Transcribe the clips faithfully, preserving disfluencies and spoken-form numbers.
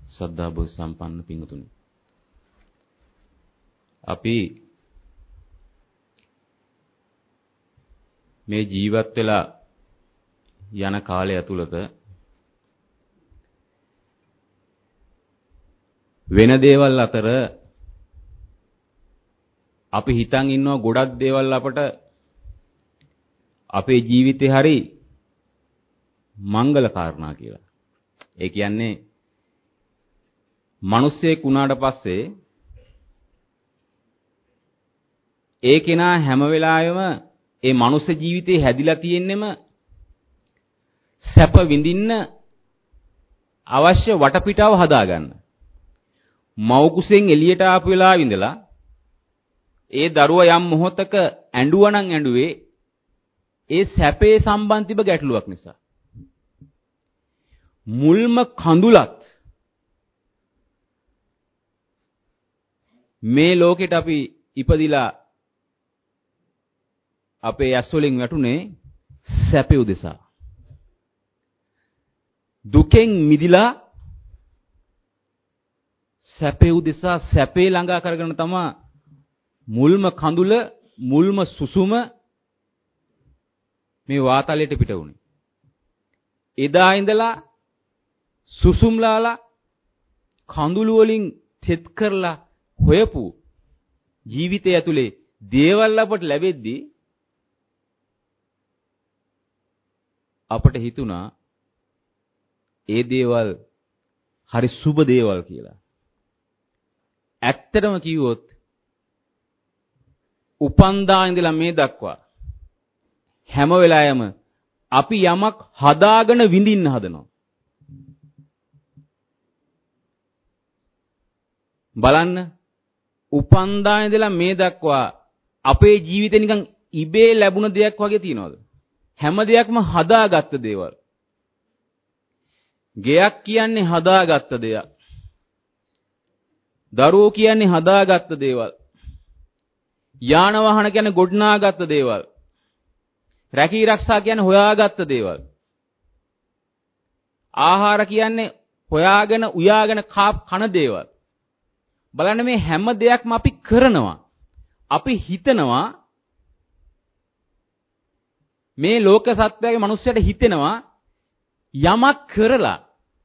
සද්ධා බුද්ධ සම්පන්න පිංගුතුනි. අපි මේ ජීවත් වෙලා යන කාලය ඇතුළත වෙන දේවල් අතර අපි හිතන් ඉන්නවා ගොඩක් දේවල් අපට අපේ ජීවිතේ හරි මංගල කාරණා කියලා. ඒ කියන්නේ මිනිස්සෙක් වුණාට පස්සේ ඒ කෙනා හැම වෙලාවෙම ඒ මනුස්ස ජීවිතේ හැදිලා තියෙන්නෙම සැප විඳින්න අවශ්‍ය වටපිටාව හදාගන්න. මව් කුසෙන් එළියට ආපු වෙලාවෙ ඉඳලා ඒ දරුවා යම් මොහොතක ඇඬුවා නම් ඇඬුවේ ඒ සැපේ සම්බන්ධ තිබ ගැටලුවක් නිසා. මුල්ම කඳුලත් මේ ලෝකෙට අපි ඉපදිලා අපේ ඇස් වලින් වැටුනේ සැපේ උදෙසා. දුකෙන් මිදිලා සැපේ උදෙසා සැපේ ළඟා කරගෙන තමයි මුල්ම කඳුල මුල්ම සුසුම මේ වාතලයට පිට වුණේ. එදා ඉඳලා සුසුම්ලාලා කඳුළු වලින් තෙත් කරලා හොයපු ජීවිතය ඇතුලේ දේවල් අපට ලැබෙද්දී අපට හිතුණා ඒ දේවල් හරි සුබ දේවල් කියලා. ඇත්තටම කිව්වොත් උපන්දා ඉඳලා මේ දක්වා හැම වෙලාවෙම අපි යමක් හදාගෙන විඳින්න හදනවා. බලන්න උපන්දා ඉඳලා මේ දක්වා අපේ ජීවිතේ නිකන් ඉබේ ලැබුණ දෙයක් වගේ තියනවාද? හැම දෙයක්ම හදාගත්ත දේවල්. ගෙයක් කියන්නේ හදාගත්ත දෙයක්. දරුවෝ කියන්නේ හදාගත්ත දේවල්. යාන වාහන කියන්නේ ගොඩනගාගත්ත දේවල්. රැකී ආරක්ෂා කියන්නේ හොයාගත්ත දේවල්. ආහාර කියන්නේ හොයාගෙන උයාගෙන කන දේවල්. බලන්න මේ හැම දෙයක්ම අපි කරනවා. අපි හිතනවා මේ ලෝක සත්‍යයේ මිනිස්සුන්ට හිතෙනවා යමක් කරලා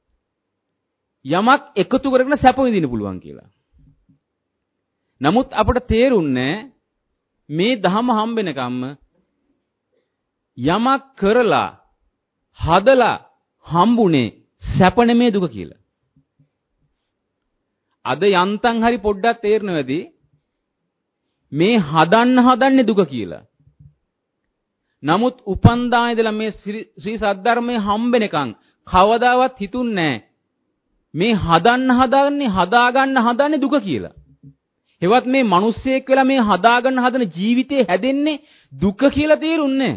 යමක් එකතු කරගෙන සැප විඳින්න පුළුවන් කියලා. නමුත් අපට තේරුන්නේ මේ ධම හම්බෙනකම්ම යමක් කරලා හදලා හම්බුනේ සැප නෙමේ දුක කියලා. අද යන්තම් හරි පොඩ්ඩක් තේරෙනවද මේ හදන්න හදන්නේ දුක කියලා. නමුත් උපන්දා ඉඳලා මේ ශ්‍රී සද්ධර්මයේ හම්බෙනකන් කවදාවත් හිතුන්නේ මේ හදන්න හදන්නේ හදාගන්න හදන්නේ දුක කියලා. හෙවත් මේ මිනිස්සෙක් වෙලා මේ හදාගන්න හදන ජීවිතේ හැදෙන්නේ දුක කියලා තේරුන්නේ.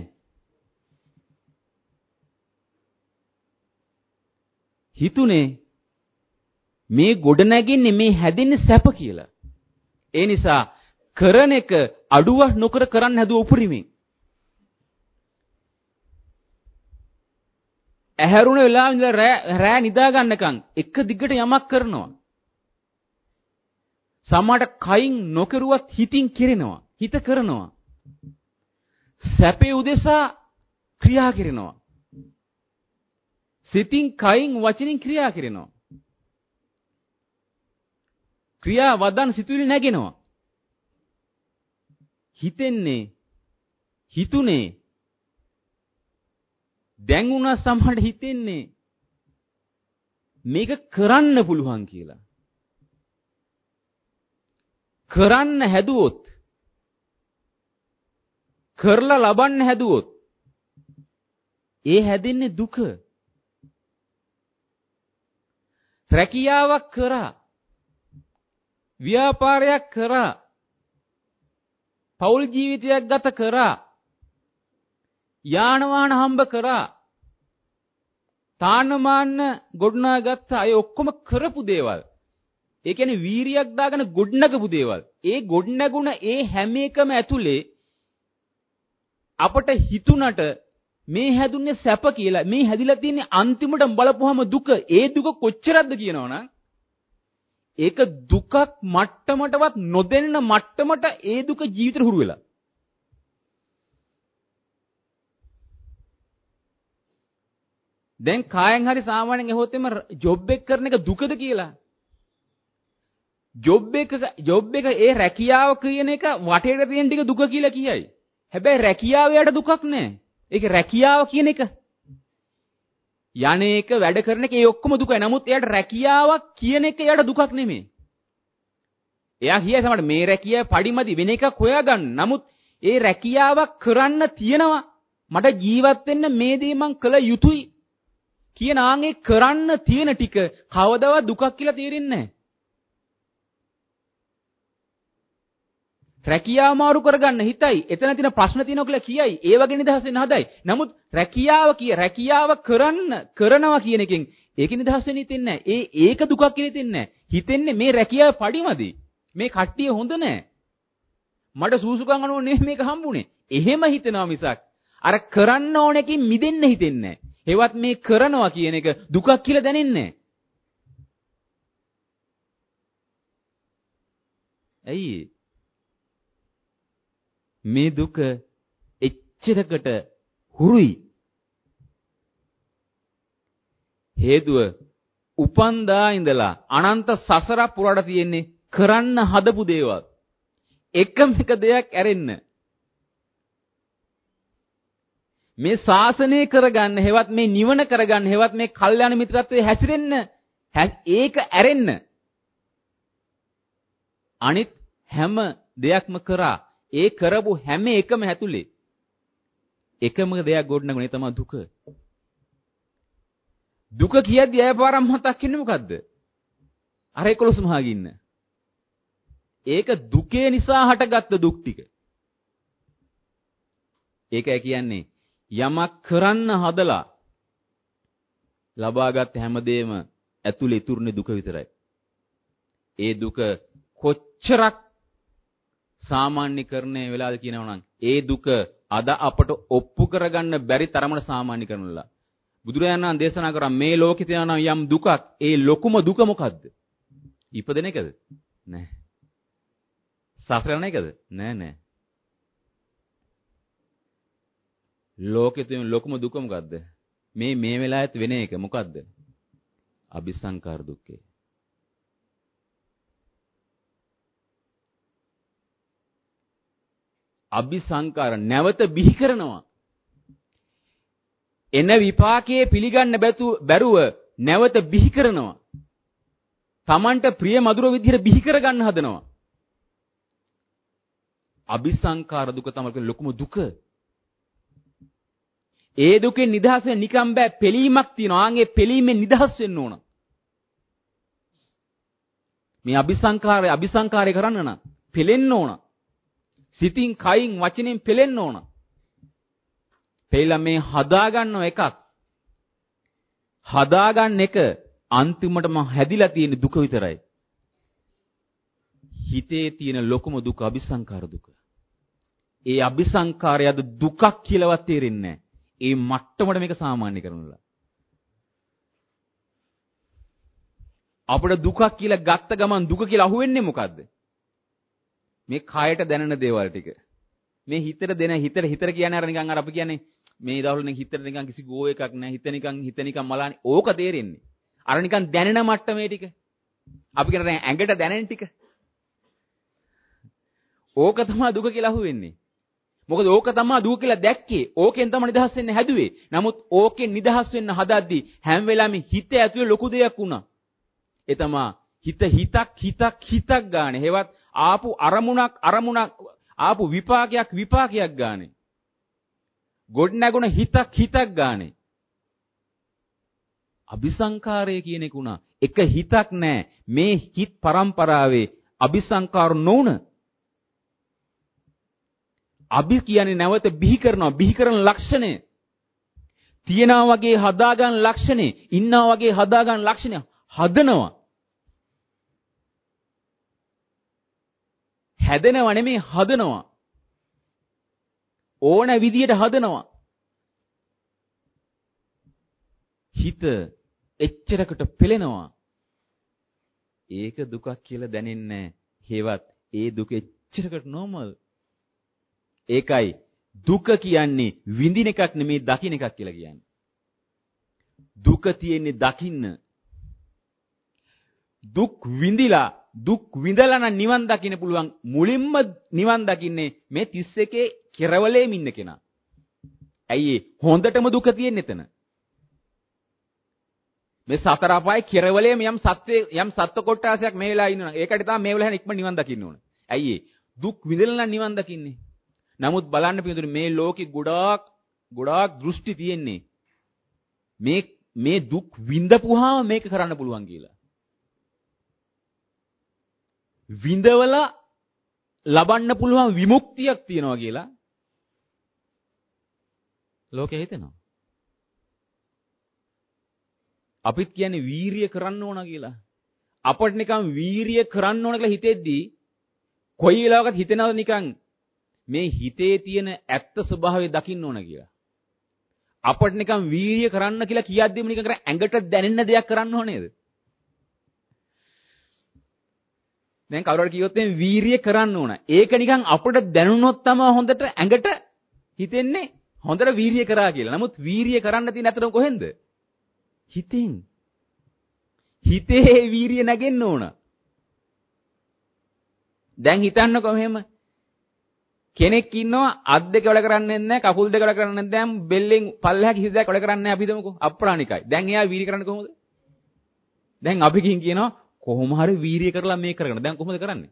හිතුනේ මේ ගොඩ නැගින්නේ මේ හැදෙන්නේ සැප කියලා. ඒ නිසා කරන එක අඩුවක් නොකර කරන්න හැදුව උපරිමයෙන්. ඇහැරුණ වෙලාවෙ ඉඳලා රෑ නිදා ගන්නකම් එක දිගට යමක් කරනවා. සමහරට කයින් නොකරුවත් හිතින් කෙරෙනවා. හිත කරනවා. සැපේ උදෙසා ක්‍රියා කරනවා. සිතින් කයින් වචනින් ක්‍රියා කරනවා. ක්‍රියා වදන් සිතුවිලි නැගෙනවා. හිතෙන්නේ හිතුනේ දැන් උනා සමහරට හිතෙන්නේ මේක කරන්න පුළුවන් කියලා. කරන්න හැදුවොත් කරලා ලබන්න හැදුවොත් ඒ හැදෙන්නේ දුක. රැකියාවක් කරා ව්‍යාපාරයක් කරා පෞල් ජීවිතයක් ගත කරා යාන වාහන හම්බ කරා තානමාන්න ගොඩනගාගත්ත අය ඔක්කොම කරපු දේවල්. ඒ කියන්නේ වීරියක් දාගෙන ගොඩනගපු දේවල්. ඒ ගොඩනගුණ ඒ හැම එකම ඇතුලේ අපට හිතුණට මේ හැදුන්නේ සැප කියලා. මේ හැදිලා තියෙන්නේ අන්තිමට බලපුවම දුක. ඒ දුක කොච්චරක්ද කියනවනම් ඒක දුකක් මට්ටමටවත් නොදෙන්න මට්ටමට ඒ දුක ජීවිතේ හුරු වෙලා. දැන් කායෙන් හරි සාමාන්‍යයෙන් ඇහුවොත් එම ජොබ් එක කරන එක දුකද කියලා. ජොබ් එක ජොබ් එක ඒ රැකියාව කියන එක වටේට තියෙන ටික දුක කියලා කියයි. හැබැයි රැකියාව යට දුකක් නැහැ. ඒක රැකියාව කියන එක. යන්නේක වැඩ කරන එක ඒ ඔක්කොම දුකයි. නමුත් එයාට රැකියාවක් කියන එක එයාට දුකක් නෙමෙයි. එයා කියයි තමයි මේ රැකියාව පඩිමදි වෙන එකක් හොයාගන්න. නමුත් ඒ රැකියාවක් කරන්න තියෙනවා. මට ජීවත් වෙන්න මේ දේ මං කළ යුතුයි කියන ආන්ගේ කරන්න තියෙන ටික කවදාවත් දුකක් කියලා තේරෙන්නේ නැහැ. රැකියාව මාරු කරගන්න හිතයි. එතන තියෙන ප්‍රශ්න තියෙනවා කියලා කියයි. ඒ වගේ නිදහස් වෙන්න හදයි. නමුත් රැකියාව කිය රැකියාව කරන්න කරනවා කියන එකෙන් ඒක නිදහස් වෙන්න හිතෙන්නේ නැහැ. ඒ ඒක දුකක් කියලා හිතෙන්නේ නැහැ. හිතෙන්නේ මේ රැකියාව පඩිමදි. මේ කට්ටිය හොඳ නැහැ. මට සූසුකම් අනුව නෙමෙයි මේක හම්බුනේ. එහෙම හිතනවා මිසක් අර කරන්න ඕන එකකින් මිදෙන්න හිතෙන්නේ නැහැ. ඒවත් මේ කරනවා කියන එක දුකක් කියලා දැනෙන්නේ නැහැ. ඇයි මේ දුක එච්චරකට හුරුයි? හේතුව උපන්දා ඉඳලා අනන්ත සසර පුරාට තියෙන්නේ කරන්න හදපු දේවල්. එකම එක දෙයක් ඇරෙන්න. මේ ශාසනය කරගන්න, හෙවත් මේ නිවන කරගන්න, හෙවත් මේ කල්යාණ මිත්‍රත්වයේ හැසිරෙන්න, ඒක ඇරෙන්න. අනිත් හැම දෙයක්ම කරා. ඒ කරපු හැම එකම ඇතුලේ එකම දෙයක් ගොඩනගුනේ තමයි දුක. දුක කියද්දී අය පාරක් මතක් වෙන්නේ මොකද්ද? අර එකොළොස් මහා ගින්න. ඒක දුකේ නිසා හටගත්ත දුක් ටික. ඒකයි කියන්නේ යමක් කරන්න හදලා ලබාගත් හැමදේම ඇතුලේ ඉතුරුනේ දුක විතරයි. ඒ දුක කොච්චරක් සාමාන්‍යකරණය වෙලාද කියනවා නම් ඒ දුක අද අපට ඔප්පු කරගන්න බැරි තරමට සාමාන්‍යකරණලා. බුදුරජාණන් වහන්සේ දේශනා කරා මේ ලෝකේ තියෙනවා යම් දුකක් ඒ ලොකුම දුක මොකද්ද? ඉපදෙන එකද? නෑ. සසරණ එකද? නෑ නෑ. ලෝකේ තියෙන ලොකුම දුක මොකද්ද? මේ මේ වෙලාවෙත් වෙන එක මොකද්ද? අபிසංකාර දුක්ඛය. අபிසංකාර නැවත බිහි කරනවා. එන විපාකයේ පිළිගන්න බැරුව නැවත බිහි කරනවා. Tamanට ප්‍රිය මధుර විදිහට බිහි කරගන්න හදනවා. අபிසංකාර දුක තමයි ලොකුම දුක. ඒ දුකෙන් නිදහස් වෙන්න නිකම් බෑ. පිළීමක් තියෙනවා. ආන්ගේ පිළීමෙන් නිදහස් වෙන්න ඕන. මේ අபிසංකාරය අபிසංකාරය කරන්න නම් පෙලෙන්න ඕන. සිතින්, කයින්, වචනෙන් පෙලෙන්න ඕන. පෙළලා මේ හදාගන්නව එකක්. හදාගන්න එක අන්තිමටම හැදිලා තියෙන දුක විතරයි. හිතේ තියෙන ලොකුම දුක අபிසංකාර දුක. ඒ අபிසංකාරය අද දුකක් කියලාවත් තේරෙන්නේ නැහැ. ඒ මට්ටමට මේක සාමාන්‍ය කරනවා. අපිට දුකක් කියලා ගත්ත ගමන් දුක කියලා අහුවෙන්නේ මොකද්ද? මේ කායට දැනෙන දේවල් ටික. මේ හිතට දෙන හිතට හිතට කියන්නේ අර නිකන් අර අපි කියන්නේ මේ දවල් නේ හිතට නිකන් කිසි ගෝ එකක් නැහැ. හිත නිකන් හිත නිකන් මලානේ. ඕක තේරෙන්නේ. අර නිකන් දැනෙන මට්ටමේ ටික. අපි කියන දැන් ඇඟට දැනෙන ටික. ඕක තමයි දුක කියලා අහුවෙන්නේ. මොකද ඕක තමයි දුක කියලා දැක්කේ. ඕකෙන් තමයි නිදහස් වෙන්න හැදුවේ. නමුත් ඕකෙන් නිදහස් වෙන්න හදද්දී හැම වෙලාවෙම හිත ඇතුලේ ලොකු දෙයක් වුණා. ඒ තමයි හිත හිතක් හිතක් හිතක් ගානේ. හේවත් ආපු අරමුණක් අරමුණක් ආපු විපාකයක් විපාකයක් ගානේ. ගොඩ නැගුණ හිතක් හිතක් ගානේ. අபிසංකාරය කියන එක උනා. එක හිතක් නැහැ. මේ හිත පරම්පරාවේ අபிසංකාර නොවුන. අභි කියන්නේ නැවත බිහි කරනවා. බිහි කරන ලක්ෂණය. තියනවා වගේ හදාගන්න ලක්ෂණය. ඉන්නවා වගේ හදාගන්න ලක්ෂණය. හදනවා. හැදෙනව නෙමෙයි හදනවා. ඕන විදියට හදනවා. හිත එච්චරකට පෙළෙනවා. ඒක දුකක් කියලා දැනෙන්නේ නැහැ. හේවත් ඒ දුක එච්චරකට normal. ඒකයි දුක කියන්නේ විඳින එකක් නෙමෙයි දකින්න එකක් කියලා කියන්නේ. දුක තියෙන්නේ දකින්න. දුක් විඳිලා දුක් විඳලා නම් නිවන් දකින්න පුළුවන්. මුලින්ම නිවන් දකින්නේ මේ තිස් එකේ කෙරවලේම ඉන්න කෙනා. ඇයි හොඳටම දුක තියෙන්නේ එතන. මේ සතර අපායේ කෙරවලේම යම් සත්වයේ යම් සත්ව කොටාසයක් මේ වෙලාව ඉන්නවා. ඒකට තමයි මේ වෙලාවෙ ඉක්ම නිවන් දකින්න ඕන. ඇයි දුක් විඳලා නම් නිවන් දකින්නේ. නමුත් බලන්න පිටුතුනි මේ ලෝකෙ ගොඩාක් ගොඩාක් දෘෂ්ටි තියෙන්නේ. මේ මේ දුක් විඳපුවාම මේක කරන්න පුළුවන් කියලා. විඳවලා ලබන්න පුළුවන් විමුක්තියක් තියනවා කියලා ලෝකෙ හිතෙනවා. අපිත් කියන්නේ වීරිය කරන්න ඕන කියලා. අපිට නිකන් වීරිය කරන්න ඕන කියලා හිතෙද්දී කොයි වෙලාවකත් හිතෙනවද නිකන් මේ හිතේ තියෙන ඇත්ත ස්වභාවය දකින්න ඕන කියලා. අපිට නිකන් වීරිය කරන්න කියලා කියද්දිම නිකන් කර ඇඟට දැනෙන්න දෙයක් කරන්න ඕනේද? දැන් කවුරුහරි කිව්වොත් මේ වීරිය කරන්න ඕන. ඒක නිකන් අපිට දැනුනොත් තමයි හොඳට ඇඟට හිතෙන්නේ හොඳට වීරිය කරා කියලා. නමුත් වීරිය කරන්න තියෙන අතරම කොහෙන්ද? හිතෙන්. හිතේ වීරිය නැගෙන්න ඕන. දැන් හිතන්නකෝ මෙහෙම කෙනෙක් ඉන්නවා අත් දෙක වැඩ කරන්නේ නැහැ, කකුල් දෙක වැඩ කරන්නේ නැහැ, දැන් බෙල්ලෙන් පල්ලෙහා කිසි දෙයක් වැඩ කරන්නේ නැහැ අපි හිතමුකෝ. අප්‍රාණිකයි. දැන් එයා වීරිය කරන්නේ කොහොමද? දැන් අපි කින් කියනවා කොහොම හරි වීරිය කරලා මේක කරගන්න. දැන් කොහොමද කරන්නේ?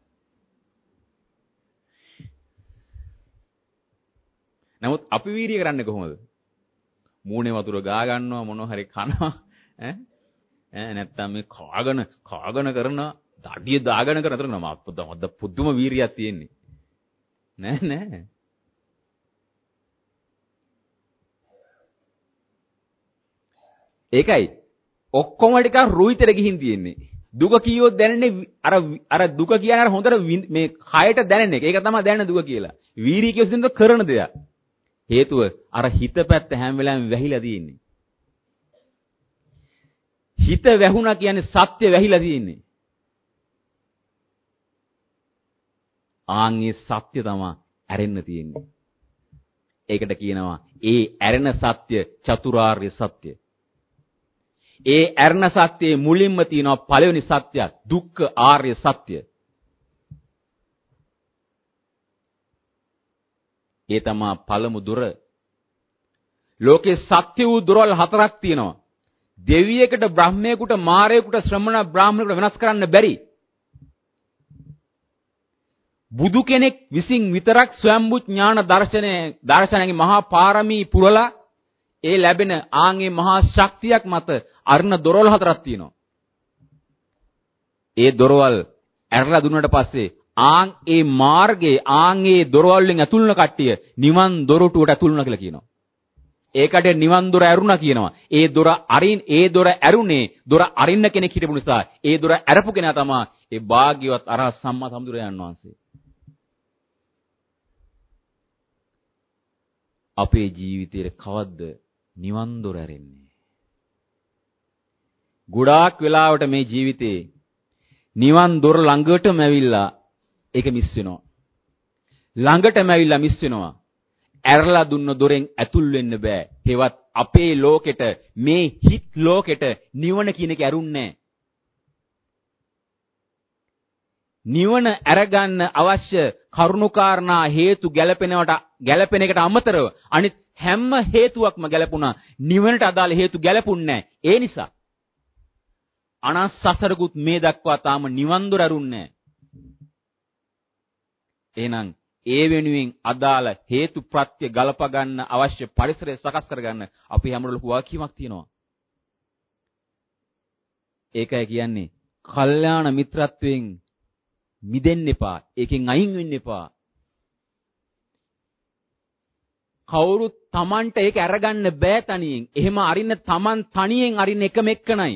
නමුත් අපි වීරිය කරන්නේ කොහොමද? මූණේ වතුර ගා ගන්නවා මොනවා හරි කනවා ඈ ඈ නැත්තම් මේ කාගෙන කාගෙන කරනවා දඩිය දාගෙන කරනවා මම පුදුම වීරියක් තියෙන්නේ නෑ නෑ ඒකයි ඔක්කොම ටික රුයිතර ගිහින් තියෙන්නේ දුක කීයොත් දැනෙන්නේ අර අර දුක කියන්නේ අර හොඳට මේ කයට දැනෙන එක ඒක තමයි දැනෙන දුක කියලා වීරිය කියොත් කරන දෙයක් හේතුව අර හිත පැත්ත හැම වෙලාවෙම වැහිලා තියෙන්නේ. හිත වැහුණා කියන්නේ සත්‍ය වැහිලා තියෙන්නේ. ආන්ගේ සත්‍ය තමයි ඇරෙන්න තියෙන්නේ. ඒකට කියනවා ඒ ඇරෙන සත්‍ය චතුරාර්ය සත්‍ය. ඒ ඇරෙන සත්‍යයේ මුලින්ම තියෙනවා පළවෙනි සත්‍යය දුක්ඛ ආර්ය සත්‍ය. ඒ තමයි පළමු දොර. ලෝකේ සත්‍ය වූ දොරවල් හතරක් තියෙනවා. දෙවියෙකුට, බ්‍රහ්මයෙකුට, මාරයෙකුට, ශ්‍රමණ බ්‍රාහ්මණයෙකුට වෙනස් කරන්න බැරි. බුදු කෙනෙක් විසින් විතරක් ස්වයම්බු ඥාන දර්ශනය දර්ශනයේ මහා පාරමී පුරලා ඒ ලැබෙන ආන්ගේ මහා ශක්තියක් මත අරණ දොරවල් හතරක් තියෙනවා. ඒ දොරවල් ඇරලා දුන්නාට පස්සේ ආන් ඒ මාර්ගයේ ආන් ඒ දොරවල් වලින් ඇතුළන කට්ටිය නිවන් දොරටුවට ඇතුළුණා කියලා කියනවා. ඒකට නිවන් දොර ඇරුණා කියනවා. ඒ දොර අරින් ඒ දොර ඇරුණේ දොර අරින්න කෙනෙක් හිටපු නිසා ඒ දොර ඇරපු කෙනා තමයි ඒ භාග්‍යවත් අරහත් සම්මා සම්බුදුරජාණන් වහන්සේ. අපේ ජීවිතයේ කවද්ද නිවන් දොර ඇරෙන්නේ? ගොඩාක් වෙලාවට මේ ජීවිතේ නිවන් දොර ළඟටම ඇවිල්ලා ඒක මිස් වෙනවා. ළඟටම ඇවිල්ලා මිස් වෙනවා. ඇරලා දුන්න දොරෙන් ඇතුල් වෙන්න බෑ. ඒවත් අපේ ලෝකෙට මේ හිත් ලෝකෙට නිවන කියන එක ඇරුන්නේ නැහැ. නිවන අරගන්න අවශ්‍ය කරුණුකාරණා හේතු ගැලපෙනවට ගැලපෙන එකට අමතරව අනිත් හැම හේතුවක්ම ගැලපුණා. නිවනට අදාළ හේතු ගැලපුන්නේ නැහැ. ඒ නිසා අනස් සසරකුත් මේ දක්වා තාම නිවන් දොර අරුන්නේ නැහැ. එහෙනම් ඒ වෙනුවෙන් අදාළ හේතු ප්‍රත්‍ය ගලප ගන්න අවශ්‍ය පරිසරය සකස් කර ගන්න අපි හැමෝටම ලොකු වාක්‍යයක් තියෙනවා. ඒකයි කියන්නේ කල්යාණ මිත්‍රත්වයෙන් මිදෙන්න එපා. ඒකෙන් අයින් වෙන්න එපා. කවුරුත් Tamanට ඒක අරගන්න බෑ තනියෙන්. එහෙම අරින්න Taman තනියෙන් අරින්න එකම එක්කනයි.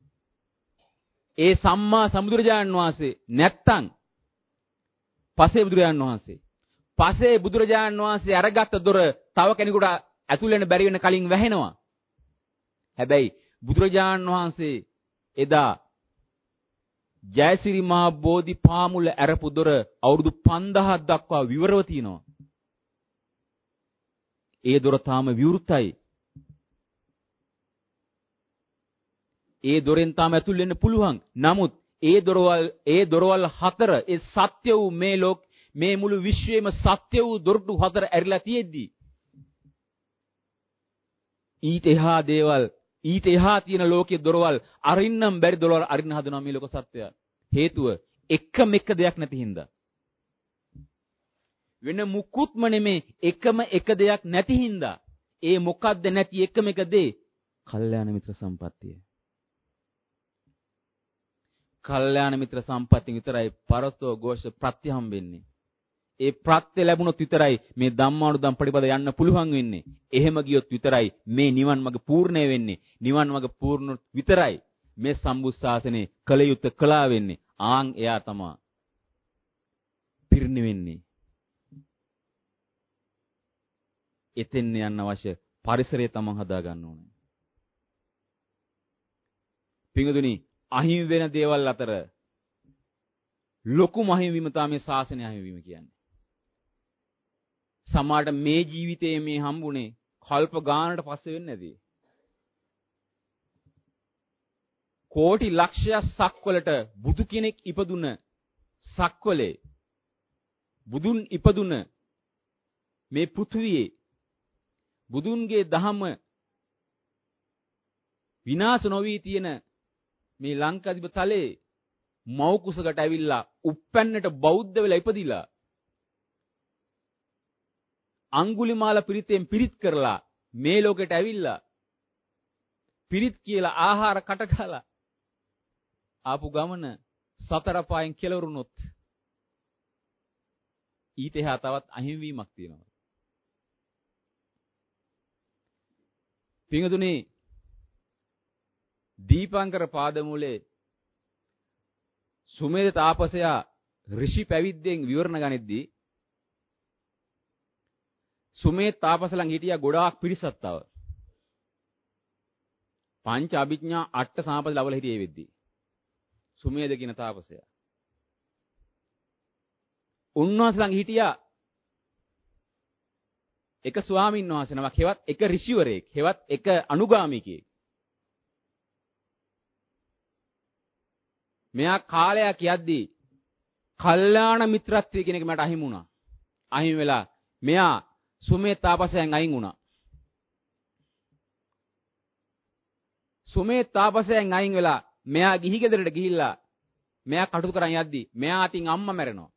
ඒ සම්මා සම්බුදුරජාණන් වහන්සේ නැත්තම් පසේ බුදුරජාණන් වහන්සේ. පසේ බුදුරජාණන් වහන්සේ අරගත්ත දොර තව කෙනෙකුට ඇතුල් වෙන්න බැරි වෙන කලින් වැහෙනවා. හැබැයි බුදුරජාණන් වහන්සේ එදා ජයසිරි මහ බෝධි පාමුල ඇරපු දොර අවුරුදු පන්දහක් දක්වා විවරව තියෙනවා. ඒ දොර තාම විවෘතයි. ඒ දොරෙන් තාම ඇතුල් වෙන්න පුළුවන්. නමුත් ඒ දොරවල් ඒ දොරවල් හතර ඒ සත්‍ය වූ මේ ලෝක මේ මුළු විශ්වයේම සත්‍ය වූ දොරටු හතර ඇරිලා තියෙද්දි ඊට එහා දේවල් ඊට එහා තියෙන ලෝකයේ දොරවල් අරින්නම් බැරි දොරවල් අරින්න හදනවා මේ ලෝක සත්‍යය. හේතුව එකම එක දෙයක් නැති හින්දා. වෙන මුකුත්ම නෙමේ එකම එක දෙයක් නැති හින්දා. ඒ මොකද්ද නැති එකම එක දේ? කල්යාණ මිත්‍ර සම්පත්තිය. කල්යාණ මිත්‍ර සම්පත්තිය විතරයි පරතෝ ഘോഷ ප්‍රත්‍ය හම්බෙන්නේ. ඒ ප්‍රත්‍ය ලැබුණොත් විතරයි මේ ධම්මානුධම් පරිපද යන්න පුළුවන් වෙන්නේ. එහෙම ගියොත් විතරයි මේ නිවන් මඟ පූර්ණය වෙන්නේ. නිවන් මඟ පූර්ණොත් විතරයි මේ සම්බුත් ශාසනේ කල යුත්තේ කළා වෙන්නේ. ආන් එයා තමයි පිරිනිවෙන්නේ. එතෙන් යන්න අවශ්‍ය පරිසරය තමන් හදා ගන්න ඕනේ. පිඟුදුනි අහිමි වෙන දේවල් අතර ලොකුම අහිමිවීම තමයි ශාසනය අහිමිවීම කියන්නේ. සමහරට මේ ජීවිතයේ මේ හම්බුනේ කල්ප ගානකට පස්සේ වෙන්නේ නැති. කෝටි ලක්ෂයක් සක්වලට බුදු කෙනෙක් ඉපදුන සක්වලේ බුදුන් ඉපදුන මේ පෘථුවියේ බුදුන්ගේ දහම විනාශ නොවී තියෙන මේ ලංකාදීප තලයේ මව් කුසකට ඇවිල්ලා උප්පැන්නට බෞද්ධ වෙලා ඉපදිලා අඟුලිමාල පිරිතෙන් පිරිත් කරලා මේ ලෝකෙට ඇවිල්ලා පිරිත් කියලා ආහාර කට ගහලා ආපු ගමන සතර පායෙන් කෙලවරුනොත් ඊට එහා තවත් අහිමිවීමක් තියෙනවා. පිංගුතුනි දීපංකර පාදමූලේ සුමේද තාපසයා ඍෂි පැවිද්දෙන් විවරණ ගනිද්දී සුමේද තාපස ළඟ හිටියා ගොඩාක් පිරිසක් තව. පංච අභිඥා අට සමාපද ලවල හිටියේ වෙද්දී. සුමේද කියන තාපසයා. උන්වහන්සේ ළඟ හිටියා එක ස්වාමීන් වහන්සේ නමක් හෙවත් එක ඍෂිවරයෙක් හෙවත් එක අනුගාමිකයෙක්. මෙයා කාලයක් යද්දී කල්යාණ මිත්‍රත්වය කියන එක මට අහිමි වුණා. අහිමි වෙලා මෙයා සුමේ තාපසයන් අයින් වුණා. සුමේ තාපසයන් අයින් වෙලා මෙයා ගිහි ගෙදරට ගිහිල්ලා මෙයා කටුතු කරන් යද්දී මෙයා අතින් අම්මා මැරෙනවා.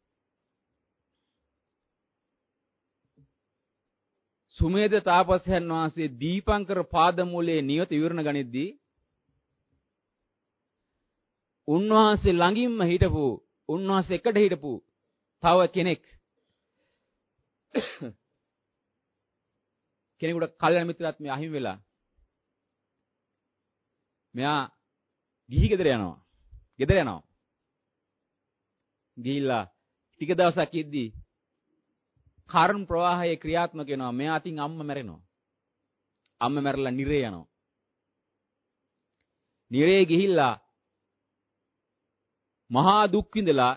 සුමේද තාපසයන් වහන්සේ දීපංකර පාදමූලයේ නියත විවරණ ගනිද්දී උන්වහන්සේ ළඟින්ම හිටපු උන්වහන්සේ එකට හිටපු තව කෙනෙක් කෙනෙකුට කල්යාණ මිත්‍රාත්මය අහිමි වෙලා මෙයා ගිහි ගෙදර යනවා. ගෙදර යනවා. ගිහිල්ලා ටික දවසක් ඉද්දී කර්ම ප්‍රවාහයේ ක්‍රියාත්මක වෙනවා. මෙයා අතින් අම්මා මැරෙනවා. අම්මා මැරලා නිරේ යනවා. නිරේ ගිහිල්ලා මහා දුක් විඳලා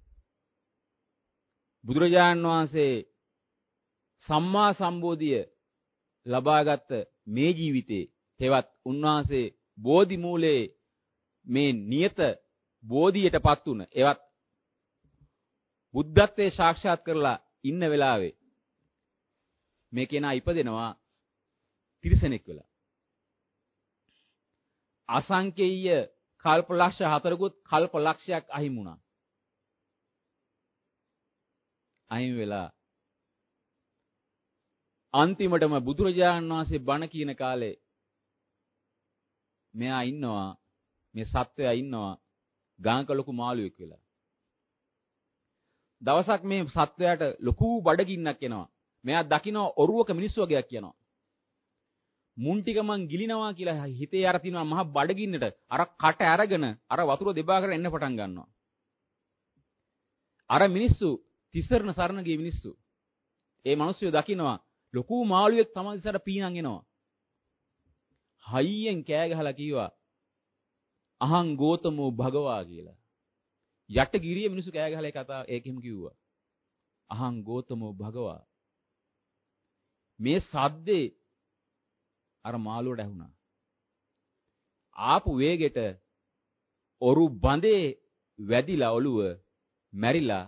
බුදුරජාණන් වහන්සේ සම්මා සම්බෝධිය ලබාගත් මේ ජීවිතේ හෙවත් උන්වහන්සේ බෝධි මූලයේ මේ නියත බෝධියටපත් උන එවත් බුද්ධත්වයේ සාක්ෂාත් කරලා ඉන්න වෙලාවේ මේ කෙනා ඉපදෙනවා තිරිසනෙක් වෙලා. අසංකේය කල්ප ලක්ෂ හතරකුත් කල්ප ලක්ෂයක් අහිමි වුණා. අහිමි වෙලා අන්තිමටම බුදුරජාණන් වහන්සේ බණ කියන කාලේ මෙයා ඉන්නවා මේ සත්වයා ඉන්නවා ගාංක ලොකු මාළුවෙක් වෙලා. දවසක් මේ සත්වයාට ලොකු බඩගින්නක් එනවා. මෙයා දකින්න ඔරුවක මිනිස්සු වගේක් කියනවා. මුන් ටික මං ගිලිනවා කියලා හිතේ අර තිනවා මහ බඩගින්නට අර කට අරගෙන අර වතුර දෙබා කරගෙන එන්න පටන් ගන්නවා. අර මිනිස්සු තිසරණ සරණ ගිය මිනිස්සු. ඒ මිනිස්සු දකින්නවා ලොකු මාළුවෙක් තමයි ඉස්සර පීනන් එනවා. හයියෙන් කෑ ගහලා කිව්වා අහං ගෝතමෝ භගවා කියලා. යට ගිරිය මිනිස්සු කෑ ගහලා ඒ කතා ඒකෙම කිව්වා. අහං ගෝතමෝ භගවා. මේ සද්දේ අර මාළුවට ඇහුණා. ආපු වේගෙට ඔරු බඳේ වැදිලා ඔළුව මැරිලා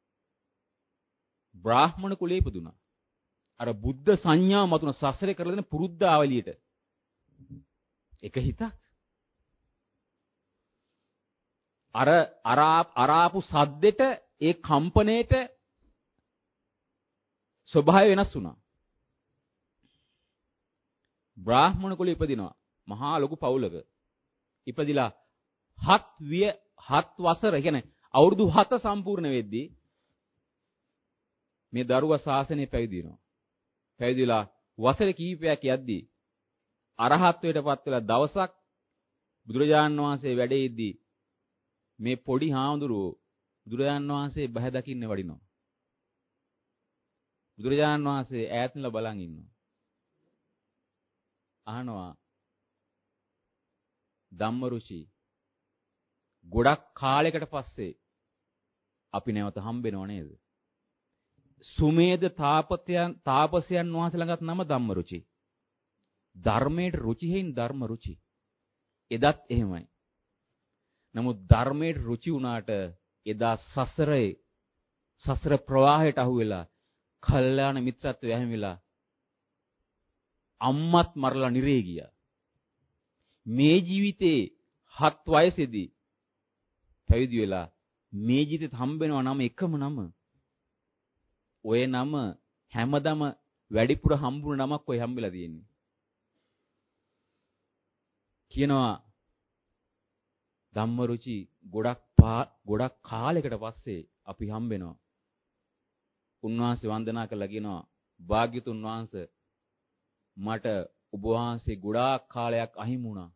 බ්‍රාහ්මණ කුලේ ඉපදුනා. අර බුද්ධ සංඥා මතුන සසරේ කරලා දෙන පුරුද්ද ආවලියට. එක හිතක්. අර අරාපු සද්දෙට ඒ කම්පණයට ස්වභාවය වෙනස් වුණා. බ්‍රාහ්මණ කුලේ ඉපදිනවා. මහා ලොකු පවුලක. ඉපදිලා හත් විය හත් වසර කියන්නේ අවුරුදු හත සම්පූර්ණ වෙද්දී මේ දරුවා ශාසනය පැවිදි වෙනවා. පැවිදිලා වසර කිහිපයක් යද්දී අරහත්ත්වයටපත් වෙලා දවසක් බුදුරජාණන් වහන්සේ වැඩේ ඉද්දී මේ පොඩි හාමුදුරුවෝ බුදුරජාණන් වහන්සේ බහැ දකින්න වඩිනවා. බුදුරජාණන් වහන්සේ ඈතින්ලා බලන් ඉන්නවා. අහනවා ධම්මරුචි ගොඩක් කාලයකට පස්සේ අපි නැවත හම්බෙනව නේද? සුමේද තාපතයන් තාපසයන් වහන්සේ ළඟත් නම ධම්මරුචි. ධර්මයට රුචි හේන් ධර්ම රුචි. එදත් එහෙමයි. නමුත් ධර්මයට රුචි වුණාට එදා සසරේ සසර ප්‍රවාහයට අහු වෙලා කල්යාණ මිත්‍රත්වය ඇහිමිලා අම්මත් මරලා නිරේ ගියා. මේ ජීවිතේ හත් වයසේදී පැවිදි වෙලා මේ ජීවිතෙත් හම්බෙනවා නම එකම නම. ඔය නම හැමදම වැඩිපුර හම්බුන නමක් ඔය හම්බෙලා තියෙන්නේ. කියනවා ධම්මරුචි ගොඩක් ගොඩක් කාලයකට පස්සේ අපි හම්බෙනවා. උන්වහන්සේ වන්දනා කළා කියනවා භාග්‍යතුන් වහන්සේ මට ඔබ වහන්සේ ගොඩාක් කාලයක් අහිමි වුණා.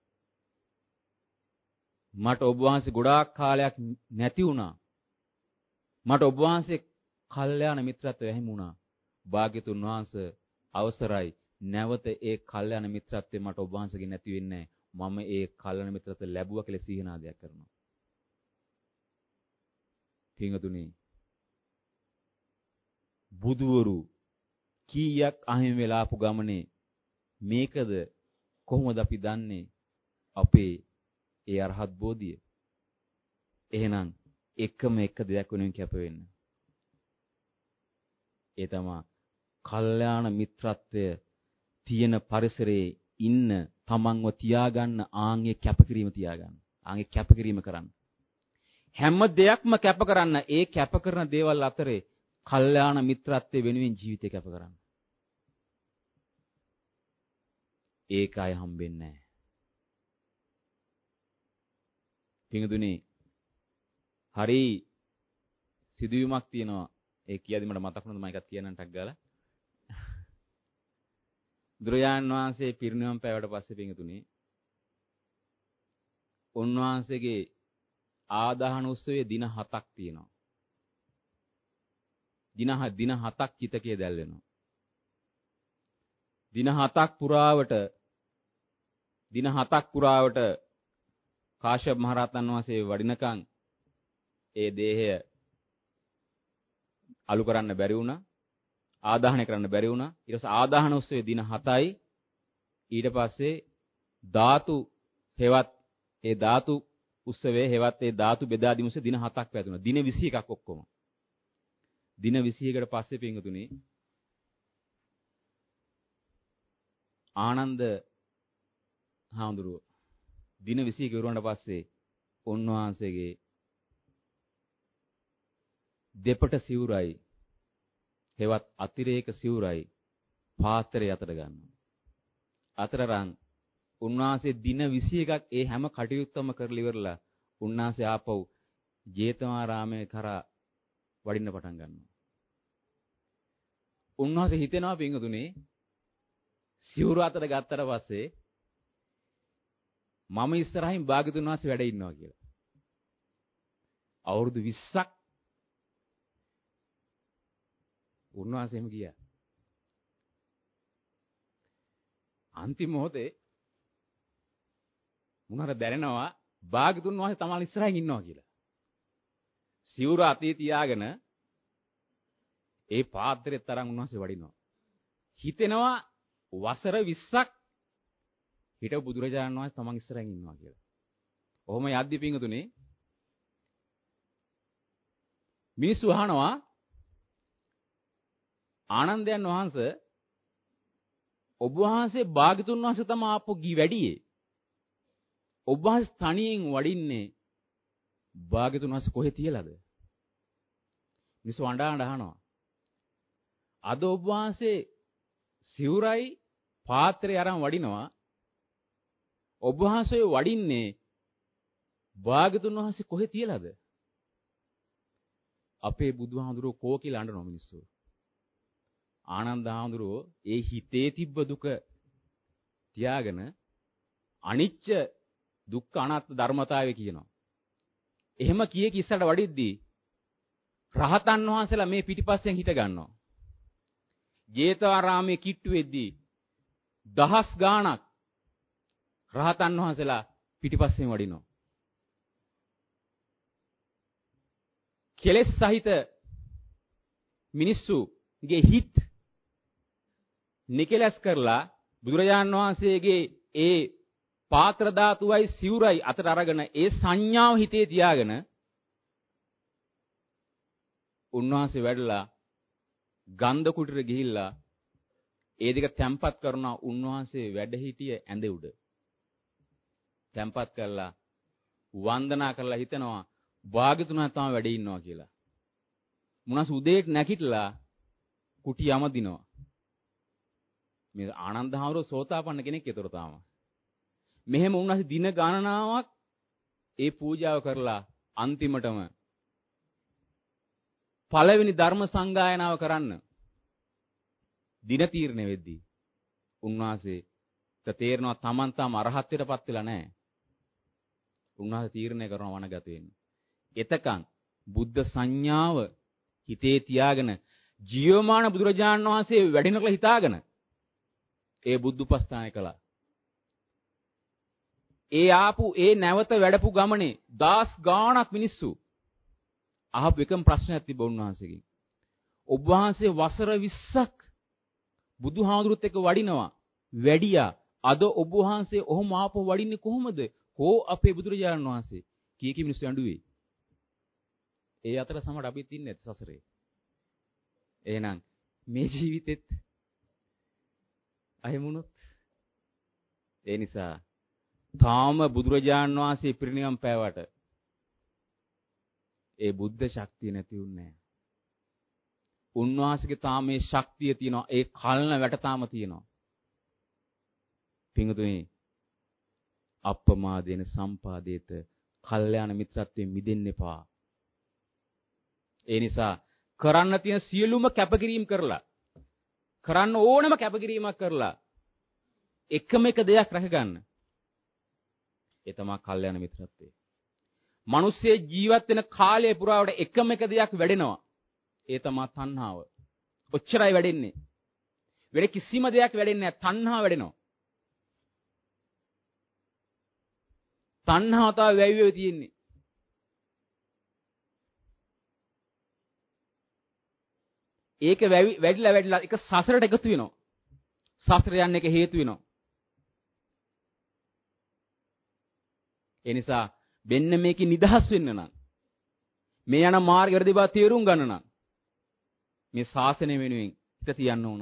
මට ඔබ වහන්සේ ගොඩාක් කාලයක් නැති වුණා. මට ඔබ වහන්සේ කල්යාණ මිත්‍රත්වය අහිමි වුණා. භාග්‍යතුන් වහන්සේ අවසරයි නැවත ඒ කල්යාණ මිත්‍රත්වය මට ඔබ වහන්සේගෙන් නැති වෙන්නේ නැහැ. මම ඒ කල්යාණ මිත්‍රත්වය ලැබුවා කියලා සීහනාදයක් කරනවා. පින්වතුනි බුදුවරු කීයක් අහිමි වෙලා ආපු ගමනේ මේකද කොහොමද අපි දන්නේ අපේ ඒ අරහත් බෝධිය? එහෙනම් එකම එක දෙයක් වෙනුවෙන් කැප වෙන්න. ඒ තමයි කල්යාණ මිත්‍රත්වය තියෙන පරිසරයේ ඉන්න තමන්ව තියාගන්න ආන්ගේ කැපකිරීම තියාගන්න. ආන්ගේ කැපකිරීම කරන්න. හැම දෙයක්ම කැප කරන්න. ඒ කැප කරන දේවල් අතරේ කල්යාණ මිත්‍රත්වයේ වෙනුවෙන් ජීවිතේ කැප කරන්න. ඒකයි හම්බෙන්නේ නැහැ. පින්දුනේ හරි සිදුවීමක් තියෙනවා. ඒ කියද්දි මට මතක් වුණා මම එකක් කියන්නම් ටක් ගාලා. බුදුරජාණන් වහන්සේ පිරිනිවන් පෑවට පස්සේ පින්දුනේ උන්වහන්සේගේ ආදාහන උත්සවයේ දින හතක් තියෙනවා. දින දින හතක් චිතකයේ දැල් වෙනවා. දින හතක් පුරාවට දින හතක් පුරාවට කාශ්‍යප මහ රහතන් වහන්සේ වඩිනකන් ඒ දේහය අලු කරන්න බැරි වුණා. ආදාහනය කරන්න බැරි වුණා. ඊට පස්සේ ආදාහන උත්සවයේ දින හතයි. ඊට පස්සේ ධාතු හේවත් ඒ ධාතු උත්සවයේ හේවත් ඒ ධාතු බෙදා දීම උත්සවයේ දින හතක් පැතුණා. දින විසි එකක් ඔක්කොම. දින විසි එකකට පස්සේ පින්වතුනි ආනන්ද හාමුදුරුවෝ දින විසි එක ඉවරවුණාට පස්සේ උන්වහන්සේගේ දෙපට සිවුරයි හෙවත් අතිරේක සිවුරයි පාත්‍රය අතට ගන්නවා. අතරරන් උන්වහන්සේ දින විසි එකක් ඒ හැම කටයුත්තම කරලා ඉවරලා උන්වහන්සේ ආපහු ජේතවනාරාමයේ කරා වඩින්න පටන් ගන්නවා. උන්වහන්සේ හිතෙනවා පින්වතුනේ සිවුර අතට ගත්තට පස්සේ මම ඉස්සරහින් භාග්‍යතුන් වහන්සේ වැඩ ඉන්නවා කියලා. අවුරුදු විස්සක් උන්වහන්සේම ගියා. අන්තිම මොහොතේ මුණර දැනෙනවා භාග්‍යතුන් වහන්සේ තමන් ඉස්සරහින් ඉන්නවා කියලා. සිවුර අතේ තියාගෙන ඒ පාත්‍රෙත් තරම් උන්වහන්සේ වඩිනවා. හිතෙනවා වසර විස්සක් හිටපු බුදුරජාණන් වහන්සේ තමන් ඉස්සරහින් ඉන්නවා කියලා. ඔහොම යද්දි පිංගුතුනේ මිනිස්සු අහනවා ආනන්දයන් වහන්සේ ඔබ වහන්සේ භාග්‍යතුන් වහන්සේ තමයි ආපු ගී වැඩියේ. ඔබ වහන්සේ තනියෙන් වඩින්නේ භාග්‍යතුන් වහන්සේ කොහෙ තියලාද? මිනිස්සු අඬා අඬා අහනවා. අද ඔබ වහන්සේ සිවුරයි පාත්‍රය අරන් වඩිනවා. ඔබ වහන්සේ වඩින්නේ භාග්‍යතුන් වහන්සේ කොහෙ තියලාද? අපේ බුදුහාමුදුරුවෝ කෝ කියලා අඬනවා මිනිස්සු. ආනන්ද හාමුදුරුවෝ ඒ හිතේ තිබ්බ දුක තියාගෙන අනිච්ච දුක්ඛ අනාත්ම ධර්මතාවය කියනවා. එහෙම කියේ කිස්සට වඩිද්දී රහතන් වහන්සේලා මේ පිටිපස්සෙන් හිට ගන්නවා. ජේතවනාරාමයේ කිට්ටු වෙද්දී දහස් ගාණක් රහතන් වහන්සේලා පිටිපස්සෙන් වඩිනවා. කෙලෙස් සහිත මිනිස්සුගේ හිත් නිකලස් කරලා බුදුරජාණන් වහන්සේගේ ඒ පාත්‍ර ධාතුවයි සිවුරයි අතට අරගෙන ඒ සංඥාව හිතේ තියාගෙන උන්වහන්සේ වැඩලා ගන්ධ කුටිර ගිහිල්ලා ඒ දෙක තැම්පත් කරනවා. උන්වහන්සේ වැඩ හිටිය ඇඳ උඩ තැම්පත් කරලා වන්දනා කරලා හිතනවා භාග්‍යතුන් තමයි වැඩ ඉන්නවා කියලා. මුණස් උදේට නැගිටලා කුටි යමදිනවා. මේ ආනන්ද හාමුදුරුවෝ සෝතාපන්න කෙනෙක් ඒතර තාම. මෙහෙම උන්වහන්සේ දින ගණනාවක් ඒ පූජාව කරලා අන්තිමටම පළවෙනි ධර්ම සංගායනාව කරන්න දින තීරණය වෙද්දී උන්වහන්සේ තේරෙනවා Taman තාම අරහත්ත්වයටපත් වෙලා නැහැ. උන්වහන්සේ තීරණය කරනවා වනගත වෙන්න. එතකන් බුද්ධ සංඥාව හිතේ තියාගෙන ජීවමාන බුදුරජාණන් වහන්සේ වැඩිනකල හිතාගෙන ඒ බුද්ධ උපස්ථානය කළා. ඒ ආපු ඒ නැවත වැඩපු ගමනේ දාස් ගාණක් මිනිස්සු අහපු එකම ප්‍රශ්නයක් තිබ්බා උන්වහන්සේගෙන්. ඔබ වහන්සේ වසර විස්සක් බුදුහාමුදුරුත් එක්ක වඩිනවා වැඩියා. අද ඔබ වහන්සේ ඔහොම ආපහු වඩින්නේ කොහොමද? කෝ අපේ බුදුරජාණන් වහන්සේ කී කී මිනිස්සු ඇඬුවේ. ඒ අතර සමහර අපිත් ඉන්නේ සසරේ. එහෙනම් මේ ජීවිතෙත් අහිමුණොත් ඒ නිසා තාම බුදුරජාණන් වහන්සේ පිරිනිවන් පෑවට ඒ බුද්ධ ශක්තිය නැති වුණේ නැහැ. උන්වහන්සේගේ තාම මේ ශක්තිය තියෙනවා. ඒ කල්න වැට තාම තියෙනවා. පිංගුතුනි අප්පමාදේන සම්පාදේත කල්යාණ මිත්‍රත්වයෙන් මිදෙන්න එපා. ඒ නිසා කරන්න තියෙන සියලුම කැපකිරීම කරලා කරන්න ඕනම කැපකිරීමක් කරලා එකම එක දෙයක් රැකගන්න. ඒ තමයි කල්යාණ මිත්‍රත්වය. මිනිස්සේ ජීවත් වෙන කාලය පුරාවට එකම එක දෙයක් වැඩෙනවා. ඒ තමයි තණ්හාව. ඔච්චරයි වැඩෙන්නේ. වෙන කිසිම දෙයක් වැඩෙන්නේ නැහැ. තණ්හාව වැඩෙනවා. තණ්හාව තමයි වැවි වෙවි තියෙන්නේ. ඒක වැඩිලා වැඩිලා එක සසරට එකතු වෙනවා. සසර යන්න එක හේතු වෙනවා. ඒ නිසා වෙන්න මේකේ නිදහස් වෙන්න නම් මේ යන මාර්ග වැඩි බව තේරුම් ගන්න නම් මේ ශාසනය වෙනුවෙන් හිත තියන්න ඕන.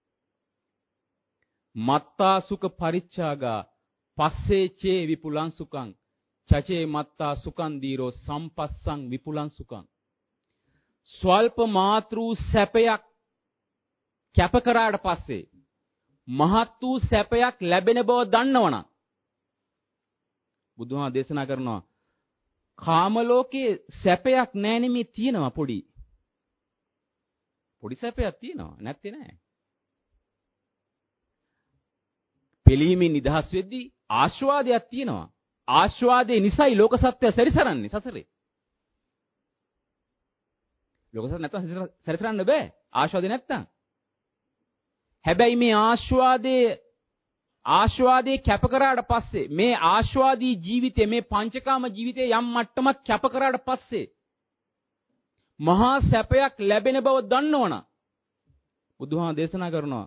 මත්තා සුඛ පරිච්ඡාගා පස්සේ චේ විපුලං සුඛං චචේ මත්තා සුඛං දීරෝ සම්පස්සං විපුලං සුඛං. ස්වල්ප මාතෘ සැපයක් කැප කරාට පස්සේ මහත් වූ සැපයක් ලැබෙන බව දන්නවනම් බුදුහාම දේශනා කරනවා කාම ලෝකයේ සැපයක් නැහැ නෙමෙයි තියෙනවා පොඩි. පොඩි සැපයක් තියෙනවා නැත්තේ නෑ. පිළීමේ නිදහස් වෙද්දී ආස්වාදයක් තියෙනවා. ආස්වාදේ නිසයි ලෝක සත්‍ය සැරිසරන්නේ සසරේ. ලෝක සත්‍ය නැත්තම් සැරිසරන්න බෑ. ආස්වාදේ නැත්තම්. හැබැයි මේ ආස්වාදයේ ආස්වාදේ කැප කරාට පස්සේ මේ ආස්වාදී ජීවිතේ මේ පංචකාම ජීවිතේ යම් මට්ටමක් කැප කරාට පස්සේ මහා සැපයක් ලැබෙන බව දන්නවනම් බුදුහාම දේශනා කරනවා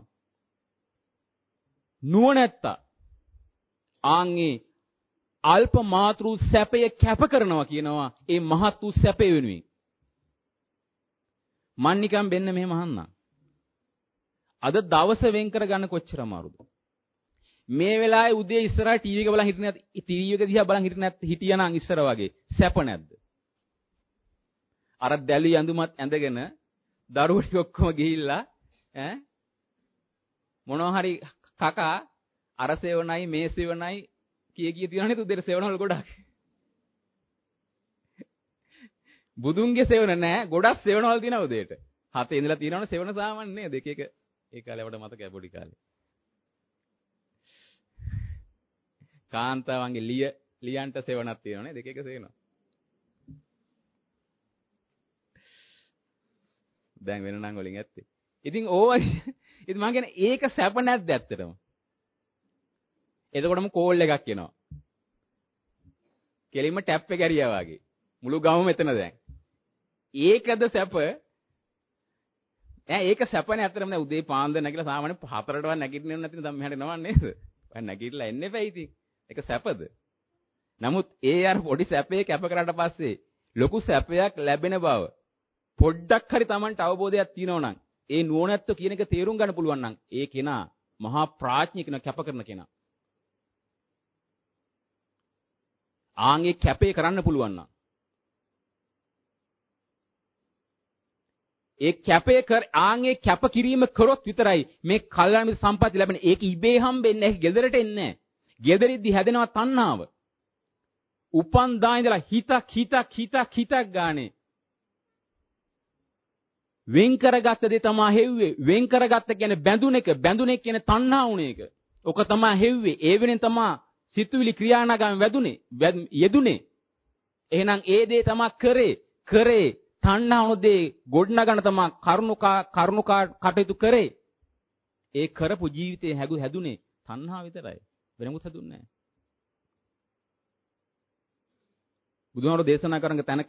නුවණැත්තා ආන්ගේ අල්ප මාතෘ සැපය කැප කරනවා කියනවා ඒ මහත් වූ සැපය වෙනුවෙන්. මන් නිකන් වෙන්න මෙහෙම අහන්නා. අද දවස වෙන් කර ගන්න කොච්චර අමාරුද? මේ වෙලාවේ උදේ ඉස්සරහා ටීවී එක බලන් හිටියේ නැත් ටීවී එක දිහා බලන් හිටියේ නැත් හිටියානම් ඉස්සර වගේ සැප නැද්ද? අර දැලි ඇඳුමත් ඇඳගෙන දරුවෝ ටික ඔක්කොම ගිහිල්ලා ඈ මොනවා හරි කකා අර සේවනයි මේ සේවනයි කිය කිය තියනනේ උදේට සේවනවල ගොඩක්. බුදුන්ගේ සේවන නෑ ගොඩක් සේවනවල තියෙනවා උදේට. හතේ ඉඳලා තියෙනවනේ සේවන සාමාන්‍ය නේද? එක එක ඒ කාලේ අපිට මතකයි පොඩි කාලේ. කාන්තාවන්ගේ ලිය ලියන්ට සේවනක් තියෙනවනේ දෙක එක සේවන. දැන් වෙන නම් වලින් ඇත්තේ. ඉතින් ඕවා ඉතින් මම කියන්නේ ඒක සැප නැද්ද ඇත්තටම? එතකොටම කෝල් එකක් එනවා. කෙලින්ම ටැප් එක ඇරියා වගේ. මුළු ගමම මෙතන දැන්. ඒකද සැප? ඈ ඒක සැපනේ ඇත්තටම නෑ උදේ පාන්දර නැගිලා සාමාන්‍ය හතරටවත් නැගිටින්න නැතිනම් දැන් මෙහාට එනවා නේද? ඔය නැගිටලා එන්නේ බෑ ඉතින්. ඒක සැපද? නමුත් ඒ අර පොඩි සැපේ කැප කරාට පස්සේ ලොකු සැපයක් ලැබෙන බව පොඩ්ඩක් හරි Tamanට අවබෝධයක් තියෙනවා නම් ඒ නුවණැත්තෝ කියන එක තේරුම් ගන්න පුළුවන් නම් ඒ කෙනා මහා ප්‍රඥා කෙනා කැප කරන කෙනා. ආන්ගේ කැපේ කරන්න පුළුවන් නම් ඒ කැපේ කර ආන්ගේ කැප කිරීම කරොත් විතරයි මේ කල්යාණ මිත්‍ර සම්පatti ලැබෙන්නේ. ඒක ඉබේ හම්බෙන්නේ නැහැ. ගෙදරට එන්නේ නැහැ. ගෙදරින්දි හැදෙනවා තණ්හාව. උපන් දා ඉඳලා හිතක් හිතක් හිතක් හිතක් ගානේ වෙන් කරගත්ත දේ තමයි හෙව්වේ. වෙන් කරගත්ත කියන්නේ බැඳුන එක. බැඳුන එක කියන්නේ තණ්හා වුණ එක. ඔක තමයි හෙව්වේ. ඒ වෙනෙන් තමයි සිතුවිලි ක්‍රියානාගම වැදුනේ. යෙදුනේ. එහෙනම් ඒ දේ තමයි කරේ. කරේ තණ්හා වුණ දේ ගොඩනගන තමයි කරුණුකා කරුණුකා කටයුතු කරේ. ඒ කරපු ජීවිතේ හැදු හැදුනේ තණ්හා විතරයි. වෙන මොකුත් හැදුන්නේ නැහැ. බුදුහාමුදුරෝ දේශනා කරන තැනක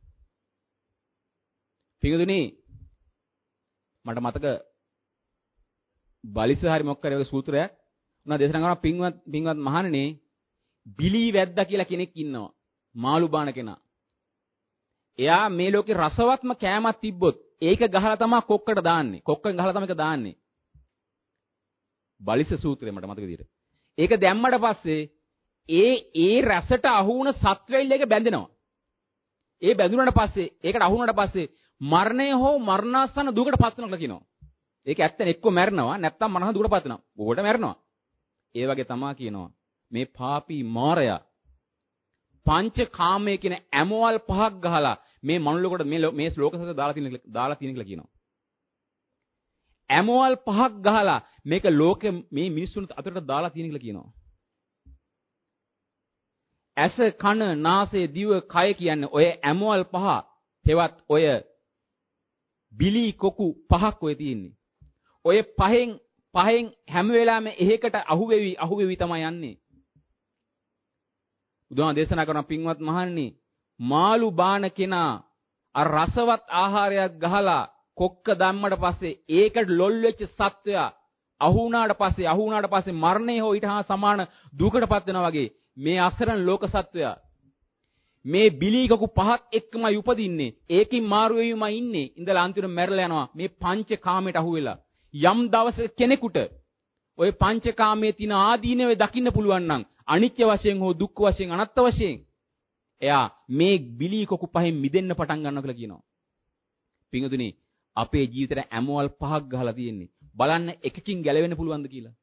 පිඟුදුනි මට මතක බලිස හරි මොකක් කරේ සූත්‍රයක් උනා දේශනා කරනවා පින්වත් පින්වත් මහණෙනි බිලී වැද්දා කියලා කෙනෙක් ඉන්නවා මාළු බාන කෙනා. එයා මේ ලෝකේ රසවත්ම කෑමක් තිබ්බොත් ඒක ගහලා තමයි කොක්කට දාන්නේ. කොක්කෙන් ගහලා තමයි ඒක දාන්නේ. බලිස සූත්‍රය මට මතක විදියට. ඒක දැම්මට පස්සේ ඒ ඒ රසට අහු වුණ සත්වයිල් එක බැඳෙනවා. ඒ බැඳුනට පස්සේ ඒකට අහු වුණාට පස්සේ මරණය හෝ මරණාසන්න දුකට පත් වෙනවා කියලා කියනවා. ඒක ඇත්තනේ එක්ක මැරෙනවා නැත්නම් මරණ දුකට පත් වෙනවා. බොහොට මැරෙනවා. ඒ වගේ තමා කියනවා මේ පාපී මාරයා පංච කාමයේ කියන ඇමවල් පහක් ගහලා මේ මනුලොකට මේ මේ ශ්ලෝකසස දාලා තියෙන දාලා තියෙන කියලා කියනවා. ඇමවල් පහක් ගහලා මේක ලෝකෙ මේ මිනිස්සුන් අතරට දාලා තියෙන කියලා කියනවා. ඇස කන නාසය දිව කය කියන්නේ ඔය ඇමවල් පහ හෙවත් ඔය බිලි කොකු පහක් ඔය තියෙන්නේ. ඔය පහෙන් පහෙන් හැම වෙලාවෙම එහෙකට අහු වෙවි අහු වෙවි තමයි යන්නේ. බුදුහාම දේශනා කරන පින්වත් මහණනි මාළු බාන කෙනා අර රසවත් ආහාරයක් ගහලා කොක්ක දැම්මට පස්සේ ඒකට ලොල් වෙච්ච සත්වයා අහු වුණාට පස්සේ අහු වුණාට පස්සේ මරණය හෝ ඊට හා සමාන දුකටපත් වෙනවා වගේ මේ අසරණ ලෝක සත්වයා මේ බිලීකකු පහත් එක්කමයි උපදින්නේ. ඒකින් මාරු වෙවිමයි ඉන්නේ. ඉඳලා අන්තිමට මැරලා යනවා. මේ පංච කාමයට අහු වෙලා. යම් දවසක කෙනෙකුට ওই පංච කාමයේ තියෙන ආදීනවේ දකින්න පුළුවන් නම් අනිත්‍ය වශයෙන් හෝ දුක්ඛ වශයෙන් අනාත්ම වශයෙන් එයා මේ බිලීකකු පහෙන් මිදෙන්න පටන් ගන්නවා කියලා කියනවා. පින්වතුනි අපේ ජීවිතේට ඇමවල් පහක් ගහලා තියෙන්නේ. බලන්න එකකින් ගැලවෙන්න පුළුවන්ද කියලා.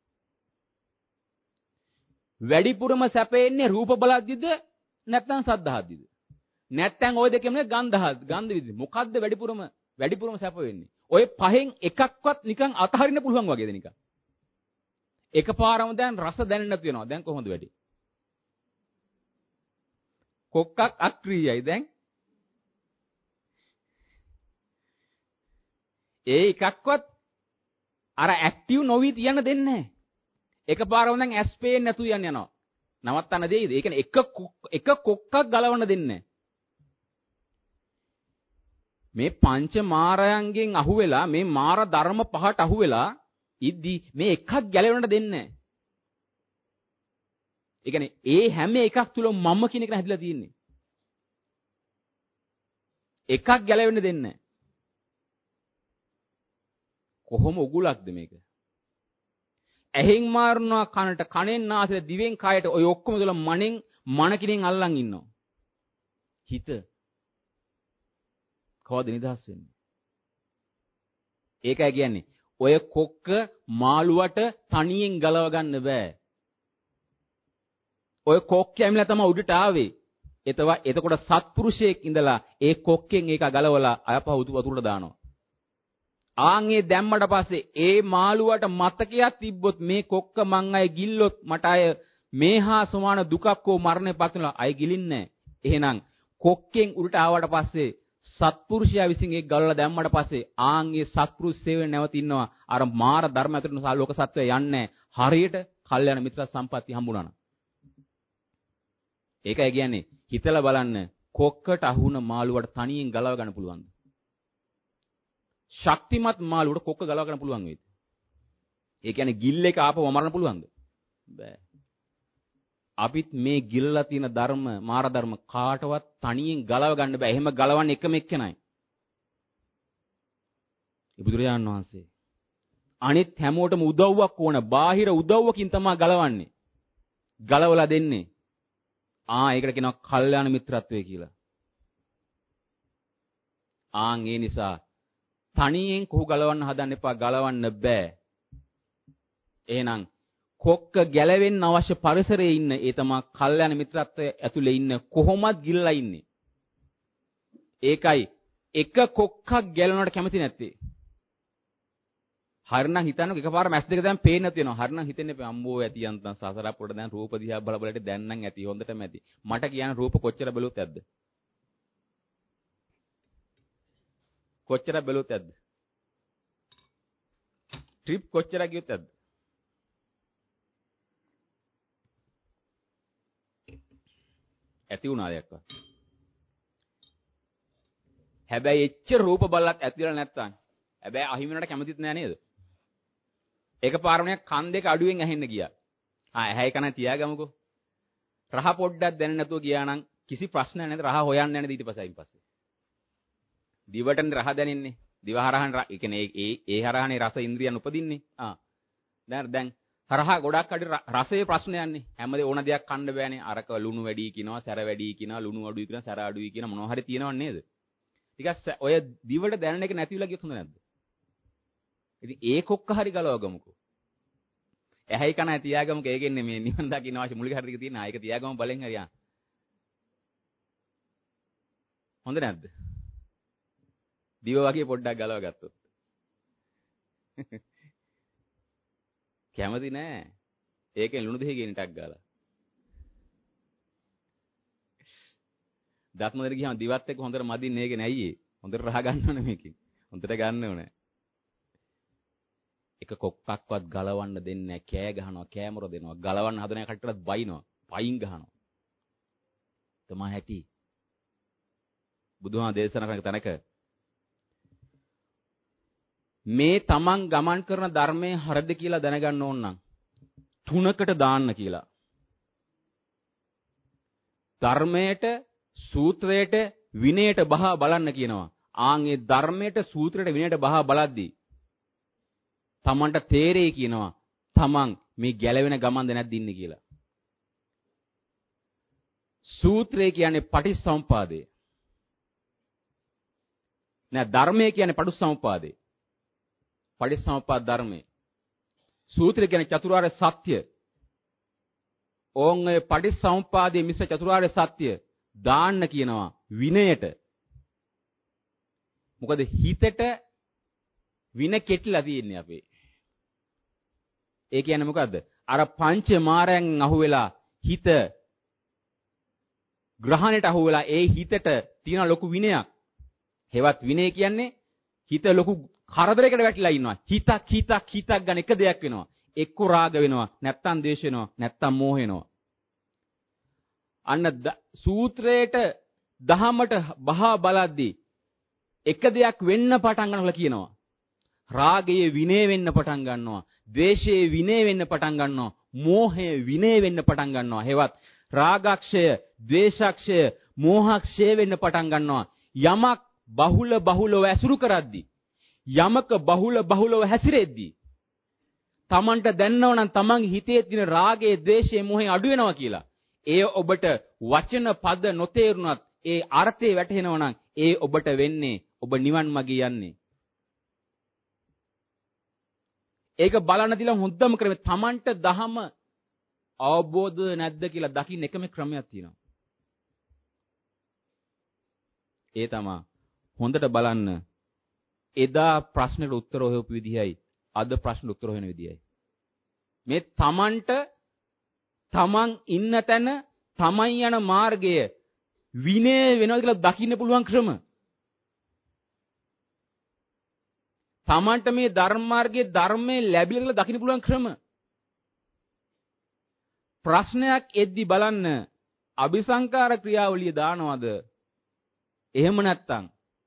වැඩිපුරම සැපෙන්නේ රූප බලද්දිද නැත්නම් සද්ධාද්දිද? නැත්නම් ওই දෙකෙම නේ ගන්ධහත් ගන්ධ විදි. මොකද්ද වැඩිපුරම වැඩිපුරම සැප වෙන්නේ? ওই පහෙන් එකක්වත් නිකන් අතහරින්න පුළුවන් වගේද නිකන්? එකපාරම දැන් රස දැනෙන්න නැති වෙනවා. දැන් කොහොමද වැඩි? කොක්කක් අක්‍රීයයි දැන්. ඒ එකක්වත් අර ඇක්ටිව් නොවි තියන්න දෙන්නේ නැහැ. එකපාරම දැන් ඇස් පේන්නේ නැතු යන්න යනවා. නවත්තන්න දෙයිද? ඒ කියන්නේ එක එක කොක්කක් ගලවන්න දෙන්නේ නැහැ. මේ පංච මාරයන්ගෙන් අහුවෙලා මේ මාර ධර්ම පහට අහුවෙලා ඉද්දි මේ එකක් ගැලවෙන්න දෙන්නේ නැහැ. ඒ කියන්නේ ඒ හැම එකක් තුල මම කියන එක හැදිලා තියෙන්නේ. එකක් ගැලවෙන්න දෙන්නේ නැහැ. කොහොම උගුලක්ද මේක? ඇහෙන් මාරනවා කනට, කනෙන් නාසයට, දිවෙන් කයට ඔය ඔක්කොම තුල මනෙන් මන කිනෙන් අල්ලන් ඉන්නවා. හිත කවද නිදහස් වෙන්නේ? ඒකයි කියන්නේ ඔය කොක්ක මාළුවට තනියෙන් ගලව ගන්න බෑ. ඔය කොක්ක ඇමිලා තමයි උඩට ආවේ. එතවා එතකොට සත්පුරුෂයෙක් ඉඳලා ඒ කොක්කෙන් ඒක ගලවලා අයපහ උතු වතුරට දානවා. ආන්ගේ දැම්මට පස්සේ ඒ මාළුවට මතකයක් තිබ්බොත් මේ කොක්ක මං අය ගිල්ලොත් මට අය මේහා සමාන දුකක් හෝ මරණය පත්වනවා අය ගිලින්නේ නැහැ. එහෙනම් කොක්කෙන් උඩට ආවට පස්සේ සත්පුරුෂයා විසින් ඒක ගලවලා දැම්මට පස්සේ ආන්ගේ සත්පුරුෂ සේවය නැවත ඉන්නවා. අර මාර ධර්ම ඇතුළේ ලෝක සත්වය යන්නේ හරියට කල්යනා මිත්‍ර සම්පatti හම්බුණා නම්. ඒකයි කියන්නේ හිතලා බලන්න කොක්කට අහුන මාළුවට තනියෙන් ගලව ගන්න පුළුවන්ද? ශක්තිමත් මාළුවට කොක්ක ගලව ගන්න පුළුවන් වේද? ඒ කියන්නේ ගිල්ල එක ආපහු මරන්න පුළුවන්ද? බෑ. අපිත් මේ ගිල්ලලා තියෙන ධර්ම මාර ධර්ම කාටවත් තනියෙන් ගලව ගන්න බෑ. එහෙම ගලවන්නේ එකම එක්කෙනයි. ඒ බුදුරජාණන් වහන්සේ. අනිත් හැමෝටම උදව්වක් ඕන. බාහිර උදව්වකින් තමයි ගලවන්නේ. ගලවලා දෙන්නේ. ආ ඒකට කියනවා කල්යාණ මිත්‍රත්වය කියලා. ආන් ඒ නිසා තනියෙන් කොහො ගලවන්න හදන්න එපා. ගලවන්න බෑ. එහෙනම් කොක්ක ගැලවෙන්න අවශ්‍ය පරිසරයේ ඉන්න ඒ තමයි කල්යාණ මිත්‍රත්වයේ ඇතුලේ ඉන්න කොහොමත් ගිල්ලා ඉන්නේ. ඒකයි එක කොක්කක් ගැලවෙනවට කැමති නැත්තේ. හරිනම් හිතන්නකො එකපාර මැස් දෙක දැන් පේන්න නැති වෙනවා. හරිනම් හිතෙන්නේ අම්බෝ ඇති යන්තම් සසරක් පොඩ දැන් රූප දිහා බල බලට දැන් නම් ඇති හොඳටම ඇති. මට කියන රූප කොච්චර බැලුවොත් ඇද්ද? කොච්චර බැලුවොත් ඇද්ද? ට්‍රිප් කොච්චර ගියොත් ඇද්ද? ඇති වුණාද යක්වා? හැබැයි එච්චර රූප බලලත් ඇතිලා නැත්තම් හැබැයි අහිමිනට කැමතිත් නෑ නේද? එකපාරමනේ කන් දෙක අඩුවෙන් ඇහෙන්න ගියා. ආ ඇහැයි කන තියාගමුකෝ. රහ පොඩ්ඩක් දැනෙන්න නැතුව ගියා නම් කිසි ප්‍රශ්නයක් නැද්ද? රහ හොයන්න යන්නේ ඊට පස්සේ අයින් පස්සේ. දිවටනේ රහ දැනෙන්නේ. දිව හරහන් ඒ කියන්නේ ඒ ඒ හරහානේ රස ඉන්ද්‍රියන් උපදින්නේ. ආ දැන් දැන් හරහා ගොඩක් අඩි රසයේ ප්‍රශ්නයක් නේ. හැමදේ ඕන දෙයක් කන්න බෑනේ. අරක ලුණු වැඩි කියනවා, සැර වැඩි කියනවා, ලුණු අඩුයි කියනවා, සැර අඩුයි කියනවා මොනවා හරි තියෙනව නේද? ටිකක් ඔය දිවට දැනෙන එක නැති වෙලා ගියොත් හොඳ නැද්ද? ඉතින් ඒ කොක්ක හරි ගලව ගමුකෝ. ඇහැයි කන තියාගමුකෝ. ඒකෙන්නේ මේ නිවන් දකින්න අවශ්‍ය මුලික හරි ටික තියෙන. ආ ඒක තියාගමු බලෙන් හරියා. හොඳ නැද්ද? දිව වගේ පොඩ්ඩක් ගලව ගත්තොත්. කැමති නෑ. ඒකෙන් ලුණු දෙහි ගෙන ටක් ගාලා. දත් මොදෙට ගියාම දිවත් එක්ක හොඳට මදින්නේ ඒකේ නැయ్యේ. හොඳට රහ ගන්න ඕනේ මේකෙන්. හොඳට ගන්න ඕනේ. එක කොක්කක්වත් ගලවන්න දෙන්නේ නැහැ. කෑ ගහනවා, කෑමර දෙනවා. ගලවන්න හදන කට්ටියටත් බයිනවා. පයින් ගහනවා. තමයි හැටි. බුදුහාම දේශනා කරන තැනක මේ තමන් ගමන් කරන ධර්මයේ හරිද කියලා දැනගන්න ඕන නම් තුනකට දාන්න කියලා. ධර්මයට, සූත්‍රයට, විනයට බහා බලන්න කියනවා. ආන් ඒ ධර්මයට, සූත්‍රයට, විනයට බහා බලද්දී තමන්ට තේරෙයි කියනවා තමන් මේ ගැලවෙන ගමන්ද නැද්ද ඉන්නේ කියලා. සූත්‍රය කියන්නේ පටිච්චසමුපාදය. නෑ ධර්මය කියන්නේ පටිච්චසමුපාදය. පටිච්චසමුපාද ධර්මය. සූත්‍රය කියන්නේ චතුරාර්ය සත්‍ය. ඕන් ඒ පටිච්චසමුපාදයේ මිස චතුරාර්ය සත්‍ය දාන්න කියනවා විනයට. මොකද හිතට වින කෙట్లా තියෙන්නේ අපේ. ඒ කියන්නේ මොකද්ද? අර පංච මාරයන් අහුවෙලා හිත ග්‍රහණයට අහුවෙලා ඒ හිතට තියෙන ලොකු විනයක්. හේවත් විනය කියන්නේ හිත ලොකු කරදරයකට වැටිලා ඉන්නවා. හිතක් හිතක් හිතක් ගන්න එක දෙයක් වෙනවා. එක්ක රාග වෙනවා, නැත්තම් ද්වේෂ වෙනවා, නැත්තම් මෝහ වෙනවා. අන්න සූත්‍රයට දහමට බහා බලද්දී එක දෙයක් වෙන්න පටන් ගන්නවා කියනවා. රාගයේ විනය වෙන්න පටන් ගන්නවා. ද්වේෂයේ විනය වෙන්න පටන් ගන්නවා. මෝහය විනය වෙන්න පටන් ගන්නවා. හේවත් රාගක්ෂය, ද්වේෂක්ෂය, මෝහක්ෂය වෙන්න පටන් ගන්නවා. යමක් බහුල බහුලව ඇසුරු කරද්දී, යමක බහුල බහුලව හැසිරෙද්දී තමන්ට දැනනව නම් තමන්ගේ හිතේ තියෙන රාගයේ, ද්වේෂයේ, මෝහය අඩු වෙනවා කියලා. ඒ ඔබට වචන පද නොතේරුණත් ඒ අර්ථය වැටහෙනවා නම් ඒ ඔබට වෙන්නේ ඔබ නිවන් මාගේ යන්නේ. ඒක බලන්න දිලා හොඳම ක්‍රමය තමන්ට දහම අවබෝධ නැද්ද කියලා දකින්න එකම ක්‍රමයක් තියෙනවා. ඒ තමයි හොඳට බලන්න එදා ප්‍රශ්නෙට උත්තර හොයපු විදිහයි අද ප්‍රශ්නෙට උත්තර හොයන විදිහයි. මේ තමන්ට තමන් ඉන්න තැන තමන් යන මාර්ගය විනය වෙනවා කියලා දකින්න පුළුවන් ක්‍රම. තමන්ට මේ ධර්ම මාර්ගයේ ධර්මයේ ලැබිලා කියලා දකින්න පුළුවන් ක්‍රම. ප්‍රශ්නයක් එද්දි බලන්න අபிසංකාර ක්‍රියාවලිය දානවද? එහෙම නැත්නම්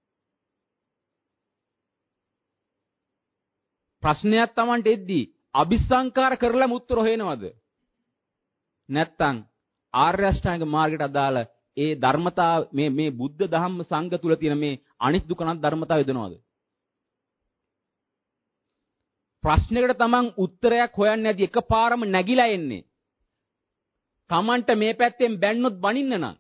ප්‍රශ්නයක් තමන්ට එද්දි අபிසංකාර කරලම උත්තර හොයනවද? නැත්නම් ආර්ය අෂ්ටාංග මාර්ගයට අදාළ ඒ ධර්මතා මේ මේ බුද්ධ ධම්ම සංඝ තුල තියෙන මේ අනිත් දුකනත් ධර්මතාව යොදනවද? ප්‍රශ්නයකට තමන් උත්තරයක් හොයන්නේ නැති එකපාරම නැగిලා එන්නේ. තමන්ට මේ පැත්තෙන් බැන්නොත් බනින්න නම්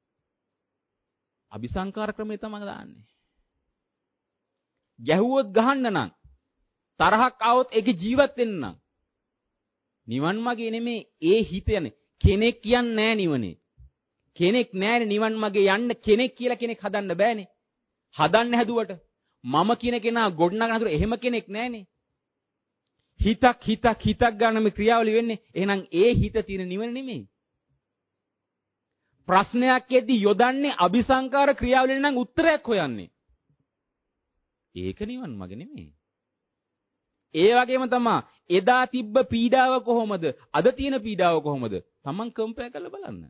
අபிසංකාර ක්‍රමය තමයි දාන්නේ. ගැහුවොත් ගහන්න නම් තරහක් આવොත් ඒක ජීවත් වෙන්න නම් නිවන් මාගේ නෙමේ ඒ හිත යන්නේ. කෙනෙක් කියන්නේ නැහැ නිවනේ. කෙනෙක් නැහැ නිවන් මාගේ යන්න කෙනෙක් කියලා කෙනෙක් හදන්න බෑනේ. හදන්න හැදුවට මම කියන කෙනා ගොඩනගන හදුර එහෙම කෙනෙක් නැහනේ. හිතක් හිතක් හිතක් ගන්න මේ ක්‍රියාවලිය වෙන්නේ. එහෙනම් ඒ හිත තියෙන නිවන නෙමෙයි. ප්‍රශ්නයක් එද්දි යොදන්නේ අபிසංකාර ක්‍රියාවලිය නම් උත්තරයක් හොයන්නේ. ඒක නිවන් මග නෙමෙයි. ඒ වගේම තමයි එදා තිබ්බ පීඩාව කොහොමද? අද තියෙන පීඩාව කොහොමද? Taman කම්පයර් කරලා බලන්න.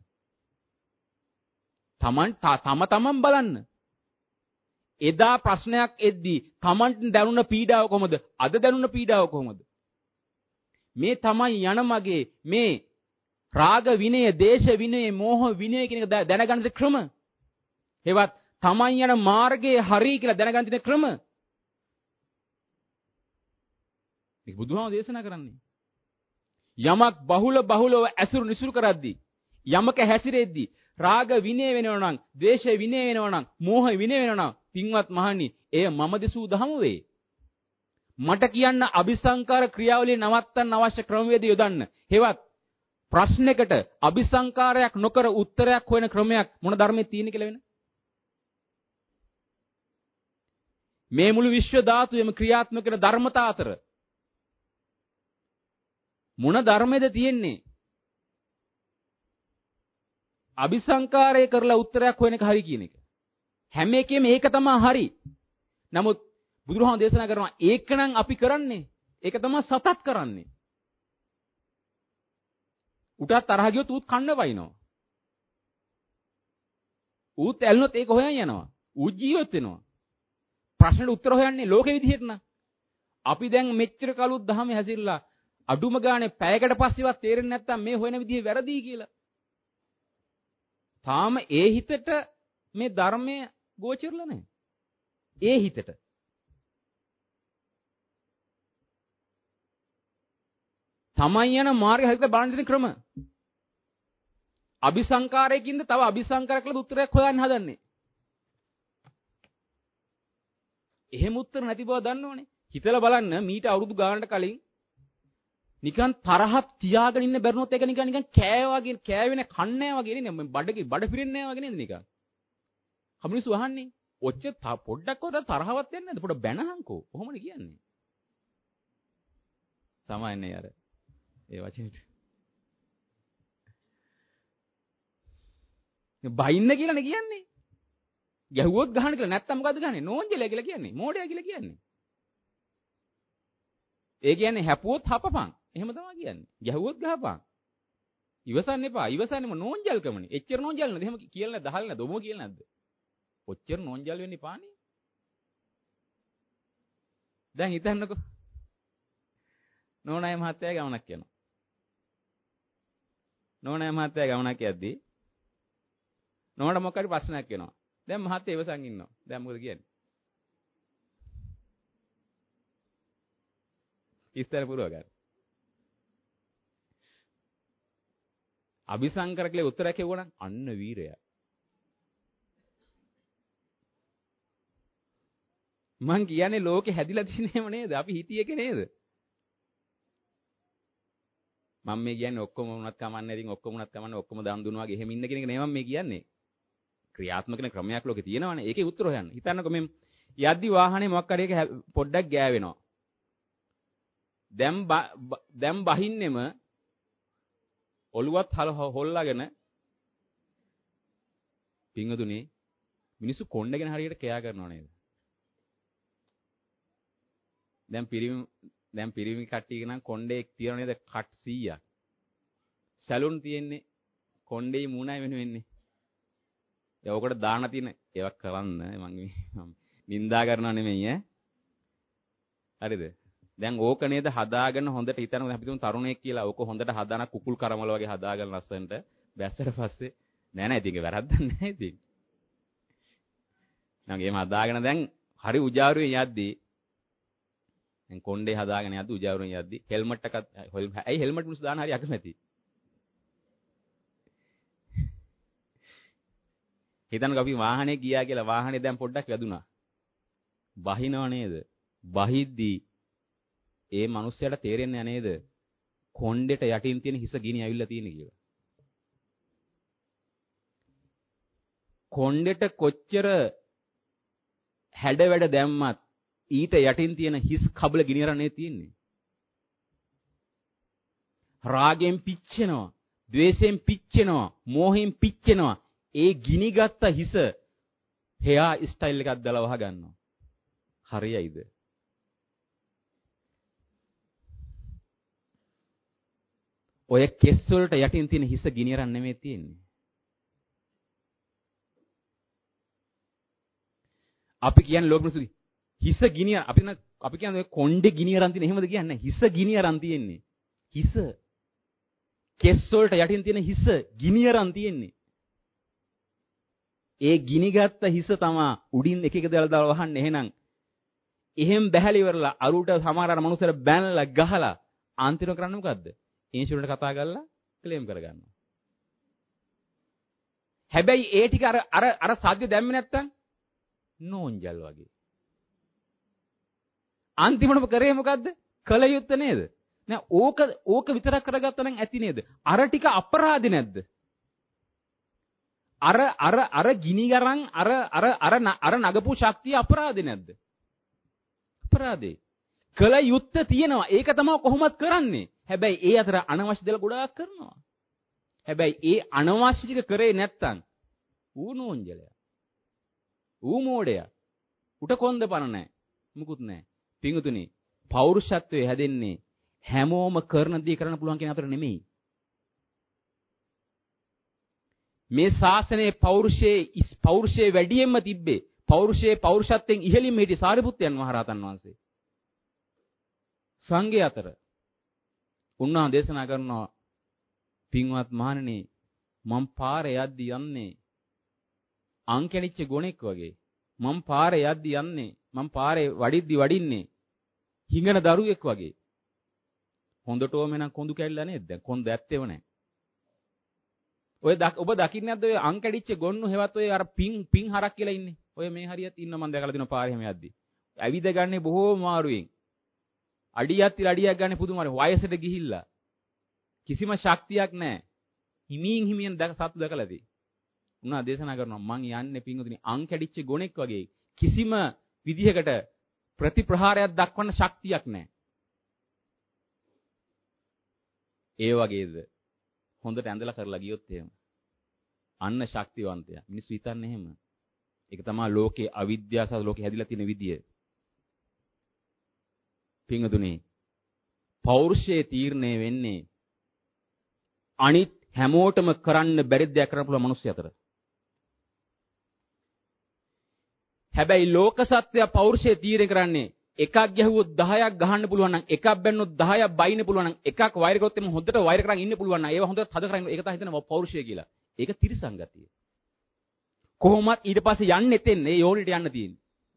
Taman තම තමන් බලන්න. එදා ප්‍රශ්නයක් එද්දි Tamanට දැනුණ පීඩාව කොහොමද? අද දැනුණ පීඩාව කොහොමද? මේ තමයි යන මගේ මේ රාග විනය, දේශ විනය, මෝහ විනය කියන එක දැනගන්න ක්‍රම. ඒවත් Taman යන මාර්ගයේ හරි කියලා දැනගන්න තියෙන ක්‍රම. මේක බුදුහාම දේශනා කරන්නේ. යමක් බහුල බහුලව ඇසුරු නිසුරු කරද්දී, යමක හැසිරෙද්දී රාග විනය වෙනවා නම්, ද්වේෂ විනය වෙනවා නම්, මෝහ විනය වෙනවා නම්, පින්වත් මහණනි, එය මම දෙසූ දහම වේ. මට කියන්න අபிසංකාර ක්‍රියාවලිය නවත්තන්න අවශ්‍ය ක්‍රමවේද යොදන්න. හෙවත් ප්‍රශ්නයකට අபிසංකාරයක් නොකර උත්තරයක් හොයන ක්‍රමයක් මොන ධර්මයේ තියෙන කියලා වෙන? මේ මුළු විශ්ව ධාතුවේම ක්‍රියාත්මක වෙන ධර්මතා අතර මොන ධර්මයේද තියෙන්නේ? අபிසංකාරය කරලා උත්තරයක් හොයන එක හරි කියන එක. හැම එකෙම ඒක තමයි හරි. නමුත් බුදුරහම දේශනා කරනවා ඒකනම් අපි කරන්නේ. ඒක තමයි සතත් කරන්නේ. උටත් තරහ ගියොත් ඌත් කන්න වයින්නවා. ඌත් ඇල්ලුනොත් ඒක හොයන් යනවා. ඌ ජීවත් වෙනවා. ප්‍රශ්නෙට උත්තර හොයන්නේ ලෝකෙ විදිහට නා. අපි දැන් මෙච්චර කලුත් දහමේ හැසිරලා අඩුම ගානේ පැයකට පස්සෙවත් තේරෙන්නේ නැත්තම් මේ හොයන විදිහ වැරදි කියලා. තාම ඒ හිතට මේ ධර්මයේ ගෝචරලා නැහැ. ඒ හිතට. තමන් යන මාර්ගය හරියට බලන්න දෙන ක්‍රම. අபிසංකාරයකින්ද තව අபிසංකාර කළා උත්තරයක් හොයන්න හදන්නේ. එහෙම උත්තර නැති බව දන්නවනේ. හිතලා බලන්න මීට අවුරුදු ගානකට කලින් නිකන් තරහක් තියාගෙන ඉන්න බැරුණොත් ඒක නිකන් නිකන් කෑ වගේ කෑවෙන කන්නේ වගේ නේ බඩේ බඩ පිරෙන්නේ නැහැ වගේ නේද නිකන්. කමිනිස්සු අහන්නේ ඔච්ච පොඩ්ඩක් වද තරහවත් යන්නේ නැද්ද? පොඩ බැනහන්කෝ. කොහොමද කියන්නේ? සමායන්නේ අර ඒ වචනෙට. බයින්න කියලානේ කියන්නේ. ගැහුවොත් ගහන්න කියලා නැත්තම් මොකද්ද ගහන්නේ? නෝන්ජලයා කියලා කියන්නේ. මෝඩයා කියලා කියන්නේ. ඒ කියන්නේ හැපුවොත් හපපන්. එහෙම තමයි කියන්නේ. ගැහුවොත් ගහපන්. ඉවසන්න එපා. ඉවසන්නේම නෝන්ජල්කමනේ. එච්චර නෝන්ජල් නැද්ද? එහෙම කියලා නැද්ද? අහලා නැද්ද? ඔබම කියලා නැද්ද? ඔච්චර නෝන්ජල් වෙන්න එපානේ. දැන් හිතන්නකෝ. නෝනාය මහත්තයා ගමනක් යනවා. නෝනාය මහත්තයා ගමනක් යද්දී නෝනට මොකක් හරි ප්‍රශ්නයක් වෙනවා. දැන් මහත්තයා ඉවසන් ඉන්නවා. දැන් මොකද කියන්නේ? ඉස්තර පුරව ගන්න. අபிසංකර කියලා උත්තරයක් කියවුවා නම් අන්න වීරයා. මං කියන්නේ ලෝකේ හැදිලා තියෙනේම නේද? අපි හිතියේක නේද? මම මේ කියන්නේ ඔක්කොම වුණත් කමන්නේ ඉතින් ඔක්කොම වුණත් කමන්නේ ඔක්කොම දන් දුන්නා වගේ එහෙම ඉන්න කෙනෙක් නෙවෙයි මම මේ කියන්නේ. ක්‍රියාත්මක වෙන ක්‍රමයක් ලෝකේ තියෙනවනේ. ඒකේ උත්තර හොයන්න. හිතන්නකෝ මේ යද්දි වාහනේ මොකක් හරි එක පොඩ්ඩක් ගෑවෙනවා. දැන් දැන් බහින්නෙම ඔළුවත් හොල්ලාගෙන පිංගුතුනේ මිනිස්සු කොණ්ඩගෙන හරියට කෑ කරනව නේද? දැන් පිරිමි දැන් පිරිමි කට්ටියක නම් කොණ්ඩේ තියන නේද කට් සීයක්. සැලුන් තියෙන්නේ කොණ්ඩේ මූණයි වෙන වෙන්නේ. ඒ ඔකට දාන්න තියෙන ඒවක් කරන්න මම නින්දා කරනව නෙමෙයි ඈ. හරිද? දැන් ඕක නේද හදාගෙන හොඳට හිතන්න අපි තුන් තරුණයෙක් කියලා ඕක හොඳට හදාන කුකුල් කරමල වගේ හදාගෙන ලස්සනට බැස්සට පස්සේ නෑ නෑ ඉතින් ඒක වැරද්දක් නෑ ඉතින්. නම් එහෙම හදාගෙන දැන් හරි උජාරුවේ යද්දී දැන් කොණ්ඩේ හදාගෙන යද්දී උජාරුවෙන් යද්දී හෙල්මට් එකක් ඇයි හෙල්මට් මිනිස්සු දාන හරි අකමැති. හිතන්නකෝ අපි වාහනේ ගියා කියලා වාහනේ දැන් පොඩ්ඩක් වැදුනා. බහිනව නේද? බහිද්දී ඒ මිනිස්සයාට තේරෙන්නේ නේද? කොණ්ඩෙට යටින් තියෙන හිස ගිනි ඇවිල්ලා තියෙන කියලා. කොණ්ඩෙට කොච්චර හැඩ වැඩ දැම්මත් ඊට යටින් තියෙන හිස් කබල ගිනි අරන්නේ තියෙන්නේ. රාගෙන් පිච්චෙනවා, ද්වේෂයෙන් පිච්චෙනවා, මෝහෙන් පිච්චෙනවා. ඒ ගිනිගත්ත හිස හෙයා ස්ටයිල් එකක් දාලා වහ ගන්නවා. හරියයිද? ඔය කෙස් වලට යටින් තියෙන හිස ගිනි අරන් නෙමෙයි තියෙන්නේ. අපි කියන්නේ ලෝක මිනිස්සු හිස ගිනි අපි අපි කියන්නේ කොණ්ඩේ ගිනි අරන් තියෙන එහෙමද කියන්නේ? හිස ගිනි අරන් තියෙන්නේ. හිස කෙස් වලට යටින් තියෙන හිස ගිනි අරන් තියෙන්නේ. ඒ ගිනිගත්ත හිස තමයි උඩින් එක එක දාලා දාලා වහන්නේ. එහෙනම් එහෙම බැහැලි ඉවරලා අරුට සමහර අර මනුස්සයර බැනලා ගහලා අන්තිම කරන්නේ මොකද්ද? ඉන්ෂුරන්ස් කතා කරලා ක්ලේම් කරගන්නවා. හැබැයි ඒ ටික අර අර අර සාධ්‍ය දැම්මේ නැත්තම් නෝන්ජල් වගේ. අන්තිමටම කරේ මොකද්ද? කල යුත්තේ නේද? නෑ ඕක ඕක විතරක් කරගත්තා නම් ඇති නේද? අර ටික අපරාධ නැද්ද? අර අර අර ගිනි ගරන් අර අර අර අර නගපු ශක්තිය අපරාධ නැද්ද? අපරාධේ. කල යුත්තේ තියෙනවා. ඒක තමයි කොහොමද කරන්නේ? හැබැයි ඒ අතර අනවශ්‍ය දේවල් ගොඩාක් කරනවා. හැබැයි ඒ අනවශ්‍ය ටික කරේ නැත්තම් ඌ නෝන්ජලයා. ඌ මෝඩයා. උට කොන්ද පණ නැහැ. මුකුත් නැහැ. පිංගුතුනි, පෞරුෂත්වයේ හැදෙන්නේ හැමෝම කරන දේ කරන්න පුළුවන් කියන අතර නෙමෙයි. මේ ශාසනයේ පෞරුෂයේ පෞරුෂයේ වැඩියෙන්ම තිබ්බේ පෞරුෂයේ පෞරුෂත්වයෙන් ඉහළින්ම හිටි සාරිපුත්යන් මහරහතන් වහන්සේ. සංඝය අතර උන්වහන්සේ දේශනා කරනවා පින්වත් මහණෙනි මම පාරේ යද්දි යන්නේ අංකෙනිච්ච ගොනෙක් වගේ. මම පාරේ යද්දි යන්නේ මම පාරේ වඩිද්දි වඩින්නේ හිඟන දරුවෙක් වගේ. හොඳටම නම් කොඳු කැල්ලා නේද? දැන් කොඳ ඇත්තේව නැහැ. ඔය ඔබ දකින්නේ නැද්ද ඔය අංකෙඩිච්ච ගොන්නු හෙවත් ඔය අර පින් පින් හරක් කියලා ඉන්නේ. ඔය මේ හරියත් ඉන්න මම දැකලා දිනවා පාරේ හැම යද්දි. ඇවිද ගන්නේ බොහෝ මාරුවෙන්. අඩියක් තිර අඩියක් ගන්න පුදුමාරේ වයසට ගිහිල්ලා කිසිම ශක්තියක් නැහැ. හිමින් හිමින් දැක සතු දැකලා තියෙයි. උනා දේශනා කරනවා මං යන්නේ පින්වතුනි අං කැඩිච්ච ගොනෙක් වගේ කිසිම විදිහකට ප්‍රතිප්‍රහාරයක් දක්වන්න ශක්තියක් නැහැ. ඒ වගේද හොඳට ඇඳලා කරලා ගියොත් එහෙම අන්න ශක්තිවන්තයා. මිනිස්සු හිතන්නේ එහෙම. ඒක තමයි ලෝකේ අවිද්‍යාව සහ ලෝකේ හැදිලා තියෙන විදිය. පින්වතුනි පෞරුෂයේ තීරණය වෙන්නේ අනිත් හැමෝටම කරන්න බැරි දෙයක් කරන්න පුළුවන් මිනිස්සු අතර. හැබැයි ලෝක සත්‍ය පෞරුෂයේ තීරණය කරන්නේ එකක් ගැහුවොත් දහයක් ගහන්න පුළුවන් නම් එකක් බැන්නොත් දහයක් බයින්න පුළුවන් නම් එකක් වෛර කරොත් එම හොඳට වෛර කරන් ඉන්න පුළුවන් නම් ඒව හොඳට තද කරන් ඒක තමයි හිතන පෞරුෂය කියලා. ඒක තිරසංගතිය. කොහොමත් ඊට පස්සේ යන්න එතෙන්නේ යෝනිට යන්න තියෙන්නේ.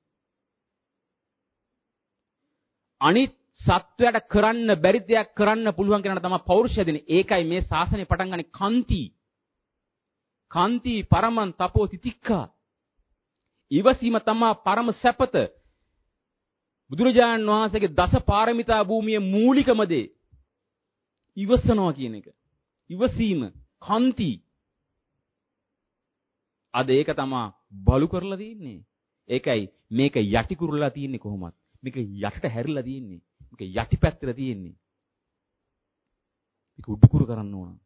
අනිත් සත්වයට කරන්න බැරි දෙයක් කරන්න පුළුවන් කෙනාට තමයි පෞරුෂය දෙන්නේ. ඒකයි මේ ශාසනය පටන් ගන්නේ කාන්ති. කාන්ති පරමං තපෝ තිතික්ඛා. ඊවසීම තමයි පරම සැපත. බුදුරජාණන් වහන්සේගේ දස පාරමිතා භූමියේ මූලිකම දේ ඉවසනවා කියන එක. ඉවසීම, කාන්ති. අද ඒක තමයි බලු කරලා තින්නේ. ඒකයි මේක යටි කුරුල්ලා තින්නේ කොහොමද? මේක යටට හැරිලා තින්නේ. මේක යටි පැත්තට තින්නේ. මේක උඩු කුරු කරන්න ඕන.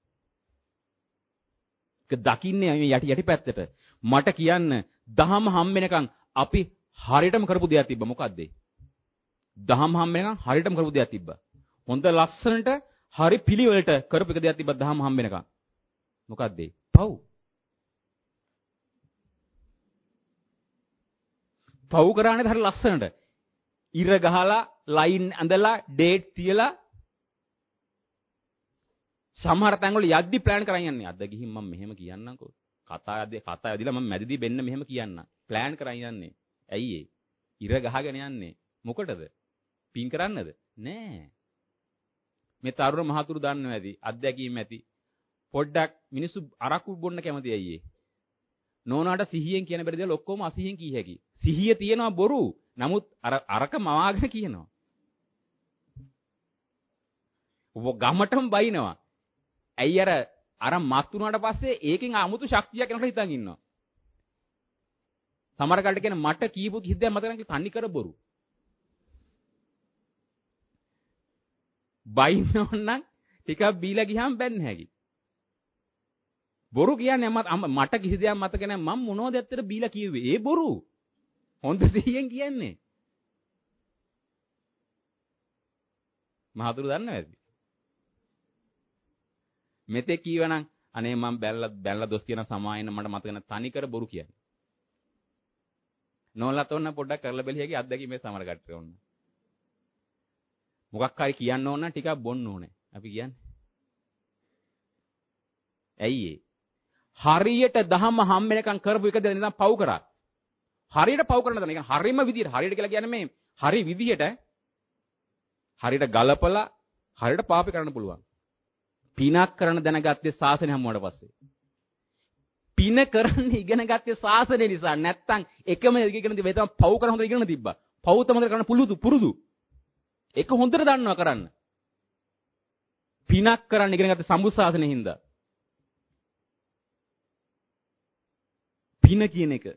ඒක දකින්නේ මේ යටි යටි පැත්තට. මට කියන්න දහම හම්බෙනකන් අපි හරියටම කරපු දෙයක් තිබ්බා. මොකද්ද ඒ? දහම හම්බෙනකන් හරියටම කරපු දෙයක් තිබ්බා. හොඳ ලස්සනට හරි පිළිවෙලට කරපු එක දෙයක් තිබ්බා දහම හම්බෙනකන්. මොකද්ද ඒ? පව්. පව් කරන්නේ හරි ලස්සනට. ඉර ගහලා, ලයින් ඇඳලා, ඩේට් තියලා සමහර තැන්වල යද්දි ප්ලෑන් කරන් යන්නේ. අද ගිහින් මම මෙහෙම කියන්නම්කෝ. කතා යද්දි කතා යදිලා මම මැදදී බෙන්න මෙහෙම කියන්නම්. ප්ලෑන් කරන් යන්නේ. ඇයි ඒ? ඉර ගහගෙන යන්නේ. මොකටද? පින් කරන්නද? නෑ. මේ තරුණ මහතුරු දන්නව ඇති. අත්දැකීම් ඇති. පොඩ්ඩක් මිනිස්සු අරක්කු බොන්න කැමති ඇයි ඒ? නෝනාට සිහියෙන් කියන බැරි දේවල් ඔක්කොම අසිහියෙන් කිය හැකි. සිහිය තියෙනවා බොරු. නමුත් අර අරක මවාගෙන කියනවා. ඔබ ගමටම බයිනවා. ඇයි අර අර මත් උනාට පස්සේ ඒකෙන් 아무තු ශක්තියක් එනකොට හිතන් ඉන්නවා. සමහර කල්ට කියන මට කීපු කිසිදයක් මතක නැහැ තනි කර බොරු. බයින්නවනම් ටිකක් බීලා ගියාම බැන්න හැකි. බොරු කියන්නේ මට කිසි දෙයක් මතක නැහැ මම මොනවද ඇත්තට බීලා කිව්වේ. ඒ බොරු. හොඳ දෙයෙන් කියන්නේ. මහතුරු දන්නවද? මෙතෙක් කීවනම් අනේ මම බැලලා බැලලා දොස් කියන සමායන මට මතක නැහැ තනි කර බොරු කියන්නේ. නෝලත් ඔන්න පොඩ්ඩක් කරලා බැලියගේ අත්දැකීමේ සමහර කට්ටිය ඔන්න. මොකක් හරි කියන්න ඕන නම් ටිකක් බොන්න ඕනේ. අපි කියන්නේ. ඇයි ඒ? හරියට දහම හම්බෙනකන් කරපු එක දෙන ඉඳන් පව් කරා. හරියට පව් කරන දන. ඒ කියන්නේ හරියම විදියට හරියට කියලා කියන්නේ මේ හරි විදියට හරියට ගලපලා හරියට පාපේ කරන්න පුළුවන්. පිනක් කරන දැනගත්තේ සාසනය හමුවට පස්සේ. පින කරන්න ඉගෙන ගත්තේ සාසනය නිසා. නැත්තම් එකම ඉගෙන තිබ්බ. ඒ තමයි පව් කරන හොඳට ඉගෙන තිබ්බා. පව් තමයි කරන්න පුරුදු පුරුදු. ඒක හොඳට දන්නවා කරන්න. පිනක් කරන්න ඉගෙන ගත්තේ සම්බුත් ශාසනයෙන් හින්දා. පින කියන එක.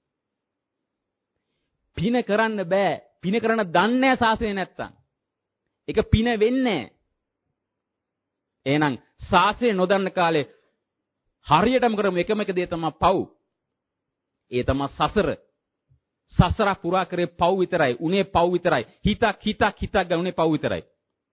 පින කරන්න බෑ. පින කරන්න දන්නේ නැහැ ශාසනය නැත්තම්. ඒක පින වෙන්නේ නැහැ. එහෙනම් ශාසනය නොදන්න කාලේ හරියටම කරමු එකම එක දේ තමයි පව්. ඒ තමයි සසර. සසර පුරා කරේ පව් විතරයි. උනේ පව් විතරයි. හිතක් හිතක් හිතක් ගන්න උනේ පව් විතරයි.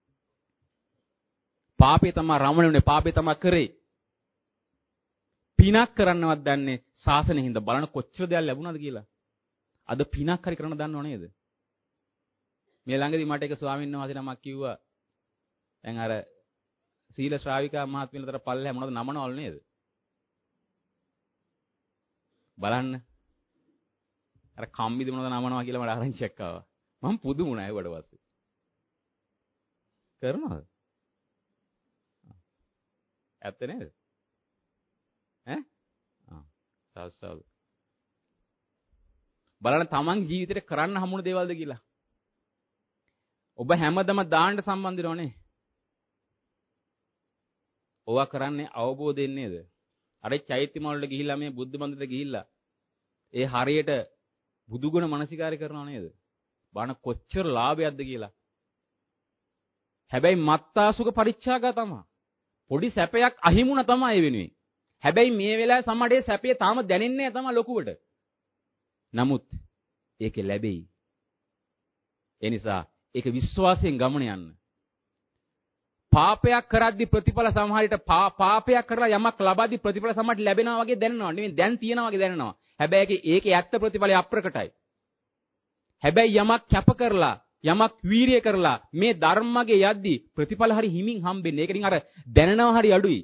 පාපේ තමයි රමණුනේ පාපේ තමයි කරේ. පිනක් කරන්නවත් දන්නේ ශාසනයෙන් හින්දා බලන කොච්චර දෙයක් ලැබුණාද කියලා. අද පිනක් හරි කරන්න දන්නව නේද? මේ ළඟදී මට එක ස්වාමීන් වහන්සේ නමක් කිව්වා දැන් අර සීල ශ්‍රාවිකා මහත්මියලතර පල්ලෙහැ මොනවද නමනවල නේද? බලන්න. අර කම්මිද මොනවද නමනවා කියලා මට ආරංචියක් ආවා. මම පුදුම වුණා ඒවට පස්සේ. කරනවද? ඇත්ත නේද? ඈ? ආ. සාසාව. බලන්න තමන් ජීවිතේට කරන්න හමුන දේවල්ද කියලා. ඔබ හැමදම දාන්න සම්බන්ධ වෙනවනේ. ඔවා කරන්නේ අවබෝධයෙන් නේද? අර චෛත්‍ය මවලට ගිහිල්ලා මේ බුද්ධ මන්දිරට ගිහිල්ලා ඒ හරියට බුදුගුණ මනසිකාරය කරනව නේද? බාන කොච්චර ලාභයක්ද කියලා. හැබැයි මත්තාසුක පරිච්ඡාගා තමයි. පොඩි සැපයක් අහිමුණ තමයි ඒ වෙනුවෙන්. හැබැයි මේ වෙලාවේ සමහරේ සැපේ තාම දැනෙන්නේ නැහැ තමයි ලොකුවට. නමුත් ඒකේ ලැබෙයි. ඒ නිසා ඒක විශ්වාසයෙන් ගමන යන්න. පාපයක් කරද්දී ප්‍රතිඵල සමහරට පාපයක් කරලා යමක් ලබද්දී ප්‍රතිඵල සමහරට ලැබෙනවා වගේ දැනෙනවා. නෙමෙයි දැන් තියෙනවා වගේ දැනෙනවා. හැබැයි ඒකේ ඇත්ත ප්‍රතිඵලය අප්‍රකටයි. හැබැයි යමක් කැප කරලා යමක් වීරිය කරලා මේ ධර්මගේ යද්දි ප්‍රතිඵල හරි හිමින් හම්බෙන්නේ. ඒකකින් අර දැනනවා හරි අඩුයි.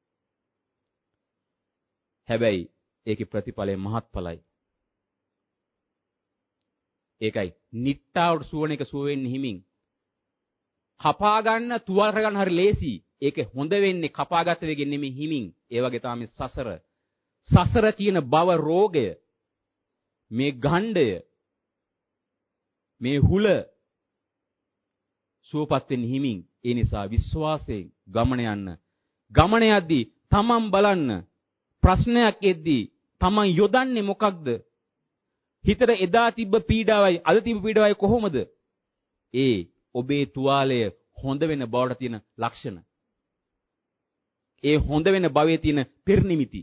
හැබැයි ඒකේ ප්‍රතිඵලය මහත්ඵලයි. ඒකයි නිට්ටාවට සුවන එක සුව වෙන්නේ හිමින්. කපා ගන්න තුවාල කරගන්න හරි ලේසි. ඒක හොඳ වෙන්නේ කපාගත්ත වෙගෙන් නෙමෙයි හිමින්. ඒ වගේ තමයි සසර. සසර කියන භව රෝගය මේ ගණ්ඩය මේ හුල සුවපත් වෙන්න හිමින්. ඒ නිසා විශ්වාසයෙන් ගමන යන්න. ගමන යද්දී තමන් බලන්න ප්‍රශ්නයක් එද්දී තමන් යොදන්නේ මොකක්ද? හිතට එදා තිබ්බ පීඩාවයි අද තිබ්බ පීඩාවයි කොහොමද? ඒ ඔබේ තුවාලය හොඳ වෙන බවට තියෙන ලක්ෂණ. ඒ හොඳ වෙන භවයේ තියෙන පෙරනිමිති.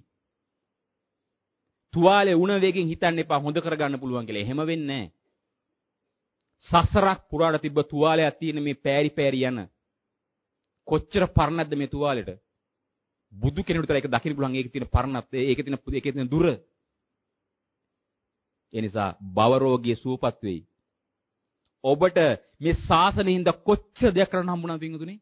තුවාලේ උණ වේගෙන් හිතන්න එපා හොඳ කරගන්න පුළුවන් කියලා. එහෙම වෙන්නේ නැහැ. සසරක් පුරාට තිබ්බ තුවාලයක් තියෙන මේ පෑරි පෑරි යන කොච්චර පරණක්ද මේ තුවාලෙට? බුදු කෙනෙකුට ඒක දකින්න පුළුවන්. ඒකේ තියෙන පරණත් ඒකේ තියෙන ඒකේ තියෙන දුර. ඒ නිසා භව රෝගිය සුවපත් වෙයි. ඔබට මේ ශාසනයින්ද කොච්චර දෙයක් කරන්න හම්බුණාද පින්වතුනි?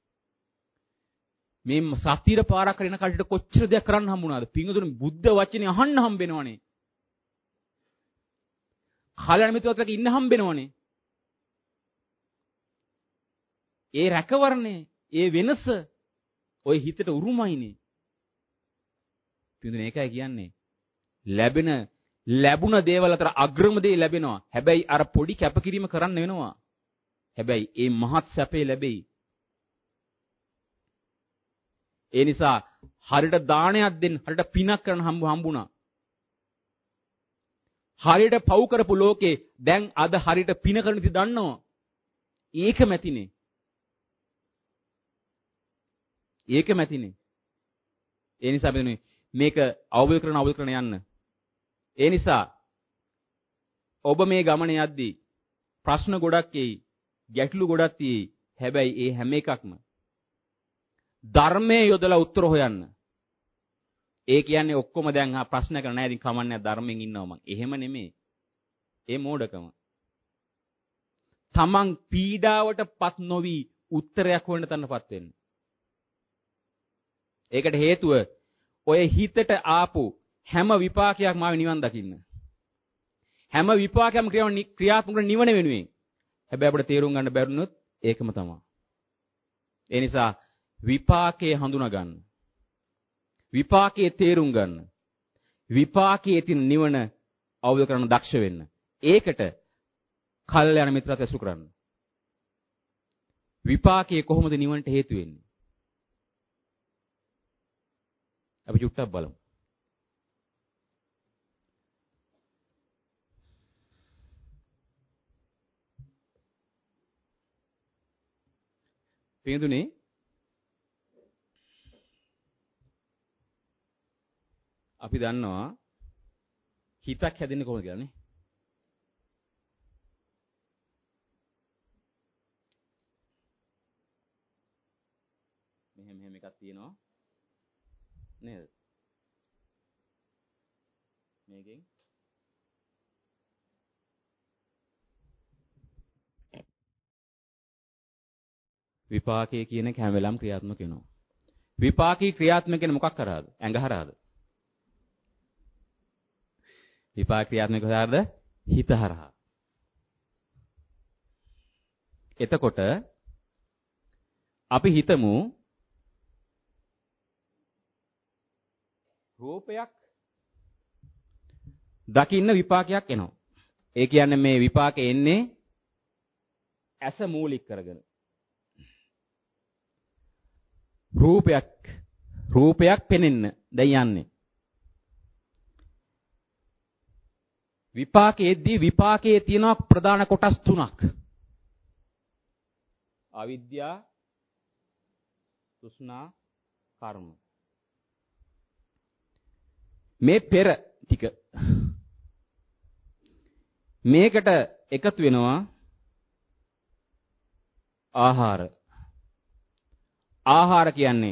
මේ සතිර පාරක් කරන කල්ට කොච්චර දෙයක් කරන්න හම්බුණාද? පින්වතුනි බුද්ධ වචනේ අහන්න හම්බෙනවනේ. කල්‍යාණ මිත්‍රත්වයක ඉන්න හම්බෙනවනේ. ඒ රැකවරණේ, ඒ වෙනස ඔය හිතට උරුමයිනේ. පින්වතුනි ඒකයි කියන්නේ. ලැබෙන ලැබුණ දේවල් අතර අග්‍රම දේ ලැබෙනවා. හැබැයි අර පොඩි කැපකිරීම කරන්න වෙනවා. හැබැයි ඒ මහත් සැපේ ලැබෙයි. ඒ නිසා හරියට දානයක් දෙන්න, හරියට පිනක් කරන්න හම්බ හම්බුණා. හරියට පව් කරපු ලෝකේ දැන් අද හරියට පින කරන ඉති දන්නවා. ඒක මැතිනේ. ඒක මැතිනේ. ඒ නිසා මෙතන මේක අවබෝධ කරන අවබෝධ කරන යන්න. ඒ නිසා ඔබ මේ ගමන යද්දී ප්‍රශ්න ගොඩක් එයි, ගැටලු ගොඩක් තියෙයි. හැබැයි ඒ හැම එකක්ම ධර්මයේ යොදලා උත්තර හොයන්න. ඒ කියන්නේ ඔක්කොම දැන් ආ ප්‍රශ්න කරන නෑ ඉතින් කමන්නේ ධර්මයෙන් ඉන්නවා මං. එහෙම නෙමෙයි. ඒ මෝඩකම. තමන් පීඩාවටපත් නොවි උත්තරයක් හොයන්න තනපත් වෙන්න. ඒකට හේතුව ඔය හිතට ආපු හැම විපාකයක්ම ආවේ නිවන් දකින්න. හැම විපාකයක්ම ක්‍රියාත්මක නිවන වෙනුවෙන්. හැබැයි අපිට තේරුම් ගන්න බැරිුනොත් ඒකම තමයි. ඒ නිසා විපාකයේ හඳුනා ගන්න. විපාකයේ තේරුම් ගන්න. විපාකයේ තියෙන නිවන අවබෝධ කරගන්න දක්ෂ වෙන්න. ඒකට කල්යාණ මිත්‍රත්වය ඇසුරු කරන්න. විපාකයේ කොහොමද නිවනට හේතු වෙන්නේ? අපි චුට්ටක් බලමු. පින්දුනේ අපි දන්නවා හිතක් හැදෙන්නේ කොහොමද කියලා නේ. මෙහෙම මෙහෙම එකක් තියෙනවා නේද? මේකෙන් විපාකයේ කියන එක හැම වෙලාවෙම ක්‍රියාත්මක වෙනවා. විපාකී ක්‍රියාත්මක වෙන මොකක් කරාද? ඇඟ හරහාද? විපාක ක්‍රියාත්මක හරහාද? හිත හරහා. එතකොට අපි හිතමු රූපයක් දකින්න විපාකයක් එනවා. ඒ කියන්නේ මේ විපාකේ එන්නේ ඇස මූලික කරගෙන. රූපයක් රූපයක් පෙනෙන්න දැන් යන්නේ. විපාකයේදී විපාකයේ තියෙන ප්‍රධාන කොටස් තුනක්. අවිද්‍යා, තෘෂ්ණා, කර්ම. මේ පෙර ටික මේකට එකතු වෙනවා ආහාර. ආහාර කියන්නේ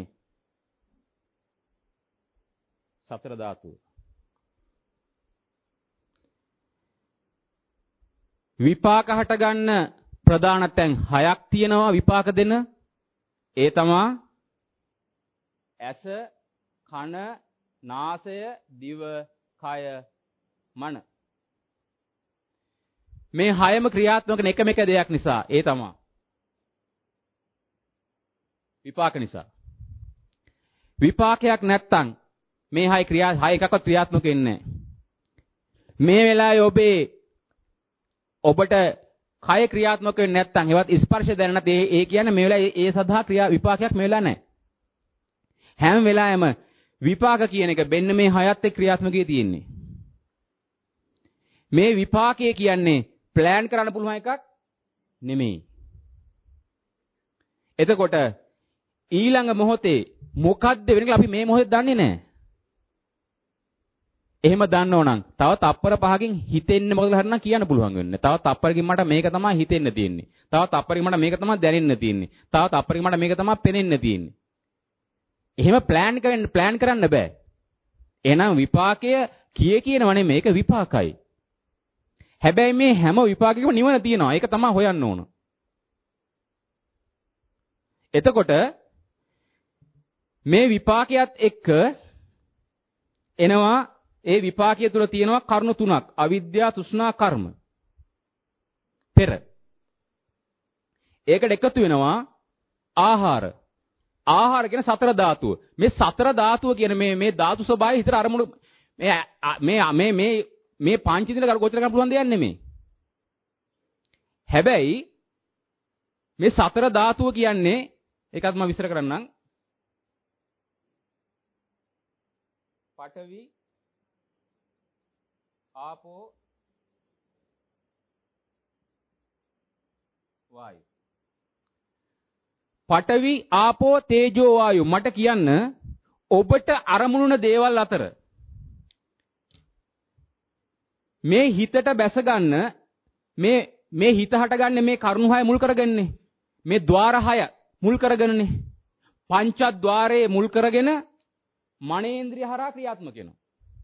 සතර ධාතුව. විපාක හට ගන්න ප්‍රධාන තැන් හයක් තියෙනවා විපාක දෙන. ඒ තමා ඇස, කන, නාසය, දිව, කය, මන. මේ හයම ක්‍රියාත්මක වෙන එකම එක දෙයක් නිසා. ඒ තමා විපාක නිසා. විපාකයක් නැත්තම් මේ හය ක්‍රියා හය එකක්වත් ක්‍රියාත්මක වෙන්නේ නැහැ. මේ වෙලාවේ ඔබේ ඔබට කය ක්‍රියාත්මක වෙන්නේ නැත්තම් ඒවත් ස්පර්ශ දැනනත් ඒ ඒ කියන්නේ මේ වෙලාවේ ඒ සදා ක්‍රියා විපාකයක් මේ වෙලාව නැහැ. හැම වෙලාවෙම විපාක කියන එක බෙන්න මේ හයත් එක්ක ක්‍රියාත්මකයේ තියෙන්නේ. මේ විපාකය කියන්නේ ප්ලෑන් කරන්න පුළුවන් එකක් නෙමෙයි. එතකොට ඊළඟ මොහොතේ මොකද්ද වෙන්නේ කියලා අපි මේ මොහොතේ දන්නේ නැහැ. එහෙම දන්නව නම් තව තප්පර පහකින් හිතෙන්නේ මොකද හරිනම් කියන්න පුළුවන් වෙන්නේ. තව තප්පරකින් මට මේක තමයි හිතෙන්න තියෙන්නේ. තව තප්පරකින් මට මේක තමයි දැනෙන්න තියෙන්නේ. තව තප්පරකින් මට මේක තමයි පෙනෙන්න තියෙන්නේ. එහෙම ප්ලෑන් කරන්න ප්ලෑන් කරන්න බෑ. එහෙනම් විපාකය කියේ කියනව නෙමෙයි මේක විපාකයි. හැබැයි මේ හැම විපාකයකම නිවන තියෙනවා. ඒක තමයි හොයන්න ඕන. එතකොට මේ විපාකයක් එක්ක එනවා ඒ විපාකයේ තුල තියෙනවා කරුණු තුනක්. අවිද්‍යාව, තෘෂ්ණා, කර්ම. පෙර. ඒකට එකතු වෙනවා ආහාර. ආහාර කියන සතර ධාතුව. මේ සතර ධාතුව කියන මේ මේ ධාතු ස්වභාවය හිතට අරමුණු මේ මේ මේ මේ මේ පංච දින කර ගොචර කරන්න පුළුවන් දෙයක් නෙමෙයි. හැබැයි මේ සතර ධාතුව කියන්නේ ඒකත් මම විස්තර කරන්නම්. පඨවි, ආපෝ, වායු. පඨවි, ආපෝ, තේජෝ, වායු. මට කියන්න ඔබට අරමුණුන දේවල් අතර මේ හිතට බැස ගන්න මේ මේ හිත හට ගන්න මේ කරුණු හය මුල් කරගන්නේ. මේ ద్వාර හය මුල් කරගෙනනේ. පංචද්වාරයේ මුල් කරගෙන මනේන්ද්‍රිය හරහා ක්‍රියාත්මක වෙනවා.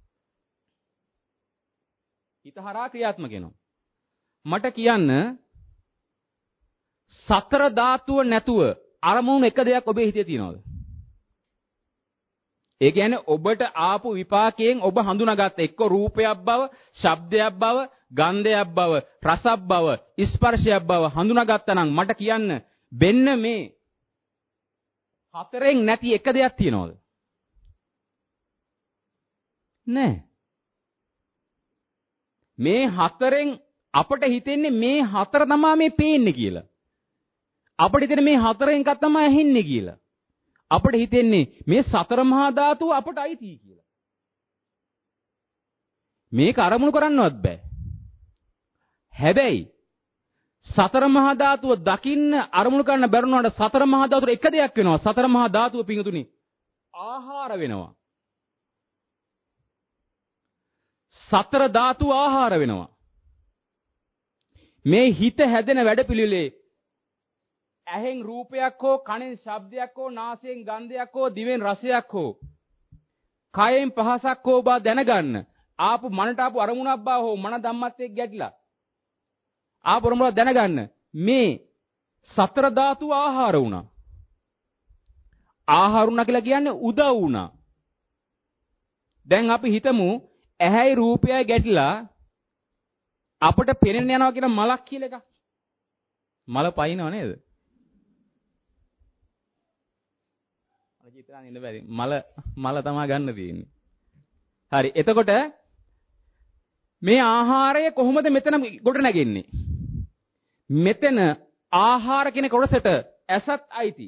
හිත හරහා ක්‍රියාත්මක වෙනවා. මට කියන්න සතර ධාතුව නැතුව අරමුණු එක දෙයක් ඔබේ හිතේ තියනවද? ඒ කියන්නේ ඔබට ආපු විපාකයෙන් ඔබ හඳුනාගත්ත එක්ක රූපයක් බව, ශබ්දයක් බව, ගන්ධයක් බව, රසක් බව, ස්පර්ශයක් බව හඳුනාගත්තා නම් මට කියන්න බෙන්න මේ හතරෙන් නැති එක දෙයක් තියනවද? නෑ. මේ හතරෙන් අපට හිතෙන්නේ මේ හතර තමයි මේ පේන්නේ කියලා. අපිට හිතෙන්නේ මේ හතරෙන් එකක් තමයි ඇහෙන්නේ කියලා. අපිට හිතෙන්නේ මේ සතර මහා ධාතුව අපට අයිති කියලා. මේක අරමුණු කරන්නවත් බෑ. හැබැයි සතර මහා ධාතුව දකින්න අරමුණු කරන්න බැරුණාට සතර මහා ධාතුව එක දෙයක් වෙනවා. සතර මහා ධාතුව පිඟුතුනි ආහාර වෙනවා. සතර ධාතු ආහාර වෙනවා. මේ හිත හැදෙන වැඩපිළිවෙලේ ඇහෙන් රූපයක් හෝ කනෙන් ශබ්දයක් හෝ නාසයෙන් ගන්ධයක් හෝ දිවෙන් රසයක් හෝ කයෙන් පහසක් හෝ බව දැනගන්න ආපු මනට ආපු අරමුණක් බව හෝ මන ධම්මත් එක්ක ගැටිලා ආපු අරමුණ දැනගන්න මේ සතර ධාතු ආහාර වුණා. ආහාර වුණා කියලා කියන්නේ උදව් වුණා. දැන් අපි හිතමු ඇහැයි රූපයයි ගැටිලා අපිට පෙනෙන්න යනවා කියන මලක් කියලා එකක්. මල පයින්නව නේද? මල චිත්‍රාන් ඉන්න බැරි. මල මල තමයි ගන්න තියෙන්නේ. හරි. එතකොට මේ ආහාරය කොහොමද මෙතන ගොඩ නැගෙන්නේ? මෙතන ආහාර කියන කොටසට ඇසත් අයිති.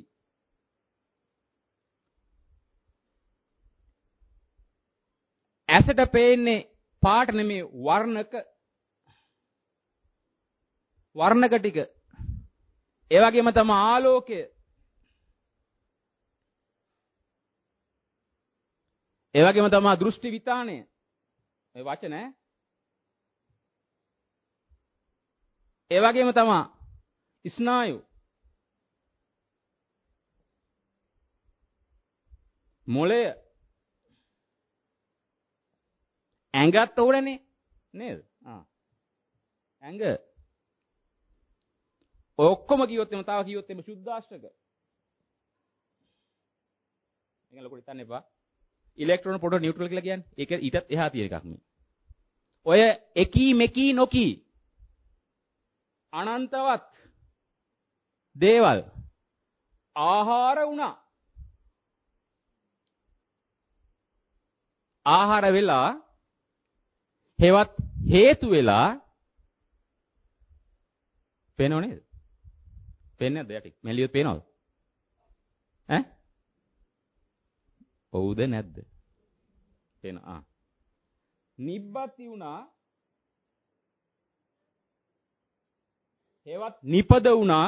ඇසට පේන්නේ පාට නෙමෙයි වර්ණක වර්ණක ටික. ඒ වගේම තමයි ආලෝකය. ඒ වගේම තමයි දෘෂ්ටි විතාණය. මේ වචන ඈ. ඒ වගේම තමයි ස්නායු. මොළය. ඇඟත් උඩනේ නේද? ආ. ඇඟ ඔය ඔක්කොම කිව්වොත් එම තව කිව්වොත් එම සුද්ධාෂ්ටක. මේක ලොකුට හිතන්න එපා. ඉලෙක්ට්‍රෝන ප්‍රෝටෝන නියුට්‍රල් කියලා කියන්නේ ඒක ඊටත් එහා තියෙන එකක් මේ. ඔය එකී මෙකී නොකී අනන්තවත් දේවල් ආහාර වුණා. ආහාර වෙලා හේවත් හේතු වෙලා පේනව නේද? පේන්නේ නැද්ද යටි? මෙලියොත් පේනවද? ඈ? ඔව්ද නැද්ද? පේන ආ. නිබ්බති වුණා. හේවත් නිපද වුණා.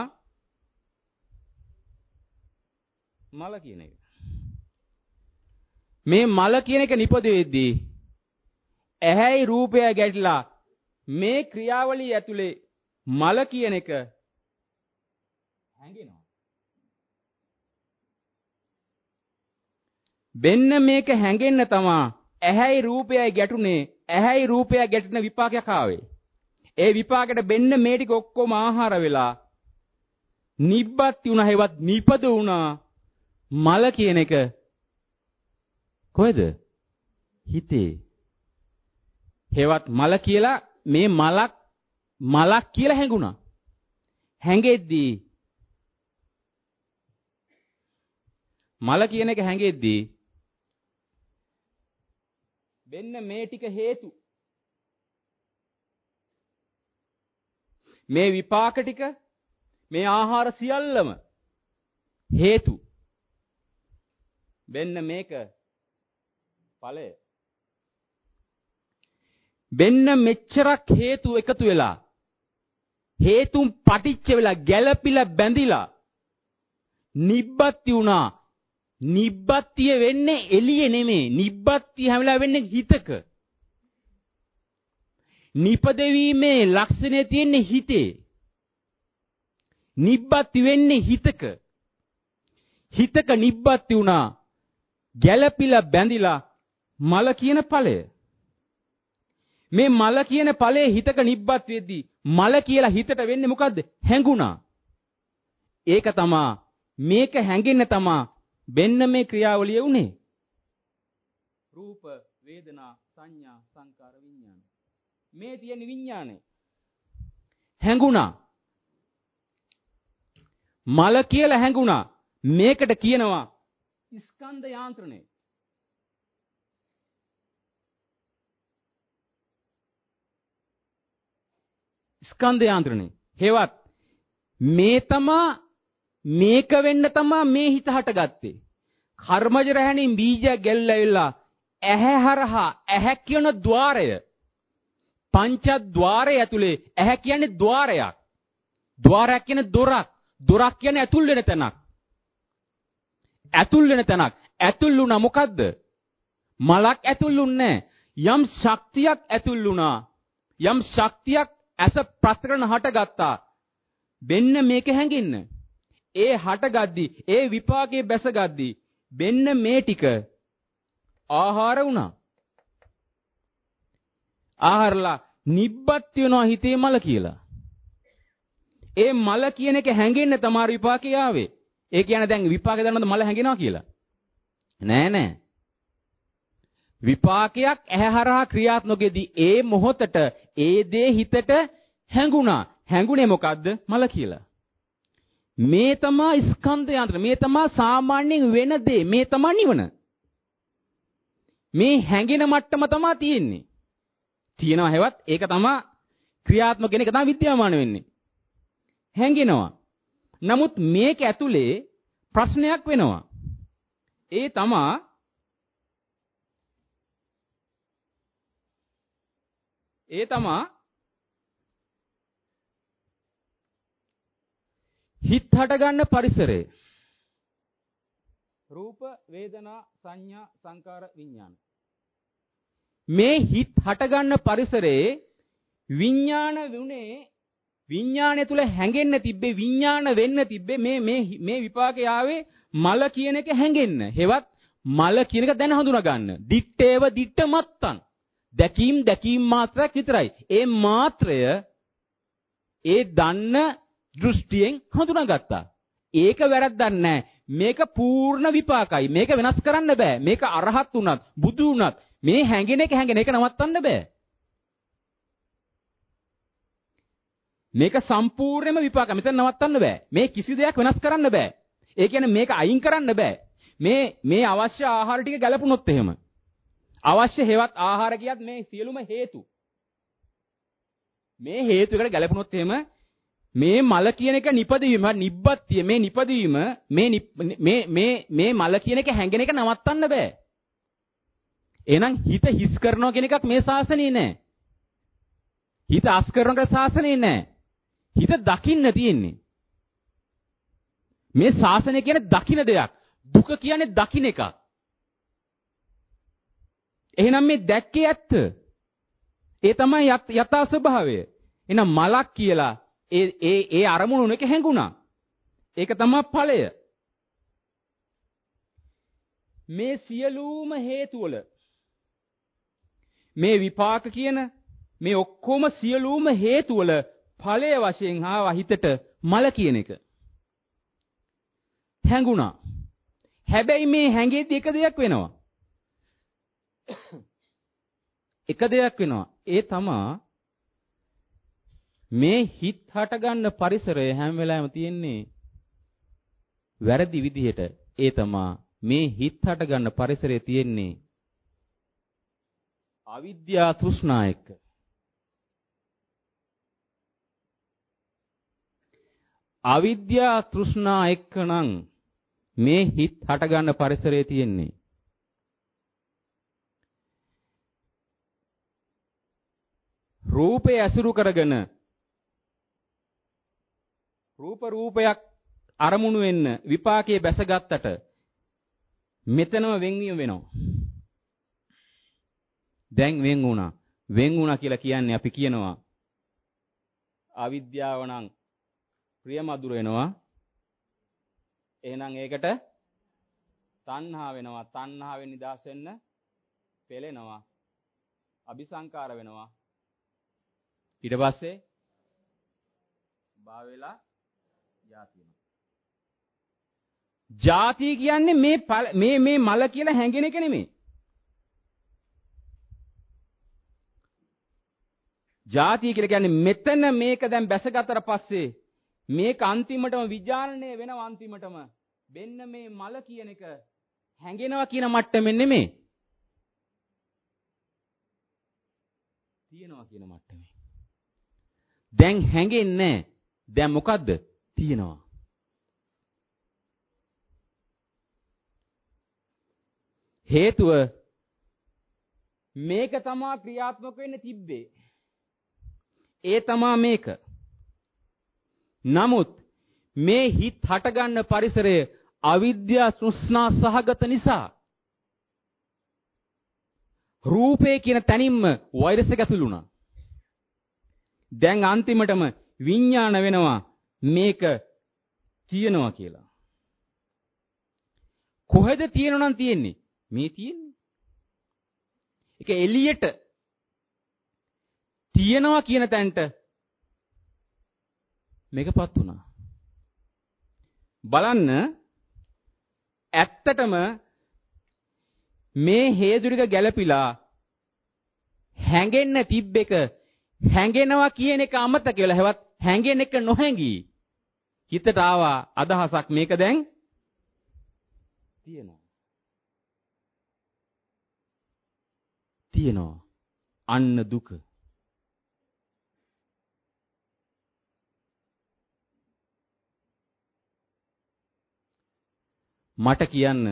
මල කියන එක. මේ මල කියන එක නිපද වෙද්දී ඇහැයි රූපය ගැටලා මේ ක්‍රියාවලිය ඇතුලේ මල කියන එක හැංගෙනවා. බෙන්න මේක හැංගෙන්න තමා ඇහැයි රූපයයි ගැටුනේ. ඇහැයි රූපය ගැටෙන විපාකයක් ආවේ. ඒ විපාකෙට බෙන්න මේ ටික ඔක්කොම ආහාර වෙලා නිබ්බත් වුණා. හේවත් නිපද වුණා. මල කියන එක කොහෙද? හිතේ. හේවත් මල කියලා මේ මලක් මලක් කියලා හැඟුණා. හැඟෙද්දී මල කියන එක හැඟෙද්දී වෙන්න මේ ටික හේතු. මේ විපාක ටික මේ ආහාර සියල්ලම හේතු. වෙන්න මේක ඵලය. වෙන්න මෙච්චරක් හේතු එකතු වෙලා හේතුන් පටිච්ච වෙලා ගැළපිලා බැඳිලා නිබ්බත්ති වුණා. නිබ්බත්තිය වෙන්නේ එළියේ නෙමෙයි. නිබ්බත්තිය හැමලා වෙන්නේ හිතක. නිපදවීමේ ලක්ෂණය තියෙන්නේ හිතේ. නිබ්බත්ති වෙන්නේ හිතක. හිතක නිබ්බත්ති වුණා. ගැළපිලා බැඳිලා මල කියන ඵලය. මේ මල කියන ඵලයේ හිතක නිබ්බත් වෙද්දී මල කියලා හිතට වෙන්නේ මොකද්ද? හැඟුණා. ඒක තමා මේක හැඟෙන්න තමා වෙන්න මේ ක්‍රියාවලිය උනේ. රූප, වේදනා, සංඥා, සංකාර, විඥාන. මේ තියෙන විඥානේ හැඟුණා. මල කියලා හැඟුණා. මේකට කියනවා ස්කන්ධ යාන්ත්‍රණය. ස්කන්ධ යාන්ත්‍රණය. හේවත් මේ තමා මේක වෙන්න තමා මේ හිත හටගත්තේ. කර්මජ රැහෙනින් බීජයක් ගැල්ලාවිලා ඇහැ හරහා ඇහැ කියන ద్వාරය පංචද්වාරය ඇතුලේ ඇහැ කියන්නේ ద్వාරයක්. ద్వාරයක් කියන්නේ දොරක්. දොරක් කියන්නේ ඇතුල් වෙන තැනක්. ඇතුල් වෙන තැනක්. ඇතුල් වුණා මොකද්ද? මලක් ඇතුල් වුන්නේ යම් ශක්තියක් ඇතුල් වුණා. යම් ශක්තියක් ඇස ප්‍රත්‍යකරණ හටගත්තා. වෙන්න මේක හැංගින්න. ඒ හටගද්දි ඒ විපාකයේ බැසගද්දි වෙන්න මේ ටික ආහාර වුණා. ආහාරලා නිබ්බත් වෙනවා හිතේ මල කියලා. ඒ මල කියන එක හැංගෙන්න තමයි විපාකේ ආවේ. ඒ කියන්නේ දැන් විපාකේ දන්නවද මල හැංගෙනවා කියලා? නෑ නෑ. විපාකයක් ඇහැ හරහා ක්‍රියාත්මකෙදී ඒ මොහොතට ඒ දේ හිතට හැංගුණා. හැංගුනේ මොකද්ද? මල කියලා. මේ තමයි ස්කන්ධ යන්ත්‍ර. මේ තමයි සාමාන්‍යයෙන් වෙන දේ. මේ තමයි නිවන. මේ හැංගෙන මට්ටම තමයි තියෙන්නේ. තියෙනවා හැවත් ඒක තමයි ක්‍රියාත්මක වෙන එක තමයි විද්‍යාමාන වෙන්නේ. හැංගෙනවා. නමුත් මේක ඇතුලේ ප්‍රශ්නයක් වෙනවා. ඒ තමයි ඒ තමයි හිත හට ගන්න පරිසරය. රූප, වේදනා, සංඥා, සංකාර, විඥාන. මේ හිත හට ගන්න පරිසරයේ විඥාන වුණේ විඥානය තුල හැංගෙන්න තිබ්බේ විඥාන වෙන්න තිබ්බේ මේ මේ මේ විපාකේ ආවේ මල කියන එක හැංගෙන්න. හෙවත් මල කියන එක දැන හඳුනා ගන්න. දිත්තේව දිත්ත මත්තන්. දැකීම් දැකීම් මාත්‍රයක් විතරයි. ඒ මාත්‍රය ඒ දන්න දෘෂ්ටියෙන් හඳුනාගත්තා. ඒක වැරද්දක් නෑ. මේක පූර්ණ විපාකයි. මේක වෙනස් කරන්න බෑ. මේක අරහත් වුණත් බුදු වුණත් මේ හැංගෙන එක හැංගෙන එක නවත්තන්න බෑ. මේක සම්පූර්ණයෙන්ම විපාක. මෙතන නවත්තන්න බෑ. මේ කිසි දෙයක් වෙනස් කරන්න බෑ. ඒ කියන්නේ මේක අයින් කරන්න බෑ. මේ මේ අවශ්‍ය ආහාර ටික ගැලපුණොත් එහෙම. අවශ්‍ය හේවත් ආහාර කියත් මේ සියලුම හේතු. මේ හේතු එකට ගැලපුණොත් එහෙම මේ මල කියන එක නිපදවීම නිබ්බත්තිය මේ නිපදවීම මේ මේ මේ මේ මල කියන එක හැංගෙන එක නවත්තන්න බෑ. එහෙනම් හිත හිස් කරනවා කියන එකක් මේ ශාසනයේ නෑ. හිත අස් කරනවා කියන ශාසනයේ නෑ. හිත දකින්න තියෙන්නේ. මේ ශාසනය කියන්නේ දකින්න දෙයක්. දුක කියන්නේ දකින්න එකක්. එහෙනම් මේ දැක්කේ ඇත්ත. ඒ තමයි යථා ස්වභාවය. එහෙනම් මලක් කියලා ඒ ඒ ඒ අරමුණු එක හැංගුණා. ඒක තමයි ඵලය. මේ සියලුම හේතු වල මේ විපාක කියන මේ ඔක්කොම සියලුම හේතු වල ඵලය වශයෙන් ආවා හිතට මල කියන එක. හැංගුණා. හැබැයි මේ හැංගෙද්දි එක දෙයක් වෙනවා. එක දෙයක් වෙනවා. ඒ තමයි මේ හිත හටගන්න පරිසරය හැම වෙලාවෙම තියෙන්නේ වැරදි විදිහට. ඒ තමයි මේ හිත හටගන්න පරිසරය තියෙන්නේ අවිද්‍යා තෘෂ්ණා එක්ක. අවිද්‍යා තෘෂ්ණා එක්ක නම් මේ හිත හටගන්න පරිසරය තියෙන්නේ. රූපය ඇසුරු කරගෙන රූප රූපයක් අරමුණු වෙන්න විපාකයේ බැසගත්තට මෙතනම වෙන්වීම වෙනවා. දැන් වෙන් වුණා. වෙන් වුණා කියලා කියන්නේ අපි කියනවා අවිද්‍යාව නම් ප්‍රියමధుර වෙනවා. එහෙනම් ඒකට තණ්හා වෙනවා. තණ්හාවෙන් නිදහස් වෙන්න පෙළෙනවා. අபிසංකාර වෙනවා. ඊට පස්සේ භාව වෙලා ಜಾති වෙනවා. ಜಾති කියන්නේ මේ මේ මේ මල කියලා හැංගෙන එක නෙමෙයි. ಜಾති කියලා කියන්නේ මෙතන මේක දැන් බැසගත්තට පස්සේ මේක අන්තිමටම විඥානණය වෙනවා. අන්තිමටම වෙන්න මේ මල කියන එක හැංගෙනවා කියන මට්ටමෙන් නෙමෙයි. තියෙනවා කියන මට්ටමේ. දැන් හැංගෙන්නේ නැහැ. දැන් මොකද්ද? තියෙනවා. හේතුව මේක තමයි ක්‍රියාත්මක වෙන්න තිබ්බේ. ඒ තමයි මේක. නමුත් මේ හිත හටගන්න පරිසරය අවිද්‍යා තෘෂ්ණා සහගත නිසා රූපේ කියන තැනින්ම වෛරස් එක ඇතුළු වුණා. දැන් අන්තිමටම විඥාන වෙනවා මේක තියෙනවා කියලා. කොහෙද තියෙනව නම් තියෙන්නේ? මේ තියෙන්නේ. ඒක එළියට තියෙනවා කියන තැනට මේකපත් වුණා. බලන්න ඇත්තටම මේ හේතුරික ගැළපිලා හැංගෙන්න තිබ්බ එක හැංගෙනවා කියන එක අමතක වෙලා හැවත් හැංගෙන එක නොහැඟී හිතට ආවා අදහසක් මේක දැන් තියෙනවා. තියෙනවා. අන්න දුක. මට කියන්න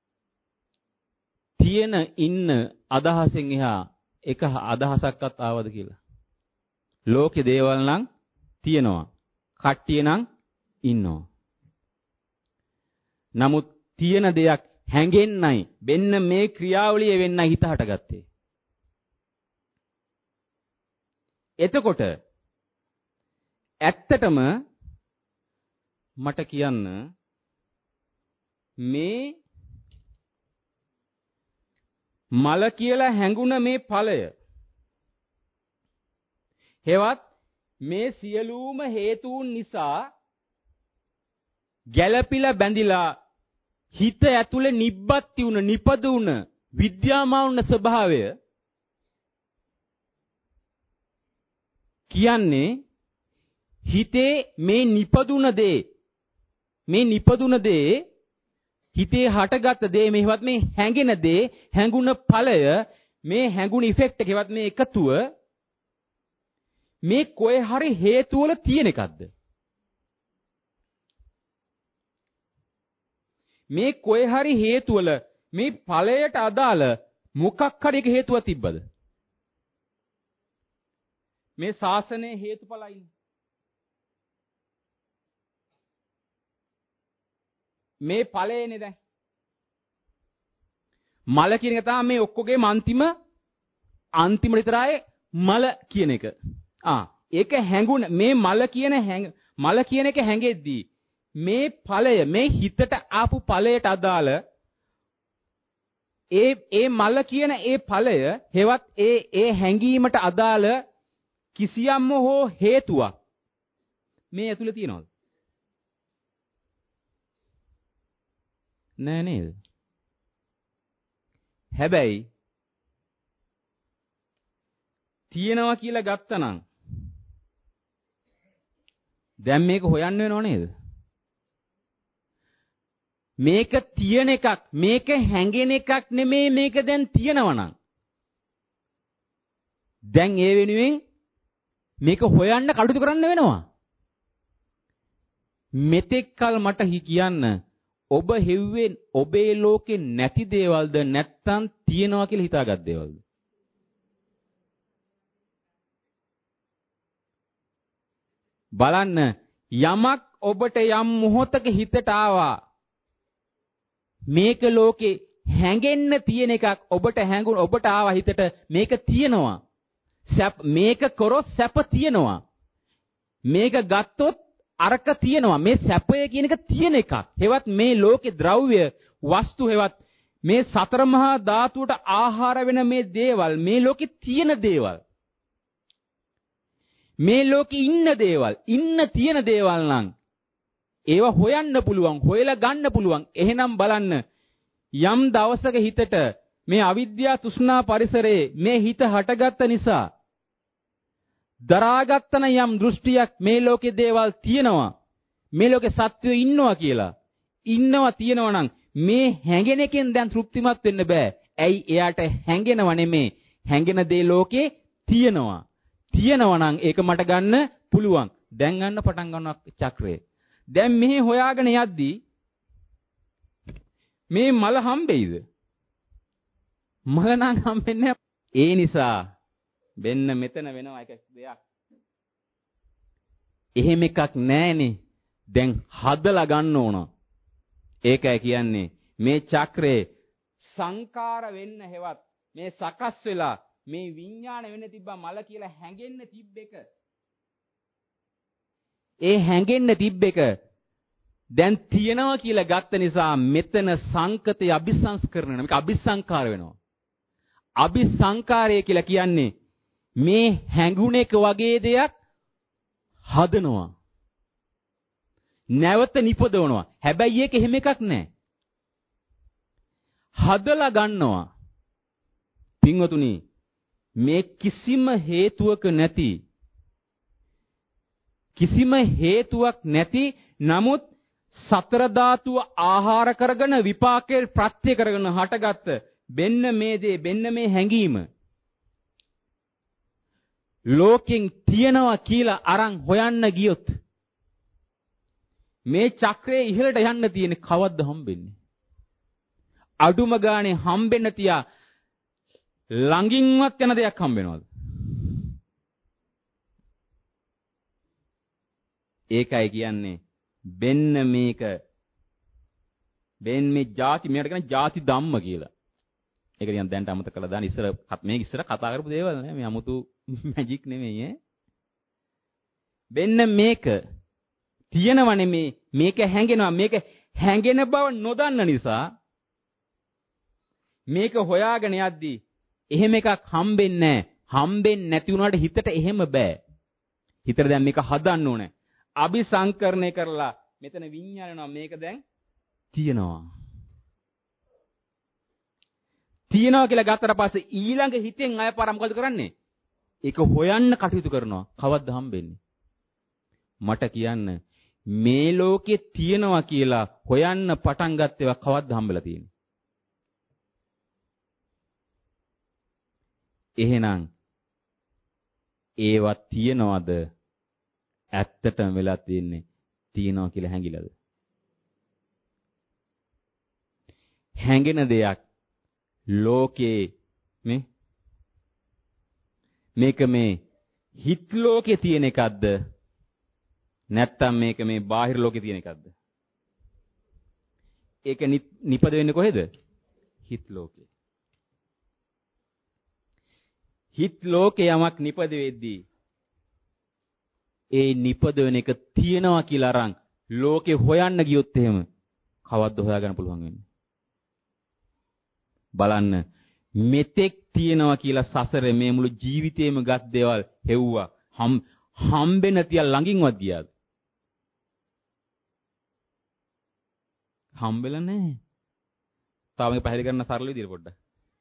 තියෙන ඉන්න අදහසෙන් එහා එක අදහසක්වත් ආවද කියලා. ලෝකේ දේවල් නම් තියෙනවා. කට්ටිය නම් ඉන්නවා. නමුත් තියෙන දෙයක් හැංගෙන්නයි වෙන්න මේ ක්‍රියාවලිය වෙන්නයි හිත හටගත්තේ. එතකොට ඇත්තටම මට කියන්න මේ මල කියලා හැඟුණ මේ ඵලය හෙවත් මේ සියලුම හේතුන් නිසා ගැළපිලා බැඳිලා හිත ඇතුලේ නිබ්බත්ති වුණ නිපදුණ විද්‍යාමාන වුණ ස්වභාවය කියන්නේ හිතේ මේ නිපදුණ දේ මේ නිපදුණ දේ හිතේ හටගත් දේ මෙහෙවත් මේ හැඟෙන දේ හැඟුණ ඵලය මේ හැඟුණ ඉෆෙක්ට් එකේවත් මේ එකතුව මේ කොයි හරි හේතු වල තියෙන එකක්ද මේ කොයි හරි හේතු වල මේ ඵලයට අදාළ මොකක් හරි එක හේතුවක් තිබ්බද මේ ශාසනයේ හේතුඵලයි මේ ඵලයනේ දැන් මල කියන එක තමයි මේ ඔක්කොගේම අන්තිම අන්තිම විතරයි මල කියන එක. ආ ඒක හැඟුණ මේ මල කියන මල කියන එක හැඟෙද්දී මේ ඵලය මේ හිතට ආපු ඵලයට අදාළ ඒ ඒ මල කියන ඒ ඵලය හෙවත් ඒ ඒ හැඟීමට අදාළ කිසියම්ම හෝ හේතුවක් මේ ඇතුලේ තියනවද? නෑ නේද? හැබැයි තියනවා කියලා ගත්තනම් දැන් මේක හොයන්න වෙනව නේද? මේක තියෙන එකක් මේක හැංගෙන එකක් නෙමෙයි මේක දැන් තියෙනවා නම් දැන් ඒ වෙනුවෙන් මේක හොයන්න කටයුතු කරන්න වෙනවා. මෙතෙක් කල මට කියන්න ඔබ හෙව්වේ ඔබේ ලෝකේ නැති දේවල්ද නැත්තම් තියනවා කියලා හිතාගත් දේවල්ද? බලන්න යමක් ඔබට යම් මොහොතක හිතට ආවා මේක ලෝකේ හැඟෙන්න තියෙන එකක් ඔබට හැඟුණ ඔබට ආවා හිතට මේක තියෙනවා සැප මේක කරොත් සැප තියෙනවා මේක ගත්තොත් අරක තියෙනවා මේ සැපය කියන එක තියෙන එකක් හෙවත් මේ ලෝකේ ද්‍රව්‍ය වස්තු හෙවත් මේ සතර මහා ධාතුවට ආහාර වෙන මේ දේවල් මේ ලෝකේ තියෙන දේවල් මේ ලෝකේ ඉන්න දේවල් ඉන්න තියෙන දේවල් නම් ඒවා හොයන්න පුළුවන් හොයලා ගන්න පුළුවන් එහෙනම් බලන්න යම් දවසක හිතට මේ අවිද්‍යා තෘෂ්ණා පරිසරයේ මේ හිත හටගත්ත නිසා දරාගත්තන යම් දෘෂ්ටියක් මේ ලෝකේ දේවල් තියෙනවා මේ ලෝකේ සත්වයෝ ඉන්නවා කියලා ඉන්නවා තියෙනවා නම් මේ හැඟෙන එකෙන් දැන් තෘප්තිමත් වෙන්න බෑ ඇයි එයාට හැඟෙනව නෙමේ හැඟෙන දේ ලෝකේ තියෙනවා තියෙනවා නම් ඒක මට ගන්න පුළුවන් දැන් ගන්න පටන් ගන්නවා චක්‍රය දැන් මෙහි හොයාගෙන යද්දී මේ මල හම්බෙයිද මල නම් හම්බෙන්නේ ඒ නිසා වෙන්න මෙතන වෙනවා එක දෙයක් එහෙම එකක් නැහනේ දැන් හදලා ගන්න ඕන ඒකයි කියන්නේ මේ චක්‍රේ සංකාර වෙන්න හෙවත් මේ සකස් වෙලා මේ විඥාන වෙන්න තිබ්බා මල කියලා හැඟෙන්න තිබ්බ එක ඒ හැඟෙන්න තිබ්බ එක දැන් තියනවා කියලා ගත්ත නිසා මෙතන සංකතය අபிසංස්කරණ වෙනවා මේක අபிසංකාර වෙනවා අபிසංකාරය කියලා කියන්නේ මේ හැඟුණ එක වගේ දෙයක් හදනවා නැවත නිපදවනවා හැබැයි ඒක එහෙම එකක් නෑ හදලා ගන්නවා පින්වතුනි මේ කිසිම හේතුවක නැති කිසිම හේතුවක් නැති නමුත් සතර ධාතුව ආහාර කරගෙන විපාකේ ප්‍රත්‍ය කරගෙන හටගත්ත බෙන්න මේ දේ බෙන්න මේ හැඟීම ලෝකෙන් තියනවා කියලා අරන් හොයන්න ගියොත් මේ චක්‍රයේ ඉහළට යන්න තියෙන කවද්ද හම්බෙන්නේ අඩුම ගානේ හම්බෙන්න තියා ළඟින්වත් යන දෙයක් හම්බෙනවද ඒකයි කියන්නේ බෙන්න මේක බෙන් මේ ಜಾති මේකට කියන ಜಾති ධම්ම කියලා ඒක නිකන් දැන්ට අමතක කරලා දාන්න ඉස්සර මේක ඉස්සර කතා කරපු දේවල් නේ මේ 아무තු මැජික් නෙමෙයි ඈ බෙන්න මේක තියෙනව නෙමේ මේක හැංගෙනවා මේක හැංගෙන බව නොදන්න නිසා මේක හොයාගෙන යද්දී එහෙම එකක් හම්බෙන්නේ නැහැ හම්බෙන්නේ නැති වුණාට හිතට එහෙම බෑ හිතට දැන් මේක හදන්න ඕනේ. අபிසංකරණය කරලා මෙතන විඤ්ඤාණයනවා මේක දැන් තියෙනවා. තියෙනවා කියලා ගත්තට පස්සේ ඊළඟ හිතෙන් අය පාර මොකද කරන්නේ? ඒක හොයන්න කටයුතු කරනවා. කවද්ද හම්බෙන්නේ? මට කියන්න මේ ලෝකේ තියෙනවා කියලා හොයන්න පටන් ගත්ත ඒවා කවද්ද හම්බෙලා තියෙන්නේ? එහෙනම් ඒවා තියනවද? ඇත්තටම වෙලා තියෙන්නේ තියනවා කියලා හැංගිලාද? හැංගෙන දෙයක් ලෝකේ මේ මේක මේ හිත් ලෝකේ තියෙන එකක්ද නැත්නම් මේක මේ බාහිර ලෝකේ තියෙන එකක්ද? ඒක නිපද වෙන්නේ කොහෙද? හිත් ලෝකේ. හිත් ලෝකේ යමක් නිපද වෙද්දී ඒ නිපද වෙන එක තියෙනවා කියලා අරන් ලෝකේ හොයන්න ගියොත් එහෙම කවද්ද හොයාගන්න පුළුවන් වෙන්නේ? බලන්න මෙතෙක් තියෙනවා කියලා සසරේ මේ මුළු ජීවිතේම ගත් දේවල් හෙව්වා. හම් හම්බෙන්න තියා ළඟින්වත් ගියාද? හම්බෙලා නැහැ. තාම මේක පැහැදිලි කරන්න සරල විදියට පොඩ්ඩක්.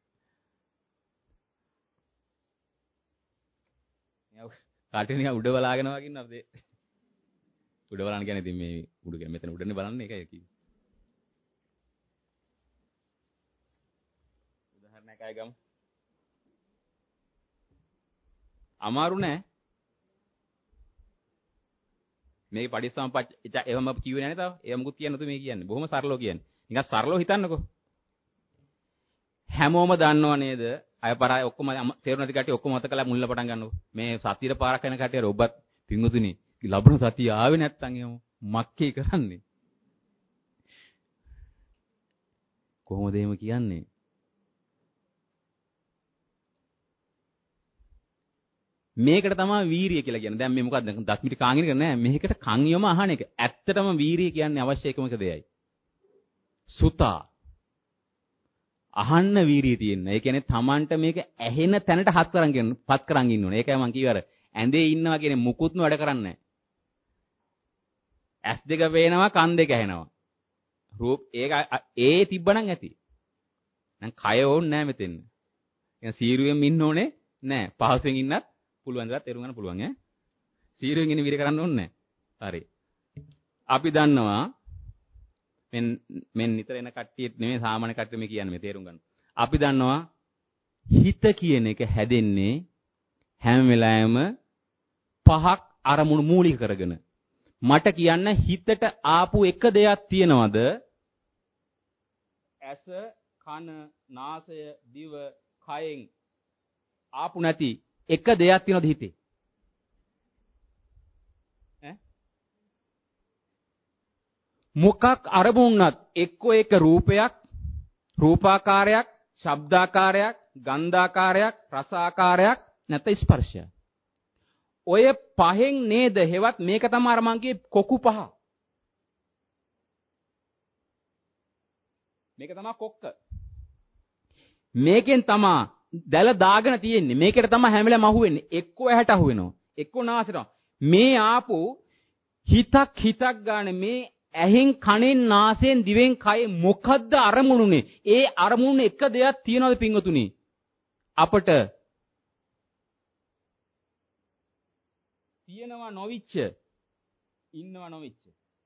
කාටේ නිකන් උඩ බලාගෙන වගේ ඉන්න අපේ. උඩ බලන්න කියන්නේ ඉතින් මේ උඩ කියන්නේ මෙතන උඩනේ බලන්නේ ඒකයි කිව්වේ. උදාහරණයක් අය ගමු. අමාරු නෑ. මේ පටිච්චසමුප්පාද එහෙම කිව්වේ නෑනේ තාම. ඒක මොකුත් කියන්න තු මේ කියන්නේ. බොහොම සරලව කියන්නේ. නිකන් සරලව හිතන්නකෝ. හැමෝම දන්නව නේද? අය පාරයි ඔක්කොම තේරුම් නැති කට්ටිය ඔක්කොම මත කළා මුල්ල පටන් ගන්නකො. මේ සතියේ පාරක් යන කට්ටිය ඔබත් පින්වතුනි ලබන සතිය ආවේ නැත්තම් එහෙම මක්කේ කරන්නේ. කොහොමද එහෙම කියන්නේ? මේකට තමයි වීරිය කියලා කියන්නේ. දැන් මේ මොකක්ද? දස් මිනිත් කාංගින එක නෑ. මේකට කන් යොම අහන එක. ඇත්තටම වීරිය කියන්නේ අවශ්‍ය එකම එක දෙයයි. සුතා. අහන්න වීරිය තියෙන. ඒ කියන්නේ Tamanට මේක ඇහෙන තැනට හත් කරන් කියන පත් කරන් ඉන්න ඕනේ. ඒකයි මම කිව්වේ අර ඇඳේ ඉන්නවා කියන්නේ මුකුත්ම වැඩ කරන්නේ නෑ. ඇස් දෙක පේනවා, කන් දෙක ඇහෙනවා. රූප ඒක ඒ තිබ්බනම් ඇති. දැන් කය ඕනේ නෑ මෙතෙන්. එහෙනම් සීරුවෙන් ඉන්න ඕනේ නෑ. පහසුවෙන් ඉන්නත් පුළුවන් දලා තේරුම් ගන්න පුළුවන් ඈ. සීරුවෙන් ඉන්න විදිහ කරන්න ඕනේ නෑ. හරි. අපි දන්නවා මෙන් මෙන් නිතර එන කට්ටිය නෙමෙයි සාමාන්‍ය කට්ටිය මේ කියන්නේ මේ තේරුම් ගන්න. අපි දන්නවා හිත කියන එක හැදෙන්නේ හැම වෙලාවෙම පහක් අරමුණු මූලික කරගෙන. මට කියන්න හිතට ආපු එක දෙයක් තියනවද? ඇස, කන, නාසය, දිව, කයෙන් ආපු නැති එක දෙයක් තියනවද හිතේ? ඈ? මොකක් අරමුණක් එක්කෝ එක රූපයක්, රූපාකාරයක්, ශබ්දාකාරයක්, ගන්ධාකාරයක්, රසාකාරයක් නැත්නම් ස්පර්ශයක්. ඔය පහෙන් නේද හෙවත් මේක තමයි අර මං කියේ කොකු පහ. මේක තමයි කොක්ක. මේකෙන් තමයි දැල දාගෙන තියෙන්නේ. මේකට තමයි හැම වෙලාවෙම අහුවෙන්නේ. එක්කෝ ඇහැට අහුවෙනවා. එක්කෝ නාසයට. මේ ආපු හිතක් හිතක් ගන්න මේ ඇහෙන් කනෙන් නාසයෙන් දිවෙන් කයෙන් මොකද්ද අරමුණුනේ? ඒ අරමුණ එක දෙයක් තියනවාද පින්වතුනි? අපට තියෙනවා නොවිච්ච ඉන්නවා නොවිච්ච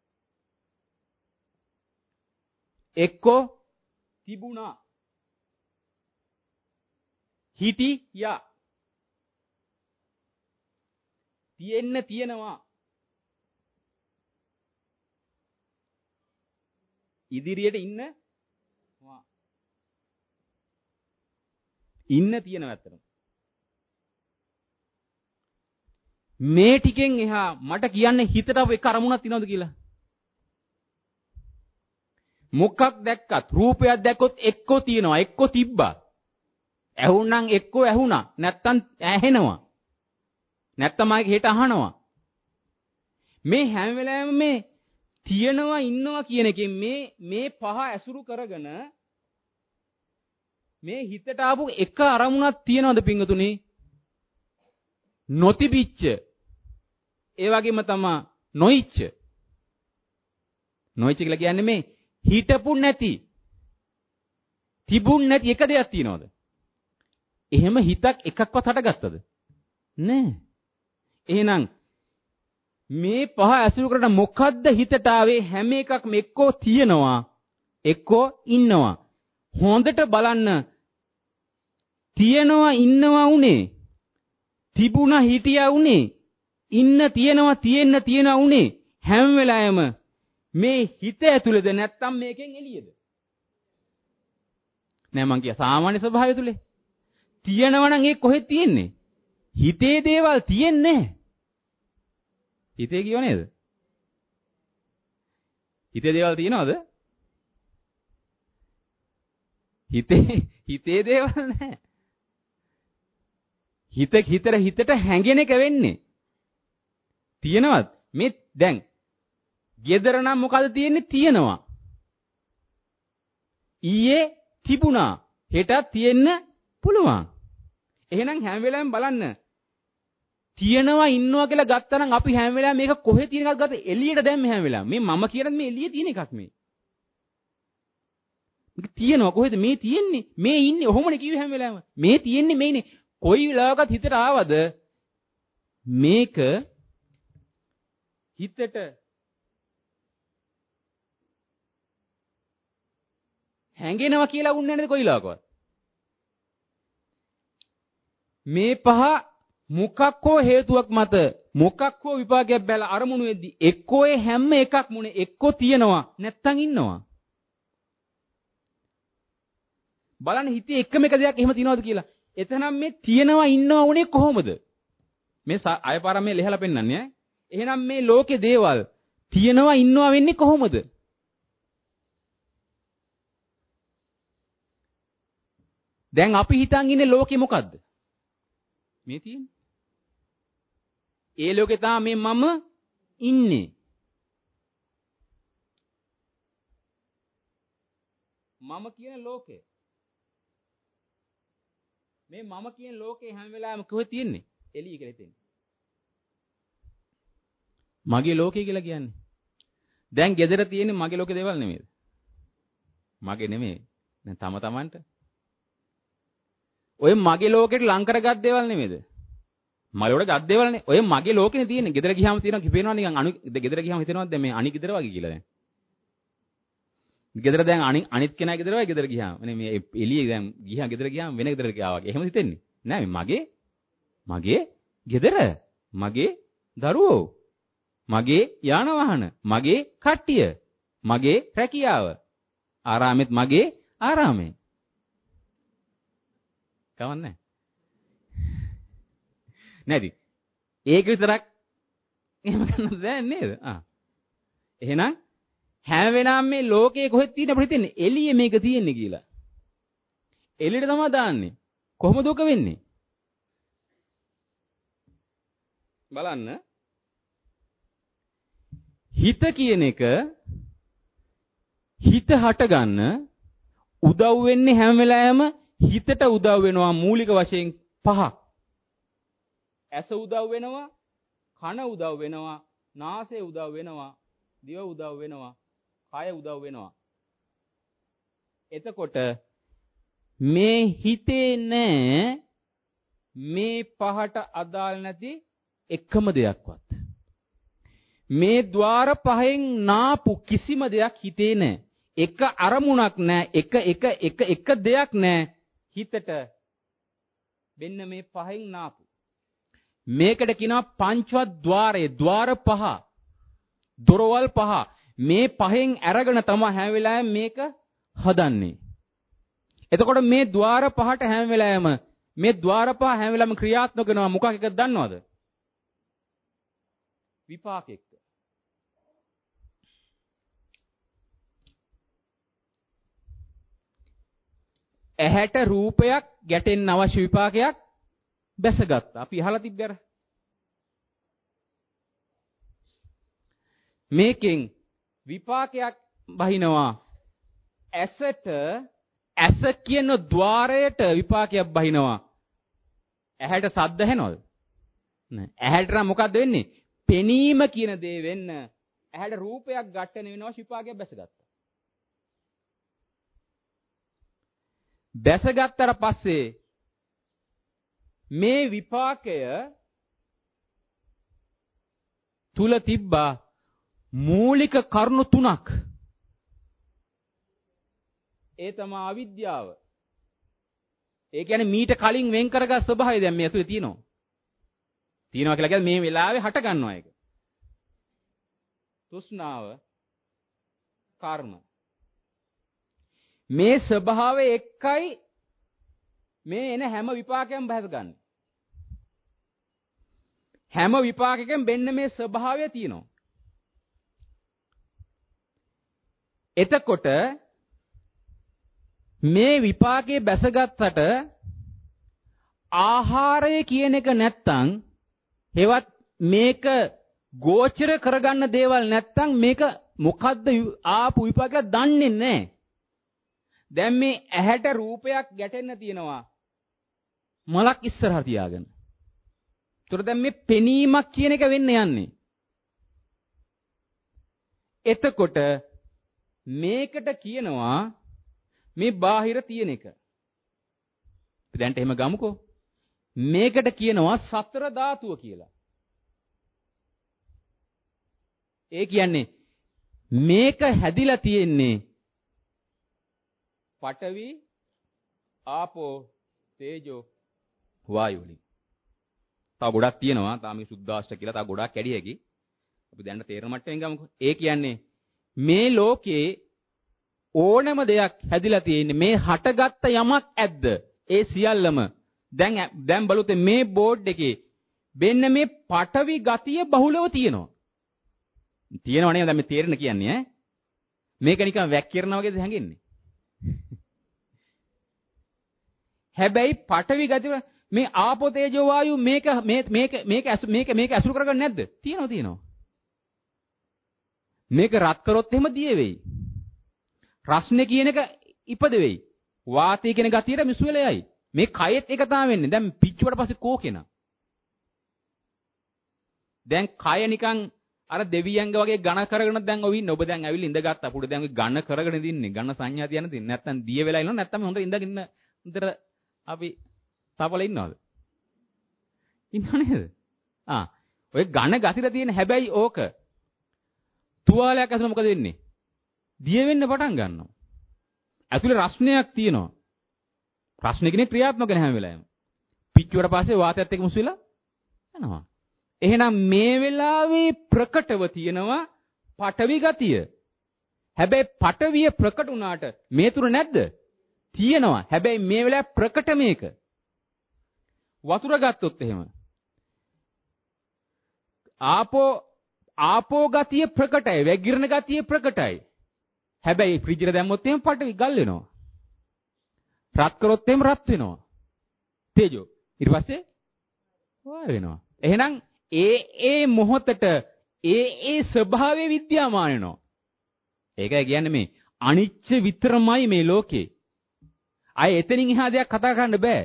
එක්කෝ තිබුණා හිටියා තියෙන්න තියෙනවා ඉදිරියට ඉන්න ඉන්න තියෙනවා ඇත්තටම මේ ටිකෙන් එහා මට කියන්නේ හිතට එක අරමුණක් තියනවද කියලා මොකක් දැක්කත් රූපයක් දැක්කොත් එක්කෝ තියනවා එක්කෝ තිබ්බා ඇහුණනම් එක්කෝ ඇහුණා නැත්තම් ඇහෙනවා නැත්තම් ආයෙ හෙට අහනවා මේ හැම වෙලාවෙම මේ තියනවා ඉන්නවා කියන එකෙන් මේ මේ පහ ඇසුරු කරගෙන මේ හිතට ආපු එක අරමුණක් තියනවද පින්වතුනි නොතිබිච්ච ඒ වගේම තමයි නොයිච්ච. නොයිච්ච කියලා කියන්නේ මේ හිටපු නැති තිබුණ නැති එක දෙයක් තියනවද? එහෙම හිතක් එකක්වත් හටගත්තද? නෑ. එහෙනම් මේ පහ ඇසුරු කරන මොකද්ද හිතට ආවේ? හැම එකක්ම එක්කෝ තියෙනවා එක්කෝ ඉන්නවා. හොඳට බලන්න තියෙනවා ඉන්නවා උනේ තිබුණා හිටියා උනේ ඉන්න තියෙනවා තියෙන්න තියෙනවා උනේ හැම වෙලාවෙම මේ හිත ඇතුළේද නැත්තම් මේකෙන් එළියේද? නෑ මං කිය සාමාන්‍ය ස්වභාවය තුලේ තියෙනවා නම් ඒ කොහෙද තියෙන්නේ? හිතේ දේවල් තියෙන්නේ නැහැ. හිතේ කියව නේද? හිතේ දේවල් තියෙනවද? හිතේ හිතේ දේවල් නැහැ. හිත හිතර හිතට හැඟෙන එක වෙන්නේ. තියෙනවද? මේ දැන් gedara නම් මොකද තියෙන්නේ? තියෙනවා. ඊයේ තිබුණා. හෙටත් තියෙන්න පුළුවන්. එහෙනම් හැම වෙලාවෙම බලන්න. තියෙනවා ඉන්නවා කියලා ගත්තා නම් අපි හැම වෙලාවෙම මේක කොහෙද තියෙන එකක්ද ගත්තා එළියට දැම්මේ හැම වෙලාවෙම. මේ මම කියන්නේ මේ එළියේ තියෙන එකක් මේ. මේක තියෙනවා කොහෙද මේ තියෙන්නේ? මේ ඉන්නේ. ඔහොමනේ කිව්වේ හැම වෙලාවෙම. මේ තියෙන්නේ මේනේ. කොයි වෙලාවකත් හිතට ආවද මේක හිතට හැංගෙනවා කියලා වුන්නේ නැද්ද කොයි වෙලාවකවත්? මේ පහ මොකක් හෝ හේතුවක් මත මොකක් හෝ විපාකයක් බැලලා අරමුණු වෙද්දි එක්කෝ ඒ හැම එකක් මුනේ එක්කෝ තියෙනවා නැත්තම් ඉන්නවා. බලන්න හිතේ එකම එක දෙයක් එහෙම තියනවද කියලා. එතනම් මේ තියෙනවා ඉන්නවා උනේ කොහොමද? මේ අයපාරම මේ ලෙහලා පෙන්නන්නේ ඈ. එහෙනම් මේ ලෝකේ දේවල් තියෙනවා ඉන්නවා වෙන්නේ කොහොමද? දැන් අපි හිතන් ඉන්නේ ලෝකේ මොකද්ද? මේ තියෙන්නේ. ඒ ලෝකේ තමයි මේ මම ඉන්නේ. මම කියන ලෝකේ. මේ මම කියන ලෝකේ හැම වෙලාවෙම කොහෙද තියෙන්නේ? එළිය කියලා හිතෙන්නේ. මගේ ලෝකේ කියලා කියන්නේ. දැන් gedara තියෙන්නේ මගේ ලෝකේ දේවල් නෙමෙයිද? මගේ නෙමෙයි. දැන් තම තමන්ට. ඔය මගේ ලෝකෙට ලං කරගත් දේවල් නෙමෙයිද? මලවල ගත් දේවල්නේ. ඔය මගේ ලෝකෙනේ තියෙන්නේ. gedara ගියාම තියෙනවා කිපේනවා නිකන් අනු gedara ගියාම හිතෙනවද දැන් මේ අනි gedara වගේ කියලා දැන්. gedara දැන් අනි අනිත් කෙනා gedara වගේ gedara ගියාම. නේ මේ එළියේ දැන් ගියා gedara ගියාම වෙන gedara ගියා වගේ. එහෙම හිතෙන්නේ. නෑ මේ මගේ මගේ gedara මගේ දරුවෝ මගේ යාන වාහන මගේ කට්ටිය මගේ රැකියාව ආරාමෙත් මගේ ආරාමේ. කවන්නේ නැති. ඒක විතරක් එහෙම කරන්නද දැන් නේද? ආ. එහෙනම් හැම වෙලාවෙම මේ ලෝකයේ කොහෙද තියෙන්නේ අපිට හිතෙන්නේ එළියේ මේක තියෙන්නේ කියලා. එළියට තමයි දාන්නේ. කොහොමද ඔක වෙන්නේ? බලන්න. හිත කියන එක හිත හටගන්න උදව් වෙන්නේ හැම වෙලාවෙම හිතට උදව් වෙනවා මූලික වශයෙන් පහක්. ඇස උදව් වෙනවා, කන උදව් වෙනවා, නාසය උදව් වෙනවා, දිව උදව් වෙනවා, කය උදව් වෙනවා. එතකොට මේ හිතේ නෑ මේ පහට අදාළ නැති එකම දෙයක්වත්. මේ ద్వාර පහෙන් නාපු කිසිම දෙයක් හිතේ නෑ. එක අරමුණක් නෑ, එක එක එක එක දෙයක් නෑ හිතට. මෙන්න මේ පහෙන් නාපු. මේකට කියනවා පංචවත් ద్వාරේ, ద్వාර පහ. දොරවල් පහ. මේ පහෙන් අරගෙන තමයි හැම වෙලාවෙම මේක හදන්නේ. එතකොට මේ ద్వාර පහට හැම වෙලාවෙම මේ ద్వාර පහ හැම වෙලාවෙම ක්‍රියාත්මක වෙනවා මොකක් එකද දන්නවද? විපාක එක්ක. ඇහැට රූපයක් ගැටෙන්න අවශ්‍ය විපාකයක් බැසගත්තා. අපි අහලා තිබ්බර. මේකෙන් විපාකයක් බහිනවා. ඇසට ඇස කියන ద్వාරයට විපාකයක් බහිනවා. ඇහැට සද්ද ඇහෙනවද? නෑ. ඇහැට නම් මොකද්ද වෙන්නේ? පෙනීම කියන දේ වෙන්න ඇහැට රූපයක් ගැටෙන වෙනවා විපාකයක් බැසගත්තා. බැසගත්තට පස්සේ මේ විපාකය තුල තිබ්බා මූලික කරුණු තුනක්. ඒ තමයි අවිද්‍යාව. ඒ කියන්නේ මීට කලින් වෙන් කරගත් ස්වභාවය දැන් මේ ඇතුලේ තියෙනවා. තියෙනවා කියලා කියන්නේ මේ වෙලාවේ හට ගන්නවා ඒක. තෘෂ්ණාව, කර්ම. මේ ස්වභාවය එක්කයි මේ එන හැම විපාකයක්ම බහස ගන්න. හැම විපාකයකම වෙන්න මේ ස්වභාවය තියෙනවා. එතකොට මේ විපාකයේ බැසගත්තට ආහාරය කියන එක නැත්තම් හෙවත් මේක ගෝචර කරගන්න දේවල් නැත්තම් මේක මොකද්ද ආපු විපාකයක් දන්නේ නැහැ. දැන් මේ ඇහැට රූපයක් ගැටෙන්න තියෙනවා මලක් ඉස්සරහට තියාගෙන. ඒතර දැන් මේ පෙනීමක් කියන එක වෙන්න යන්නේ. එතකොට මේකට කියනවා මේ බාහිර තියෙන එක. අපි දැන්ට එහෙම ගමුකෝ. මේකට කියනවා සතර ධාතුව කියලා. ඒ කියන්නේ මේක හැදිලා තියෙන්නේ පඨවි, ආපෝ, තේජෝ, වායු වලින්. තව ගොඩක් තියෙනවා. තාම මේ සුද්දාෂ්ට කියලා තව ගොඩක් කැඩි හැකි. අපි දැන්ට තේරෙන මට්ටමින් ගමුකෝ. ඒ කියන්නේ මේ ලෝකේ ඕනම දෙයක් හැදිලා තියෙන්නේ මේ හටගත්ත යමක් ඇද්ද? ඒ සියල්ලම දැන් දැන් බලුත් මේ බෝඩ් එකේ වෙන්න මේ පඨවි ගතිය බහුලව තියෙනවා. තියෙනව නේද? දැන් මේ තේරෙන කියන්නේ ඈ. මේක නිකන් වැක්කිරනවා වගේද හැංගෙන්නේ. හැබැයි පඨවි ගතිය මේ ආපෝ තේජෝ වායු මේක මේක මේක මේක මේක ඇසුරු කරගන්නේ නැද්ද? තියෙනවා තියෙනවා. මේක රත් කරොත් එහෙම දිය වෙයි. රස්නේ කියන එක ඉපද වෙයි. වාතය කියන ගතියට මිසු වෙලා යයි. මේ කයෙත් එක තමයි වෙන්නේ. දැන් පිච්චුවට පස්සේ කෝකේන. දැන් කය නිකන් අර දෙවියන්ග වගේ ඝන කරගෙන දැන් ඔව් ඉන්නේ. ඔබ දැන් ඇවිල්ලා ඉඳගත්තා. පුඩ දැන් ඔය ඝන කරගෙන ඉඳින්නේ. ඝන සංඥා තියන දින්නේ. නැත්තම් දිය වෙලා ඉන්නව නැත්තම් හොඳ ඉඳගෙන ඉන්න. හොඳට අපි තපල ඉන්නවද? ඉන්නව නේද? ආ ඔය ඝන ගතිර තියෙන හැබැයි ඕක තුවාලයක් ඇතුළේ මොකද වෙන්නේ? දිය වෙන්න පටන් ගන්නවා. ඇතුළේ රස්නයක් තියෙනවා. රස්නේ කියන්නේ ක්‍රියාත්මක වෙන හැම වෙලාවෙම. පිච්චුවට පස්සේ වාතයත් එක්ක මුසු වෙලා යනවා. එහෙනම් මේ වෙලාවේ ප්‍රකටව තියෙනවා පඨවි ගතිය. හැබැයි පඨවිය ප්‍රකට වුණාට මේ තුර නැද්ද? තියෙනවා. හැබැයි මේ වෙලාවේ ප්‍රකට මේක. වතුර ගත්තොත් එහෙම. ආපෝ ආපෝ ගතිය ප්‍රකටයි. වැගිරෙන ගතිය ප්‍රකටයි. හැබැයි ෆ්‍රිජ් එක දැම්මොත් එහෙම පටවි ගල් වෙනවා. රත් කරොත් එහෙම රත් වෙනවා. තේජෝ. ඊට පස්සේ වාය වෙනවා. එහෙනම් ඒ ඒ මොහොතට ඒ ඒ ස්වභාවය විද්‍යාමාන වෙනවා. ඒකයි කියන්නේ මේ අනිච්ච විතරමයි මේ ලෝකේ. අය එතනින් එහා දෙයක් කතා කරන්න බෑ.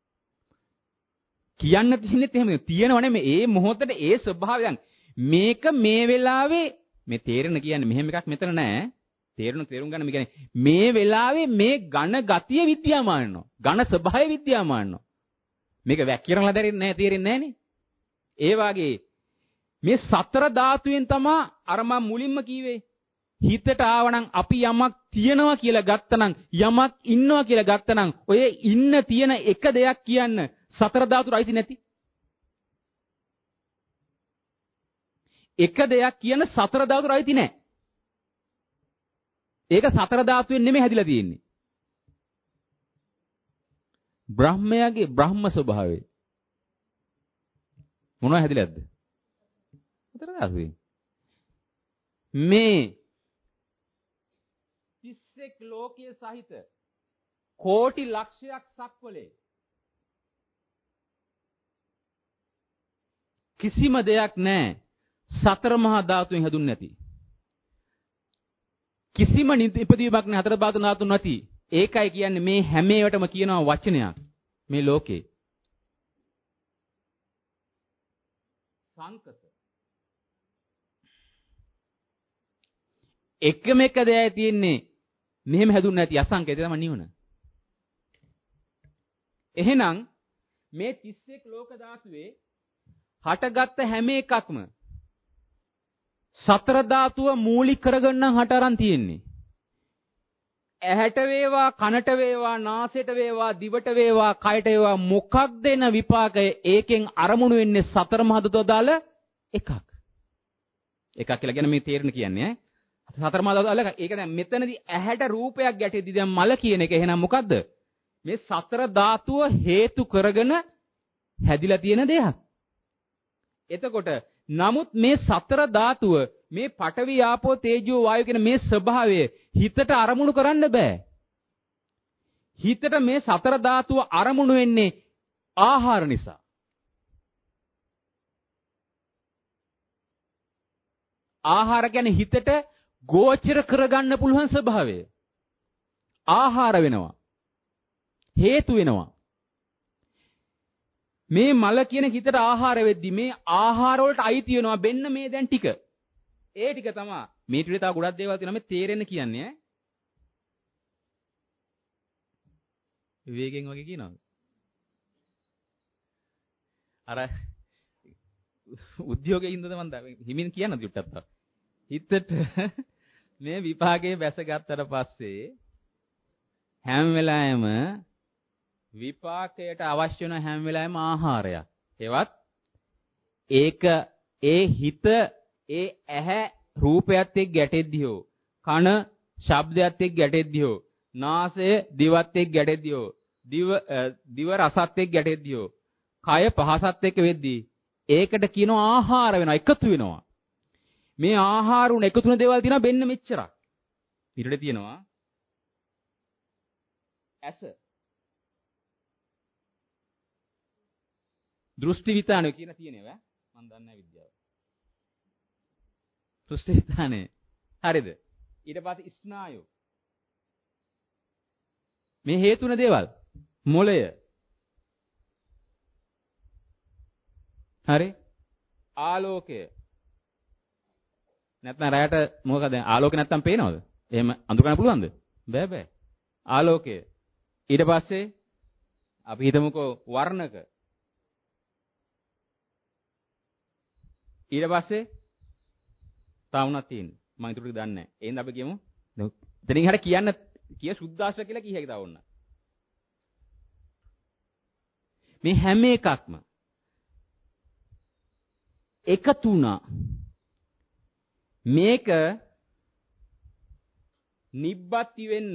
කියන්න තියෙන්නේ එහෙම තියෙනව නෙමෙයි. ඒ මොහොතට ඒ ස්වභාවයන් මේක මේ වෙලාවේ මේ තේරෙන කියන්නේ මෙහෙම එකක් මෙතන නෑ. තේරුණ තේරුම් ගන්න මේ කියන්නේ මේ වෙලාවේ මේ ඝන ගතිය විද්‍යාමාන වෙනවා. ඝන ස්වභාවය විද්‍යාමාන වෙනවා. මේක වැක්කිරලා දැරෙන්නේ නැහැ තේරෙන්නේ නැහනේ. ඒ වාගේ මේ සතර ධාතුවෙන් තමයි අර මම මුලින්ම කිව්වේ හිතට ආවනම් අපි යමක් තියනවා කියලා ගත්තනම් යමක් ඉන්නවා කියලා ගත්තනම් ඔය ඉන්න තියෙන එක දෙයක් කියන්න සතර ධාතුර අයිති නැති. එක දෙයක් කියන සතර ධාතුර අයිති නැහැ. ඒක සතර ධාතුවෙන් නෙමෙයි හැදිලා තියෙන්නේ. බ්‍රහ්මයාගේ බ්‍රහ්ම ස්වභාවය. මොනවද හැදිලාද? සතර ධාතුවෙන්. මේ තිස්සෙක් ලෝකයේ සහිත කෝටි ලක්ෂයක් සක්වලේ කිසිම දෙයක් නැහැ සතර මහා ධාතුවෙන් හැදුන්නේ නැති. කිසිම ඉපදීමක් නැහැ හතර ධාතු ධාතු නැති. ඒකයි කියන්නේ මේ හැම එකටම කියනවා වචනයක් මේ ලෝකේ. සංකත එකම එක දෙයයි තියෙන්නේ මෙහෙම හැදුන්නේ නැති අසංකේතය තමයි නිවන. එහෙනම් මේ තිස් එක් ලෝක ධාතුවේ හටගත්ත හැම එකක්ම සතර ධාතුව මූලික කරගෙන හට අරන් තියෙන්නේ. ඇහැට වේවා, කනට වේවා, නාසයට වේවා, දිවට වේවා, කයට වේවා මොකක්ද එන විපාකය ඒකෙන් අරමුණු වෙන්නේ සතර මහා ධාතු දාල එකක්. එකක් කියලා කියන්නේ මේ තේරෙන කියන්නේ ඈ. සතර මහා ධාතු දාල එකක්. ඒක දැන් මෙතනදී ඇහැට රූපයක් ගැටෙද්දී දැන් මල කියන එක එහෙනම් මොකද්ද? මේ සතර ධාතුව හේතු කරගෙන හැදිලා තියෙන දෙයක්. එතකොට නමුත් මේ සතර ධාතුව මේ පඨවි ආපෝ තේජෝ වායු කියන මේ ස්වභාවය හිතට අරමුණු කරන්න බෑ. හිතට මේ සතර ධාතුව අරමුණු වෙන්නේ ආහාර නිසා. ආහාර කියන්නේ හිතට ගෝචර කරගන්න පුළුවන් ස්වභාවය. ආහාර වෙනවා. හේතු වෙනවා. මේ මල කියන හිතට ආහාර වෙද්දි මේ ආහාර වලට අයිති වෙනවා බෙන්න මේ දැන් ටික. ඒ ටික තමයි මේ ටිකේ තව ගොඩක් දේවල් තියෙනවා මේ තේරෙන්න කියන්නේ ඈ. විවේකයෙන් වගේ කියනවාද? අර උද්‍යෝගයේ ඉඳද මන්ද හිමින් කියන්න දුට්ටත් තව. හිතට මේ විපාකයේ බැසගත්තට පස්සේ හැම වෙලාවෙම විපාකයට අවශ්‍ය වෙන හැම වෙලාවෙම ආහාරයක්. ඒවත් ඒක ඒ හිත ඒ ඇහැ රූපයත් එක්ක ගැටෙද්දී හෝ කන ශබ්දයත් එක්ක ගැටෙද්දී හෝ නාසය දිවත් එක්ක ගැටෙද්දී හෝ දිව දිව රසත් එක්ක ගැටෙද්දී හෝ කය පහසත් එක්ක වෙද්දී ඒකට කියනවා ආහාර වෙනවා එකතු වෙනවා. මේ ආහාර උන එකතු වෙන දේවල් තියෙනවා බෙන්න මෙච්චරක්. ඊටට තියෙනවා ඇස දෘෂ්ටි විතානය කියන තියෙනවා මම දන්නේ නැහැ විද්‍යාව. දෘෂ්ටි විතානය හරිද? ඊට පස්සේ ස්නායු මේ හේතුන දේවල් මොළය හරි ආලෝකය නැත්නම් රැයට මොකද ආලෝකය නැත්නම් පේනවද? එහෙම අඳුර ගන්න පුළුවන්ද? බෑ බෑ. ආලෝකය ඊට පස්සේ අපි හිතමුකෝ වර්ණක ඊට පස්සේ තාවුණක් තියෙනවා. මම ඒක ටික දන්නේ නැහැ. එහෙනම් අපි කියමු. එතනින් හරිය කියන්න කිය සුද්දාශ්‍ර කියලා කිය හැකි තව ඔන්න. මේ හැම එකක්ම එකතු වුණා. මේක නිබ්බත්ති වෙන්න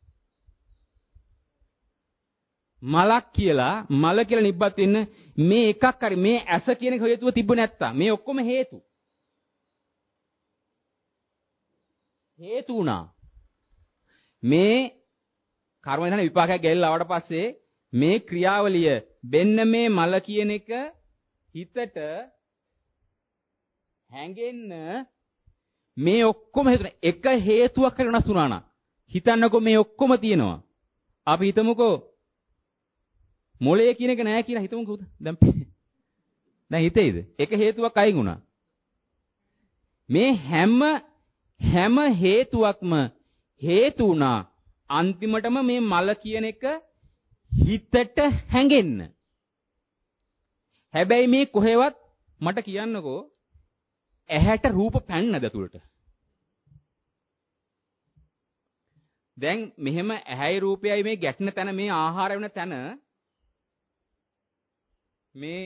මලක් කියලා මල කියලා නිබ්බත් වෙන්න මේ එකක් හරි මේ ඇස කියන හේතුව තිබ්බ නැත්තම් මේ ඔක්කොම හේතු හේතු වුණා මේ කර්ම විධාන විපාකයක් ගැලලා ආවට පස්සේ මේ ක්‍රියාවලිය බෙන්න මේ මල කියන එක හිතට හැංගෙන්න මේ ඔක්කොම හේතුන එක හේතුවක් හරි වෙනස් වුණා නම් හිතන්නකෝ මේ ඔක්කොම තියෙනවා අපි හිතමුකෝ මොලේ කියන එක නෑ කියලා හිතමුකෝ දැන් දැන් හිතේද එක හේතුවක් අයින් වුණා මේ හැම හැම හේතුවක්ම හේතු වුණා අන්තිමටම මේ මල කියන එක හිතට හැංගෙන්න හැබැයි මේ කොහෙවත් මට කියන්නකෝ ඇහැට රූප පැන්නද ඇතුළට දැන් මෙහෙම ඇහැයි රූපයයි මේ ගැටෙන තැන මේ ආහාර වෙන තැන මේ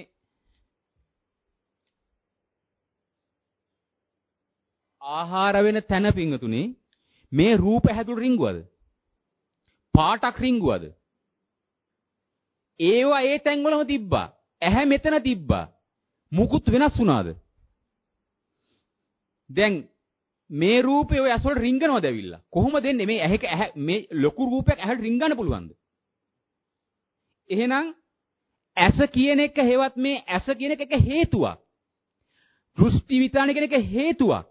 ආහාර වෙන තැන පිංගතුනි මේ රූප හැදුළු රිංගුවද පාටක් රිංගුවද ඒවා ඒ තැන් වලම තිබ්බා ඇහැ මෙතන තිබ්බා මුකුත් වෙනස් වුණාද දැන් මේ රූපේ ඔය ඇස් වල රිංගනවද ඇවිල්ලා කොහොමද එන්නේ මේ ඇහැක ඇහැ මේ ලොකු රූපයක් ඇහැට රිංගන්න පුළුවන්ද එහෙනම් ඇස කියන එක හේවත් මේ ඇස කියන එක එක හේතුවක්. දෘෂ්ටි විතාන කියන එක හේතුවක්.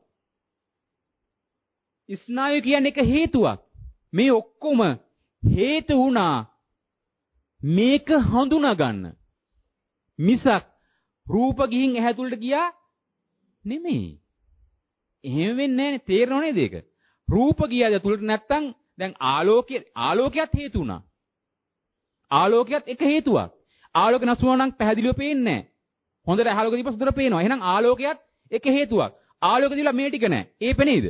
ස්නායු කියන එක හේතුවක්. මේ ඔක්කොම හේතු වුණා මේක හඳුනා ගන්න. මිසක් රූප ගිහින් ඇහැ තුලට ගියා නෙමෙයි. එහෙම වෙන්නේ නැහැ නේ තේරෙනව නේද ඒක? රූප ගියාද ඇතුළට නැත්තම් දැන් ආලෝකය ආලෝකයක් හේතු වුණා. ආලෝකයක් එක හේතුවක්. ආලෝක නැසුවා නම් පැහැදිලිව පේන්නේ නැහැ. හොඳට ආලෝක දීපස් හොඳට පේනවා. එහෙනම් ආලෝකයක් එක හේතුවක්. ආලෝක දීලා මේ ටික නැහැ. ඒ පෙනේද?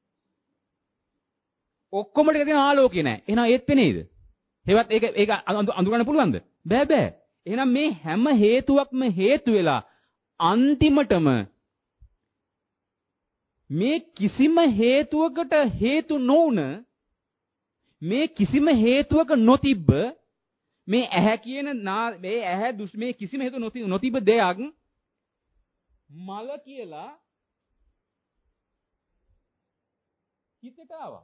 ඔක්කොම ටික තියෙන ආලෝකේ නැහැ. එහෙනම් ඒත් පෙනේද? හේවත් ඒක ඒක අඳුරන්න පුළුවන්ද? බෑ බෑ. එහෙනම් මේ හැම හේතුවක්ම හේතු වෙලා අන්තිමටම මේ කිසිම හේතුවකට හේතු නොවුන මේ කිසිම හේතුවක නොතිබ්බ මේ ඇහැ කියන මේ ඇහැ දුස් මේ කිසිම හේතු නොතිබ්බ දෙයක් මල කියලා හිතට ආවා.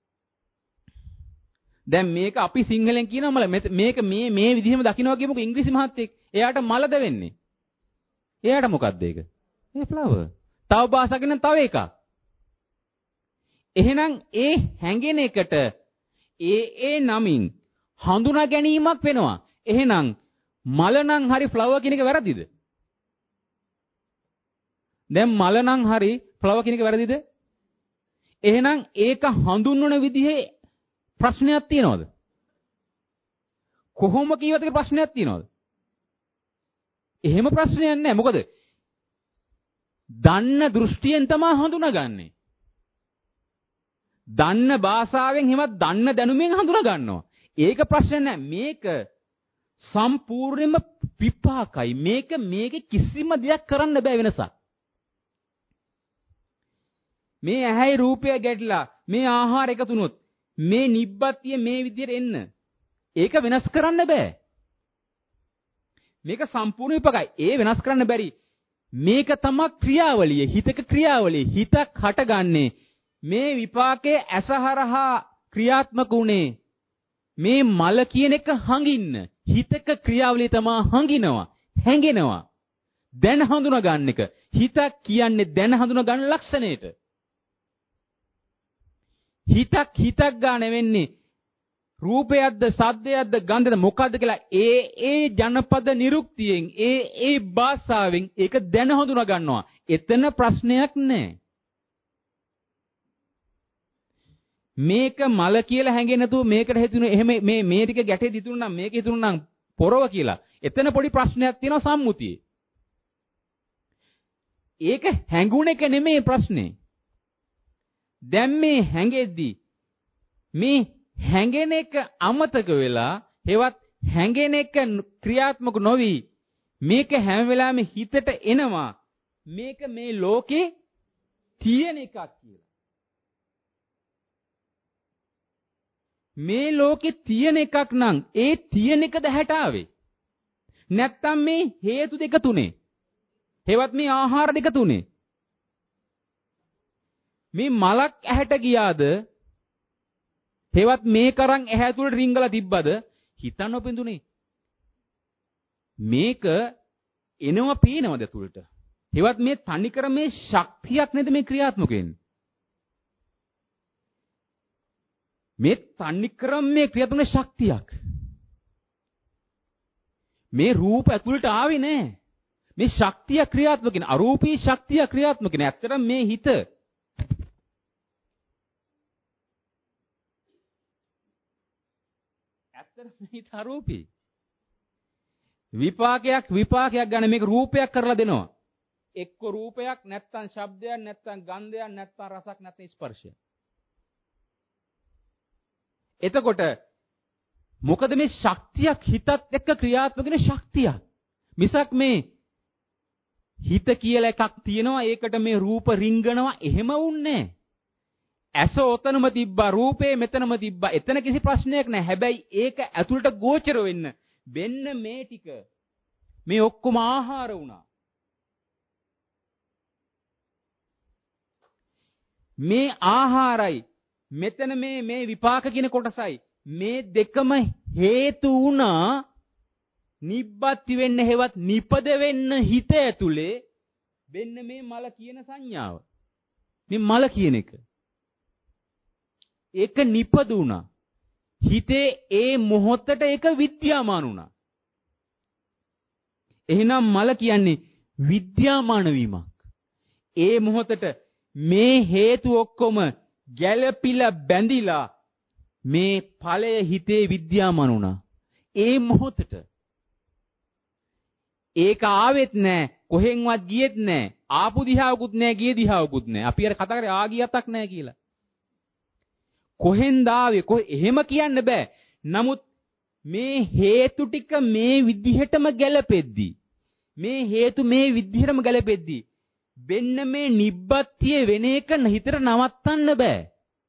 දැන් මේක අපි සිංහලෙන් කියනවා මල මේක මේ මේ විදිහම දකින්නවා කියමුකෝ ඉංග්‍රීසි මහත්තයෙක්. එයාට මලද වෙන්නේ. එයාට මොකක්ද ඒක? ඒ ෆ්ලවර්. තව භාෂාවකින් තව එකක්. එහෙනම් ඒ හැංගෙන එකට ඒ ඒ නමින් හඳුනා ගැනීමක් වෙනවා. එහෙනම් මල නම් හරි ෆ්ලවර් කියන එක වැරදිද? දැන් මල නම් හරි ෆ්ලවර් කියන එක වැරදිද? එහෙනම් ඒක හඳුන්වන විදිහේ ප්‍රශ්නයක් තියනවද? කොහොම කියවද කියලා ප්‍රශ්නයක් තියනවද? එහෙම ප්‍රශ්නයක් නැහැ. මොකද දන්න දෘෂ්ටියෙන් තමයි හඳුනාගන්නේ. දන්න භාෂාවෙන් එහෙමත් දන්න දැනුමෙන් හඳුනා ගන්නවා. ඒක ප්‍රශ්න නැහැ. මේක සම්පූර්ණයෙන්ම විපාකයි. මේක මේකේ කිසිම දෙයක් කරන්න බෑ වෙනසක්. මේ ඇහැයි රූපය ගැටලා මේ ආහාර එකතුනොත් මේ නිබ්බත්තිය මේ විදිහට එන්න. ඒක වෙනස් කරන්න බෑ. මේක සම්පූර්ණ විපාකයි. ඒ වෙනස් කරන්න බැරි. මේක තමයි ක්‍රියාවලිය. හිතක ක්‍රියාවලිය. හිතක් හටගන්නේ මේ විපාකයේ ඇසහරහා ක්‍රියාත්මක උනේ මේ මල කියන එක හංගින්න. හිතක ක්‍රියාවලිය තමයි හංගිනවා, හැංගෙනවා. දැන හඳුනා ගන්න එක. හිතක් කියන්නේ දැන හඳුනා ගන්න ලක්ෂණයට. හිතක් හිතක් ගන්න වෙන්නේ රූපයක්ද සද්දයක්ද ගන්ධයක්ද මොකද්ද කියලා ඒ ඒ ජනපද නිරුක්තියෙන් ඒ ඒ භාෂාවෙන් ඒක දැන හඳුනා ගන්නවා. එතන ප්‍රශ්නයක් නැහැ. මේක මල කියලා හැංගෙන්නේ නැතුව මේකට හිතුනේ එහෙම මේ මේ ටික ගැටේ දිතුණා නම් මේක හිතුණා නම් පොරව කියලා. එතන පොඩි ප්‍රශ්නයක් තියෙනවා සම්මුතියේ. ඒක හැංගුණ එක නෙමෙයි ප්‍රශ්නේ. දැන් මේ හැංගෙද්දි මේ හැංගෙන එක අමතක වෙලා හෙවත් හැංගෙන එක ක්‍රියාත්මක නොවි මේක හැම වෙලාවෙම හිතට එනවා මේක මේ ලෝකේ තියෙන එකක් කියලා. මේ ලෝකේ තියෙන එකක් නම් ඒ තියෙන එක දැහැට ආවේ. නැත්තම් මේ හේතු දෙක තුනේ. හෙවත් මේ ආහාර දෙක තුනේ. මේ මලක් ඇහැට ගියාද? හෙවත් මේ කරන් ඇහැ තුල රිංගලා තිබ්බද? හිතන්න ඔපෙන්දුනේ. මේක එනවා පේනවද ඇතුළට? හෙවත් මේ තනිකර මේ ශක්තියක් නේද මේ ක්‍රියාත්මක වෙන්නේ? මේ තනිකරම මේ ක්‍රියාත්මක ශක්තියක්. මේ රූප ඇතුළට ආවේ නෑ. මේ ශක්තිය ක්‍රියාත්මක වෙන අරූපී ශක්තිය ක්‍රියාත්මක වෙන. ඇත්තටම මේ හිත ඇත්තටම මේ හිත අරූපී. විපාකයක් විපාකයක් ගන්න මේක රූපයක් කරලා දෙනවා. එක්ක රූපයක් නැත්තම් ශබ්දයක් නැත්තම් ගන්ධයක් නැත්තම් රසක් නැත්තම් ස්පර්ශයක්. එතකොට මොකද මේ ශක්තියක් හිතත් එක්ක ක්‍රියාත්මක වෙන ශක්තියක්. මිසක් මේ හිත කියලා එකක් තියෙනවා ඒකට මේ රූප රිංගනවා එහෙම වුන්නේ නැහැ. ඇස ඔතනම තිබ්බා රූපේ මෙතනම තිබ්බා එතන කිසි ප්‍රශ්නයක් නැහැ. හැබැයි ඒක ඇතුළට ගෝචර වෙන්න වෙන්න මේ ටික මේ ඔක්කොම ආහාර වුණා. මේ ආහාරයි මෙතන මේ මේ විපාක කියන කොටසයි මේ දෙකම හේතු වුණා නිබ්බත්ති වෙන්න හේවත් නිපද වෙන්න හිත ඇතුලේ වෙන්න මේ මල කියන සංඥාව. මේ මල කියන එක. ඒක නිපදුණා. හිතේ ඒ මොහොතට ඒක විද්‍යාමාන වුණා. එහෙනම් මල කියන්නේ විද්‍යාමාන වීමක්. ඒ මොහොතට මේ හේතු ඔක්කොම ගැළපිලා බැඳිලා මේ ඵලය හිතේ විද්‍යාමාන වුණා. ඒ මොහොතට ඒක ආවෙත් නැහැ, කොහෙන්වත් ගියෙත් නැහැ, ආපු දිහාවකුත් නැහැ, ගිය දිහාවකුත් නැහැ. අපි අර කතා කරේ ආ ගියතක් නැහැ කියලා. කොහෙන්ද ආවේ? කොහෙ එහෙම කියන්න බෑ. නමුත් මේ හේතු ටික මේ විදිහටම ගැලපෙද්දී, මේ හේතු මේ විදිහටම ගැලපෙද්දී වෙන්න මේ නිබ්බත්තිය වෙන එක හිතට නවත්තන්න බෑ.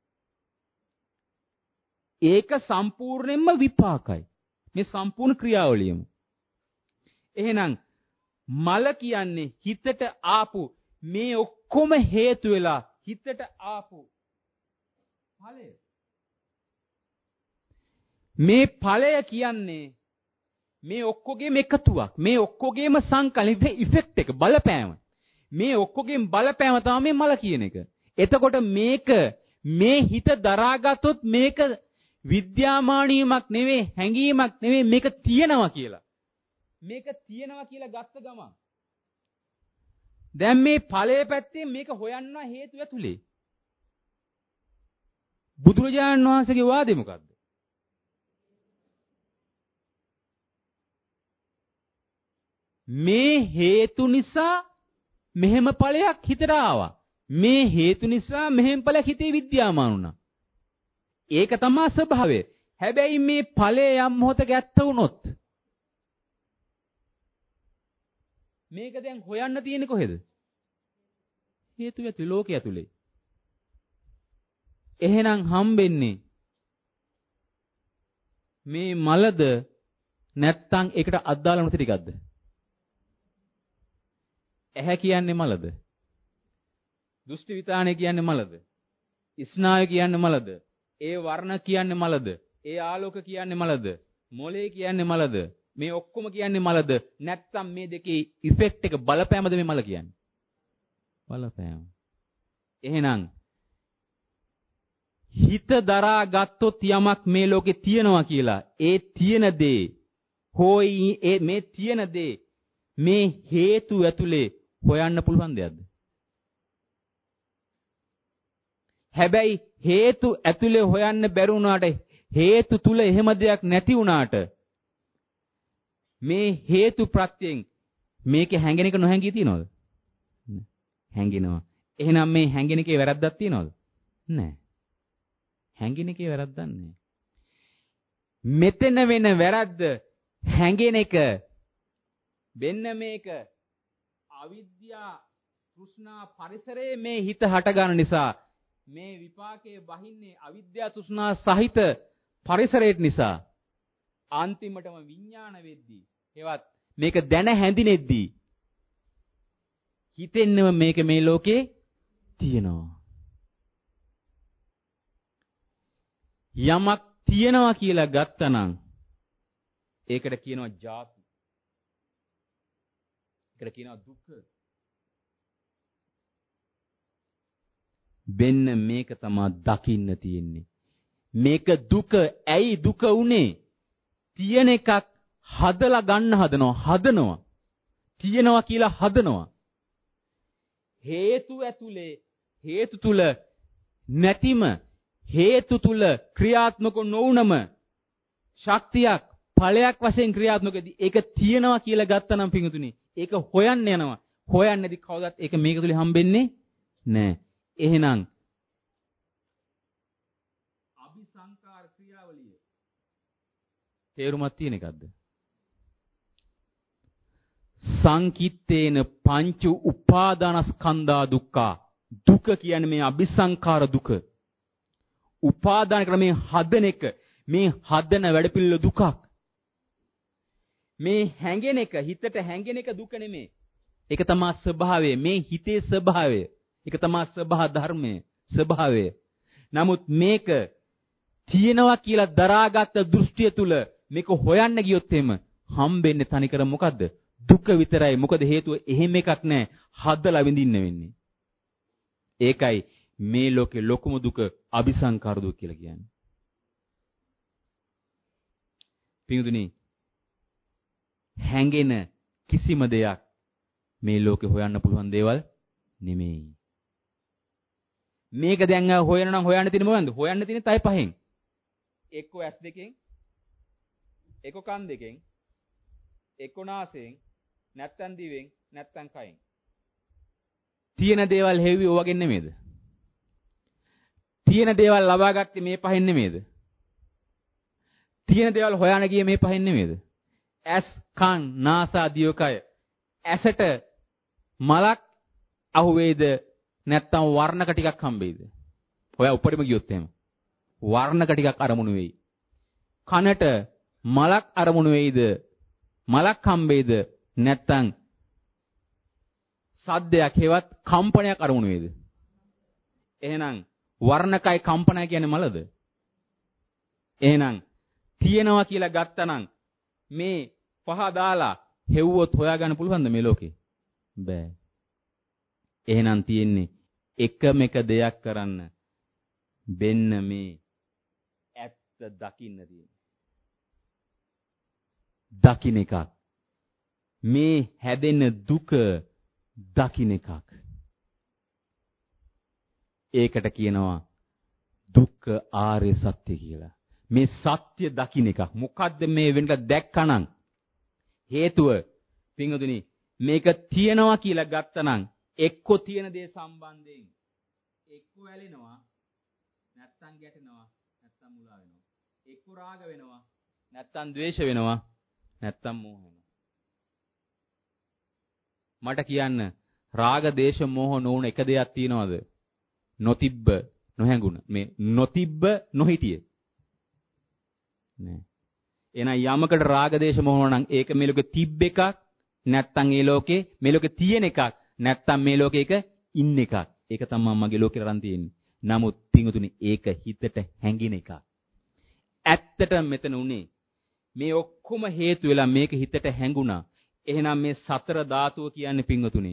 ඒක සම්පූර්ණයෙන්ම විපාකයි. මේ සම්පූර්ණ ක්‍රියාවලියම. එහෙනම් මල කියන්නේ හිතට ආපු මේ ඔක්කොම හේතු වෙලා හිතට ආපු ඵලය. මේ ඵලය කියන්නේ මේ ඔක්කොගේම එකතුවක්. මේ ඔක්කොගේම සංකල්ප ඉෆෙක්ට් එක බලපෑම. මේ ඔක්කොගේම බලපෑම තමයි මේ මල කියන එක. එතකොට මේක මේ හිත දරාගත්තොත් මේක විද්‍යාමානීයමක් නෙවෙයි, හැඟීමක් නෙවෙයි, මේක තියෙනවා කියලා. මේක තියෙනවා කියලා ගත්ත ගමන් දැන් මේ ඵලයේ පැත්තේ මේක හොයන්න හේතු ඇතුලේ. බුදුරජාණන් වහන්සේගේ වාදය මොකද්ද? මේ හේතු නිසා මෙහෙම ඵලයක් හිතට ආවා. මේ හේතු නිසා මෙහෙම ඵලයක් හිතේ විද්‍යාමාන වුණා. ඒක තමයි ස්වභාවය. හැබැයි මේ ඵලය යම් මොහොතක ඇත්ත වුණොත් මේක දැන් හොයන්න තියෙන්නේ කොහෙද? හේතු ඇතුලේ, ලෝකයේ ඇතුලේ. එහෙනම් හම්බෙන්නේ මේ මලද නැත්තම් ඒකට අදාළ නැති ටිකක්ද? ඇහැ කියන්නේ මලද? දෘෂ්ටි විතාණය කියන්නේ මලද? ස්නායු කියන්නේ මලද? ඒ වර්ණ කියන්නේ මලද? ඒ ආලෝක කියන්නේ මලද? මොලේ කියන්නේ මලද? මේ ඔක්කොම කියන්නේ මලද? නැත්තම් මේ දෙකේ ඉෆෙක්ට් එක බලපෑමද මේ මල කියන්නේ? බලපෑම. එහෙනම් හිත දරා ගත්තොත් යමක් මේ ලෝකේ තියෙනවා කියලා, ඒ තියෙන දේ හොයි ඒ මේ තියෙන දේ මේ හේතු ඇතුලේ හොයන්න පුළුවන් දෙයක්ද? හැබැයි හේතු ඇතුලේ හොයන්න බැරි වුණාට, හේතු තුල එහෙම දෙයක් නැති වුණාට මේ හේතු ප්‍රත්‍යයෙන් මේකේ හැංගෙන එක නොහැංගී තියනවද? හැංගෙනවා. එහෙනම් මේ හැංගෙන එකේ වැරද්දක් තියනවද? නැහැ. හැංගෙන එකේ වැරද්දක් නැහැ. මෙතන වෙන වැරද්ද හැංගෙන එක. වෙන්න මේක අවිද්‍යා තෘෂ්ණා පරිසරයේ මේ හිත හට ගන්න නිසා මේ විපාකයේ බහින්නේ අවිද්‍යා තෘෂ්ණා සහිත පරිසරයට නිසා අන්තිමටම විඥාන වෙද්දී ඒවත් මේක දැන හැඳිනෙද්දී හිතෙන්නම මේක මේ ලෝකේ තියෙනවා. යමක් තියෙනවා කියලා ගත්තනම් ඒකට කියනවා ජාති. ඒකට කියනවා දුක. වෙන්න මේක තමයි දකින්න තියෙන්නේ. මේක දුක. ඇයි දුක උනේ? තියෙන එකක් හදලා ගන්න හදනවා. හදනවා. තියෙනවා කියලා හදනවා. හේතු ඇතුලේ හේතු තුල නැතිම හේතු තුල ක්‍රියාත්මක නොවුනම ශක්තියක් ඵලයක් වශයෙන් ක්‍රියාත්මකදී ඒක තියෙනවා කියලා ගත්තනම් පිඟුතුනි ඒක හොයන්න යනවා. හොයන්නේදී කවදාවත් ඒක මේක තුල හම්බෙන්නේ නැහැ. එහෙනම් අபிසංකාර ක්‍රියාවලිය තේරුමක් තියෙන එකක්ද? සංකිට්ඨේන පංච උපාදානස්කන්ධා දුක්ඛ. දුක කියන්නේ මේ අபிසංකාර දුක. උපාදාන ක්‍රමේ හදන එක, මේ හදන වැඩපිළිවෙල දුකක්. මේ හැඟෙන එක, හිතට හැඟෙන එක දුක නෙමෙයි. ඒක තමයි ස්වභාවය, මේ හිතේ ස්වභාවය. ඒක තමයි ස්වභාව ධර්මය, ස්වභාවය. නමුත් මේක තියෙනවා කියලා දරාගත් දෘෂ්ටිය තුල මේක හොයන්න ගියොත් එimhe හම්බෙන්නේ තනිකර මොකද්ද? දුක විතරයි. මොකද හේතුව එහෙම එකක් නැහැ. හදලා විඳින්න වෙන්නේ. ඒකයි මේ ලෝකේ ලොකුම දුක අபிසංකාර දුක කියලා කියන්නේ. පිටුදුනි හැංගෙන කිසිම දෙයක් මේ ලෝකේ හොයන්න පුළුවන් දේවල් නෙමෙයි. මේක දැන් හොයන නම් හොයන්න තියෙන මොකන්ද? හොයන්න තියෙන තයි පහෙන්. එක්ක ඇස් දෙකෙන්, එක්ක කන් දෙකෙන්, එක්ක නාසයෙන්, නැත්තම් දිවෙන්, නැත්තම් කයෙන්. තියෙන දේවල් හේවි ඔයගෙන් නෙමෙයිද? තියෙන දේවල් ලබා ගත්තේ මේ පහෙන් නෙමෙයිද? තියෙන දේවල් හොයන්න ගියේ මේ පහෙන් නෙමෙයිද? ඇස්, කන්, නාස, දිව, කය. ඇසට මලක් අහුවේද නැත්තම් වර්ණක ටිකක් හම්බෙයිද? ඔයා උඩරිම ගියොත් එහෙම. වර්ණක ටිකක් අරමුණු වෙයි. කනට මලක් අරමුණු වෙයිද? මලක් හම්බෙයිද නැත්තම් සද්දයක් හේවත් කම්පනයක් අරමුණු වෙයිද? එහෙනම් වර්ණකයි කම්පනයි කියන්නේ මලද? එහෙනම් තියෙනවා කියලා ගත්තනම් මේ පහ දාලා හෙව්වොත් හොයාගන්න පුළුවන්ද මේ ලෝකේ? බෑ. එහෙනම් තියෙන්නේ එකම එක දෙයක් කරන්න. බෙන්න මේ ඇත්ත දකින්න තියෙන්නේ. දකින්න එකක්. මේ හැදෙන දුක දකින්න එකක්. ඒකට කියනවා දුක්ඛ ආර්ය සත්‍ය කියලා. මේ සත්‍ය දකින්න එකක්. මොකද්ද මේ වෙනක දැක්කනම් හේතුව පින්වතුනි මේක තියනවා කියලා ගත්තනම් එක්ක තියෙන දේ සම්බන්ධයෙන් එක්ක ඇලෙනවා නැත්තම් ගැටෙනවා නැත්තම් මුලා වෙනවා. එක්ක රාග වෙනවා නැත්තම් ද්වේෂ වෙනවා නැත්තම් මෝහ වෙනවා. මට කියන්න රාග දේශ මෝහ නොවුන එක දෙයක් තියනවද? නොතිබ්බ නොහැඟුණ. මේ නොතිබ්බ නොහිටිය. නෑ. එහෙනම් යමකට රාග දේශ මොහ නම් ඒක මේ ලෝකේ තිබ්බ එකක් නැත්තම් ඒ ලෝකේ මේ ලෝකේ තියෙන එකක් නැත්තම් මේ ලෝකේ එක ඉන්න එකක්. ඒක තමයි මගේ ලෝකේ රන් තියෙන්නේ. නමුත් පිංගුතුනි ඒක හිතට හැංගින එකක්. ඇත්තට මෙතන උනේ මේ ඔක්කොම හේතු වෙලා මේක හිතට හැංගුණා. එහෙනම් මේ සතර ධාතුව කියන්නේ පිංගුතුනි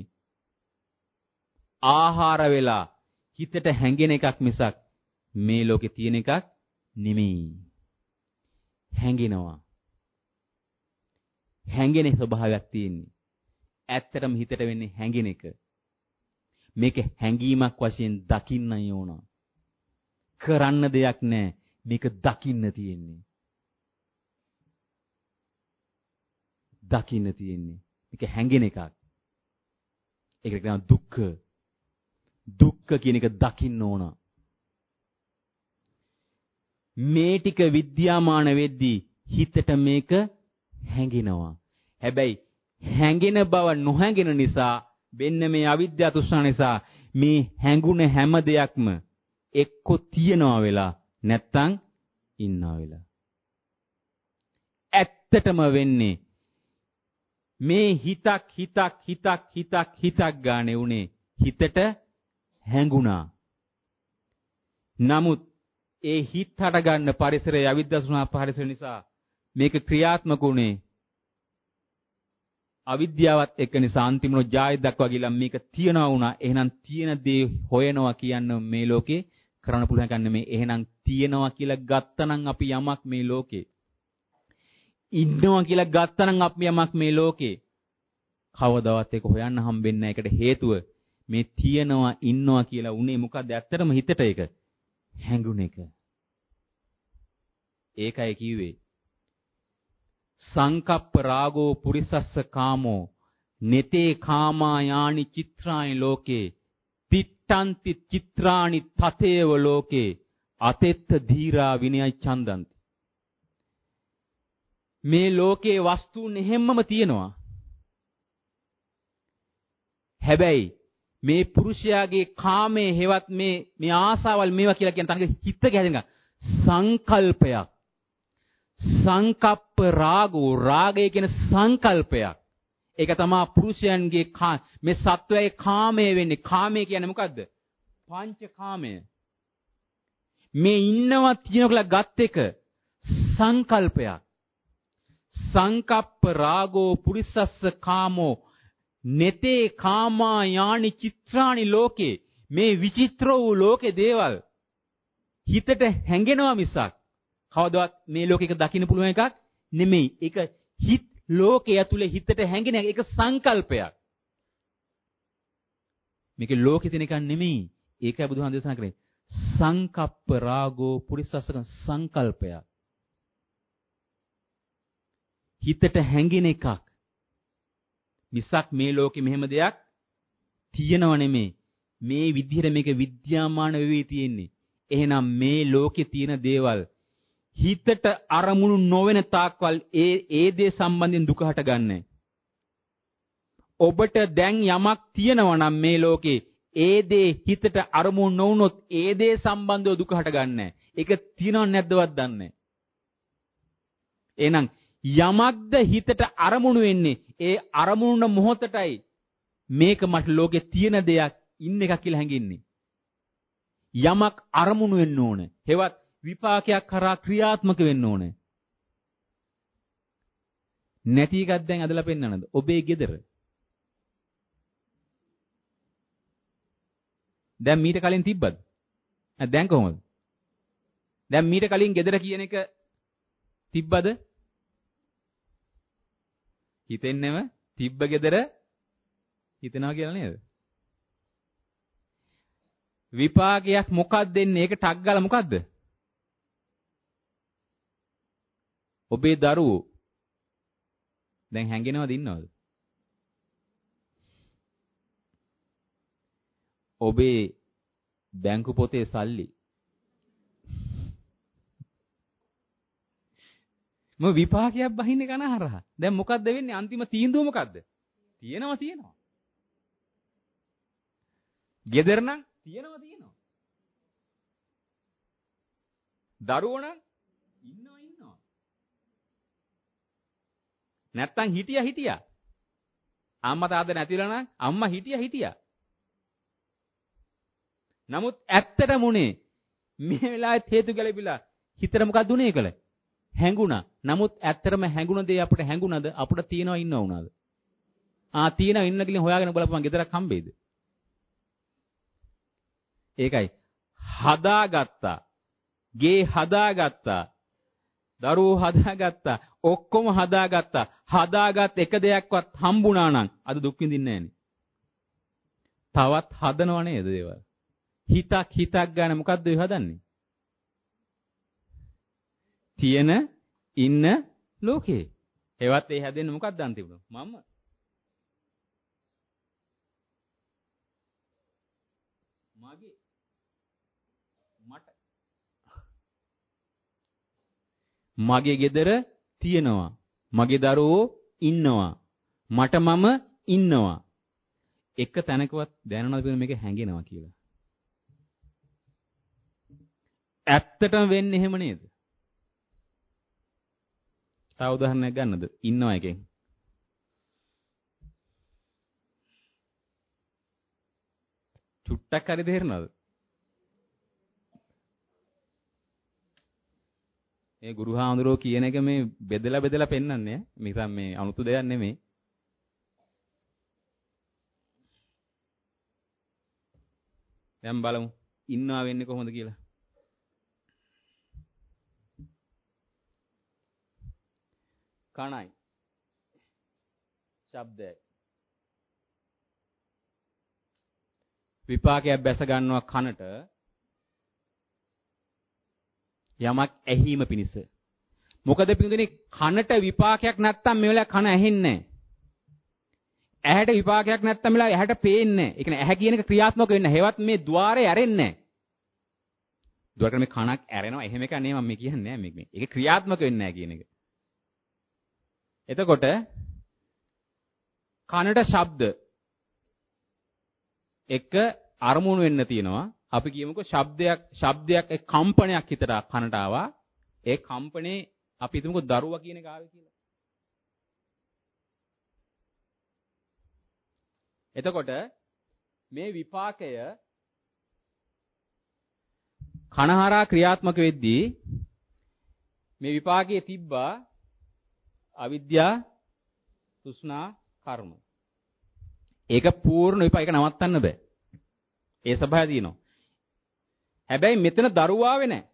ආහාර වෙලා හිතට හැංගෙන එකක් මිසක් මේ ලෝකේ තියෙන එකක් නෙමෙයි. හැංගෙනවා. හැංගෙන ස්වභාවයක් තියෙන්නේ. ඇත්තටම හිතට වෙන්නේ හැංගෙන එක. මේක හැංගීමක් වශයෙන් දකින්නයි ඕන. කරන්න දෙයක් නැහැ. මේක දකින්න තියෙන්නේ. දකින්න තියෙන්නේ. මේක හැංගෙන එකක්. ඒකට කියනවා දුක්ඛ. දුක්ඛ කියන එක දකින්න ඕන. මේ ටික විද්‍යාමාන වෙද්දී හිතට මේක හැඟෙනවා. හැබැයි හැඟෙන බව නොහැඟෙන නිසා වෙන්න මේ අවිද්‍යාව තෘෂ්ණා නිසා මේ හැඟුණ හැම දෙයක්ම එක්ක තියනවා වෙලා නැත්තම් ඉන්නවා වෙලා. ඇත්තටම වෙන්නේ මේ හිතක් හිතක් හිතක් හිතක් හිතක් ගානේ උනේ හිතට හැඟුණා. නමුත් ඒ හිත හට ගන්න පරිසරය අවිද්‍යාවසුනා පරිසර නිසා මේක ක්‍රියාත්මක උනේ අවිද්‍යාවත් එක්ක නිසා අන්තිමනෝ ජාය දක්වා ගිහලා මේක තියනවා වුණා. එහෙනම් තියෙන දේ හොයනවා කියන්නේ මේ ලෝකේ කරන්න පුළුවන් කන්නේ මේ. එහෙනම් තියනවා කියලා ගත්තනම් අපි යමක් මේ ලෝකේ ඉන්නවා කියලා ගත්තනම් අපි යමක් මේ ලෝකේ කවදාවත් ඒක හොයන්න හම්බෙන්නේ නැහැ. ඒකට හේතුව මේ තියනවා ඉන්නවා කියලා උනේ මොකද්ද? ඇත්තටම හිතට ඒක හැඟුණ එක. ඒකයි කිව්වේ සංකප්ප රාගෝ පුරිසස්ස කාමෝ නෙතේ කාමා යානි චිත්‍රානි ලෝකේ තිට්ඨන්ති චිත්‍රානි තතේව ලෝකේ අතෙත්ත ධීරා විනය චන්දන්ති. මේ ලෝකේ වස්තුන් හැමම තියෙනවා. හැබැයි මේ පුරුෂයාගේ කාමයේ හේවත් මේ මේ ආසාවල් මේවා කියලා කියන තනක හිත ගැදෙන සංකල්පයක්. සංකප්ප රාගෝ රාගය කියන සංකල්පයක්. ඒක තමයි පුරුෂයන්ගේ මේ සත්වයේ කාමයේ වෙන්නේ. කාමය කියන්නේ මොකද්ද? පංච කාමය. මේ ඉන්නවා තියෙනවා කියලා ගත් එක සංකල්පයක්. සංකප්ප රාගෝ පුරිසස්ස කාමෝ නෙතේ කාමා යානි චිත්‍රානි ලෝකේ මේ විචිත්‍ර වූ ලෝකේ දේවල් හිතට හැංගෙනවා මිසක් කවදාවත් මේ ලෝකෙක දකින්න පුළුවන් එකක් නෙමෙයි. ඒක හිත ලෝකයේ ඇතුලේ හිතට හැංගෙන එක සංකල්පයක්. මේක ලෝකෙ තියෙන එකක් නෙමෙයි. ඒකයි බුදුහාම දේශනා කරන්නේ. සංකප්ප රාගෝ පුරිසස්සක සංකල්පය. හිතට හැඟෙන එකක්. මිසක් මේ ලෝකෙ මෙහෙම දෙයක් තියෙනව නෙමෙයි. මේ විදිහට මේක විද්‍යාමාන වෙවි තියෙන්නේ. එහෙනම් මේ ලෝකේ තියෙන දේවල් හිතට අරමුණු නොවන තාක්වල් ඒ ඒ දේ සම්බන්ධයෙන් දුක හටගන්නේ. ඔබට දැන් යමක් තියෙනවා නම් මේ ලෝකේ ඒ දේ හිතට අරමුණු නොවුනොත් ඒ දේ සම්බන්ධව දුක හටගන්නේ. ඒක තියෙනව නැද්දවත් දන්නේ නැහැ. එහෙනම් යමක්ද හිතට අරමුණු වෙන්නේ ඒ අරමුණ මොහොතටයි මේක මට ලෝකේ තියෙන දෙයක් ඉන්න එකක් කියලා හැඟෙන්නේ. යමක් අරමුණු වෙන්න ඕනේ. හෙවත් විපාකයක් කරා ක්‍රියාත්මක වෙන්න ඕනේ. නැති එකක් දැන් අදලා පෙන්නනද? ඔබේ ගෙදර. දැන් මීට කලින් තිබ්බද? දැන් කොහොමද? දැන් මීට කලින් ගෙදර කියන එක තිබ්බද? හිතෙන්නේම තිබ්බ ගෙදර හිතනවා කියලා නේද? විපාකයක් මොකක්ද දෙන්නේ? ඒක ටක් ගාලා මොකද්ද? ඔබේ දරුවෝ දැන් හැංගෙනවද ඉන්නවද? ඔබේ බැංකු පොතේ සල්ලි මො විපාකයක් බහින්නේ කනහරහා. දැන් මොකද්ද වෙන්නේ? අන්තිම තීන්දුව මොකද්ද? තියෙනවා තියෙනවා. ගෙදර නම් තියෙනවා තියෙනවා. දරුවෝ නම් ඉන්නවා ඉන්නවා. නැත්තම් හිටියා හිටියා. අම්මා තාත්තා නැතිලා නම් අම්මා හිටියා හිටියා. නමුත් ඇත්තටම උනේ මේ වෙලාවෙත් හේතු ගැලපිලා හිතට මොකක්ද උනේ ඒකල? හැඟුණා. නමුත් ඇත්තටම හැඟුණ දේ අපිට හැඟුණාද? අපිට තියනවා ඉන්නව උනාද? ආ තියනවා ඉන්න කියලා හොයාගෙන බලපන් ගෙදරක් හම්බෙයිද? ඒකයි හදාගත්තා. ගේ හදාගත්තා. දරුවෝ හදාගත්තා. ඔක්කොම හදාගත්තා. හදාගත් එක දෙයක්වත් හම්බුණා නම් අද දුක් විඳින්නේ නැහනේ. තවත් හදනව නේද දේවල්? හිතක් හිතක් ගන්න මොකද්ද ඔය හදන්නේ? තියෙන ඉන්න ලෝකේ. ඒවත් ඒ හැදෙන්නේ මොකක්ද අන්තිමට? මම. මගේ. මට. මගේ ගෙදර තියෙනවා. මගේ දරුවෝ ඉන්නවා. මට මම ඉන්නවා. එක තැනකවත් දැනනවද මේක හැංගෙනවා කියලා? ඇත්තටම වෙන්නේ එහෙම නේද? තව උදාහරණයක් ගන්නද? ඉන්නවා එකෙන්. චුට්ටක් හරි තේරෙනවද? මේ ගුරුහාඳුරෝ කියන එක මේ බෙදලා බෙදලා පෙන්වන්නේ මේක මේ අනුතු දෙයක් නෙමෙයි. දැන් බලමු ඉන්නවා වෙන්නේ කොහොමද කියලා. කණයි ශබ්දයයි විපාකයක් බැස ගන්නවා කනට යමක් ඇහිම පිණිස. මොකද පිටුනේ කනට විපාකයක් නැත්තම් මේ වෙලාව කන ඇහෙන්නේ නැහැ. ඇහැට විපාකයක් නැත්තම් මේ වෙලාව ඇහැට පේන්නේ නැහැ. ඒ කියන්නේ ඇහැ කියන එක ක්‍රියාත්මක වෙන්නේ නැහැ. හෙවත් මේ ద్వාරේ ඇරෙන්නේ නැහැ. ద్వාරේ මේ කනක් ඇරෙනවා එහෙම එකක් නෙමෙයි මම කියන්නේ නැහැ මේක. ඒක ක්‍රියාත්මක වෙන්නේ නැහැ කියන එක. එතකොට කනට ශබ්ද එක අරමුණු වෙන්න තියෙනවා. අපි කියමුකෝ ශබ්දයක් ශබ්දයක් ඒ කම්පනයක් හිතට කනට ආවා. ඒ කම්පනේ අපි හිතමුකෝ දරුවා කියන එක ආවේ කියලා. එතකොට මේ විපාකය කනහරා ක්‍රියාත්මක වෙද්දී මේ විපාකයේ තිබ්බා අවිද්‍යා තෘෂ්ණා කර්ම. ඒක පූර්ණ විපාක නවත්තන්න බෑ. ඒ සබහා තියෙනවා. හැබැයි මෙතන දරුවාවේ නැහැ.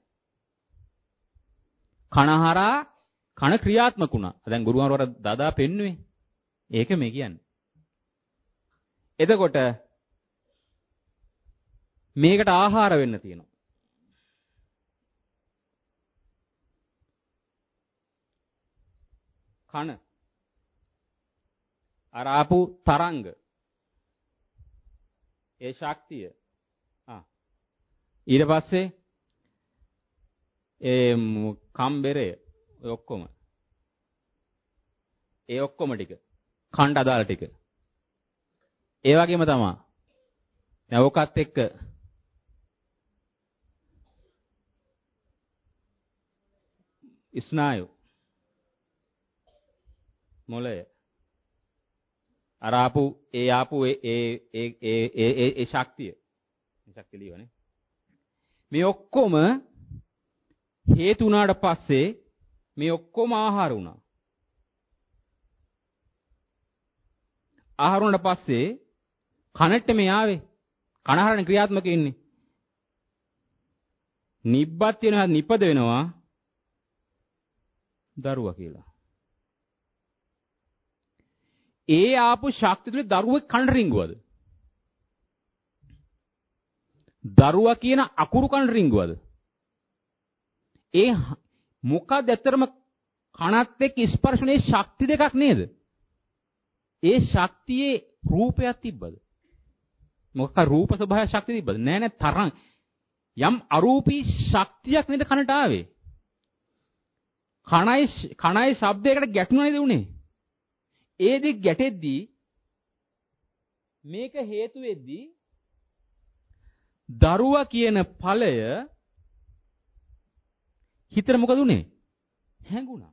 කනහරා කන ක්‍රියාත්මක වුණා. දැන් ගුරුවරවර දාදා පෙන්නුවේ. ඒක මේ කියන්නේ. එතකොට මේකට ආහාර වෙන්න තියෙනවා. කන අර ආපු තරංග ඒ ශක්තිය ආ ඊට පස්සේ ඒ කම්බරය ඔය ඔක්කොම ඒ ඔක්කොම ටික කණ්ඩ අදාළ ටික ඒ වගේම තමයි දැන් ඔකත් එක්ක ස්නායු මොළය අර ආපු ඒ ආපු ඒ ඒ ඒ ඒ ඒ ශක්තිය මේ ශක්තිය ලියවනේ මේ ඔක්කොම හේතු වුණාට පස්සේ මේ ඔක්කොම ආහාර වුණා. ආහාර වුණාට පස්සේ කනට මේ ආවේ කනහරණ ක්‍රියාත්මක ඉන්නේ. නිබ්බත් වෙනවා නිපද වෙනවා දරුවා කියලා. ඒ ආපු ශක්තිය තුල දරුවෙක් කන රිංගුවද? දරුවා කියන අකුරු කන රිංගුවද? ඒ මොකද ඇත්තරම කනත් එක්ක ස්පර්ශනේ ශක්ති දෙකක් නේද? ඒ ශක්තියේ රූපයක් තිබ්බද? මොකක් රූප ස්වභාවය ශක්තිය තිබ්බද? නෑ නෑ තරම් යම් අරූපී ශක්තියක් නේද කනට ආවේ. කණයි කණයි ශබ්දයකට ගැටුණා නේද උනේ? ඒ දෙක ගැටෙද්දී මේක හේතු වෙද්දී දරුවා කියන ඵලය හිතට මොකද උනේ? හැඟුණා.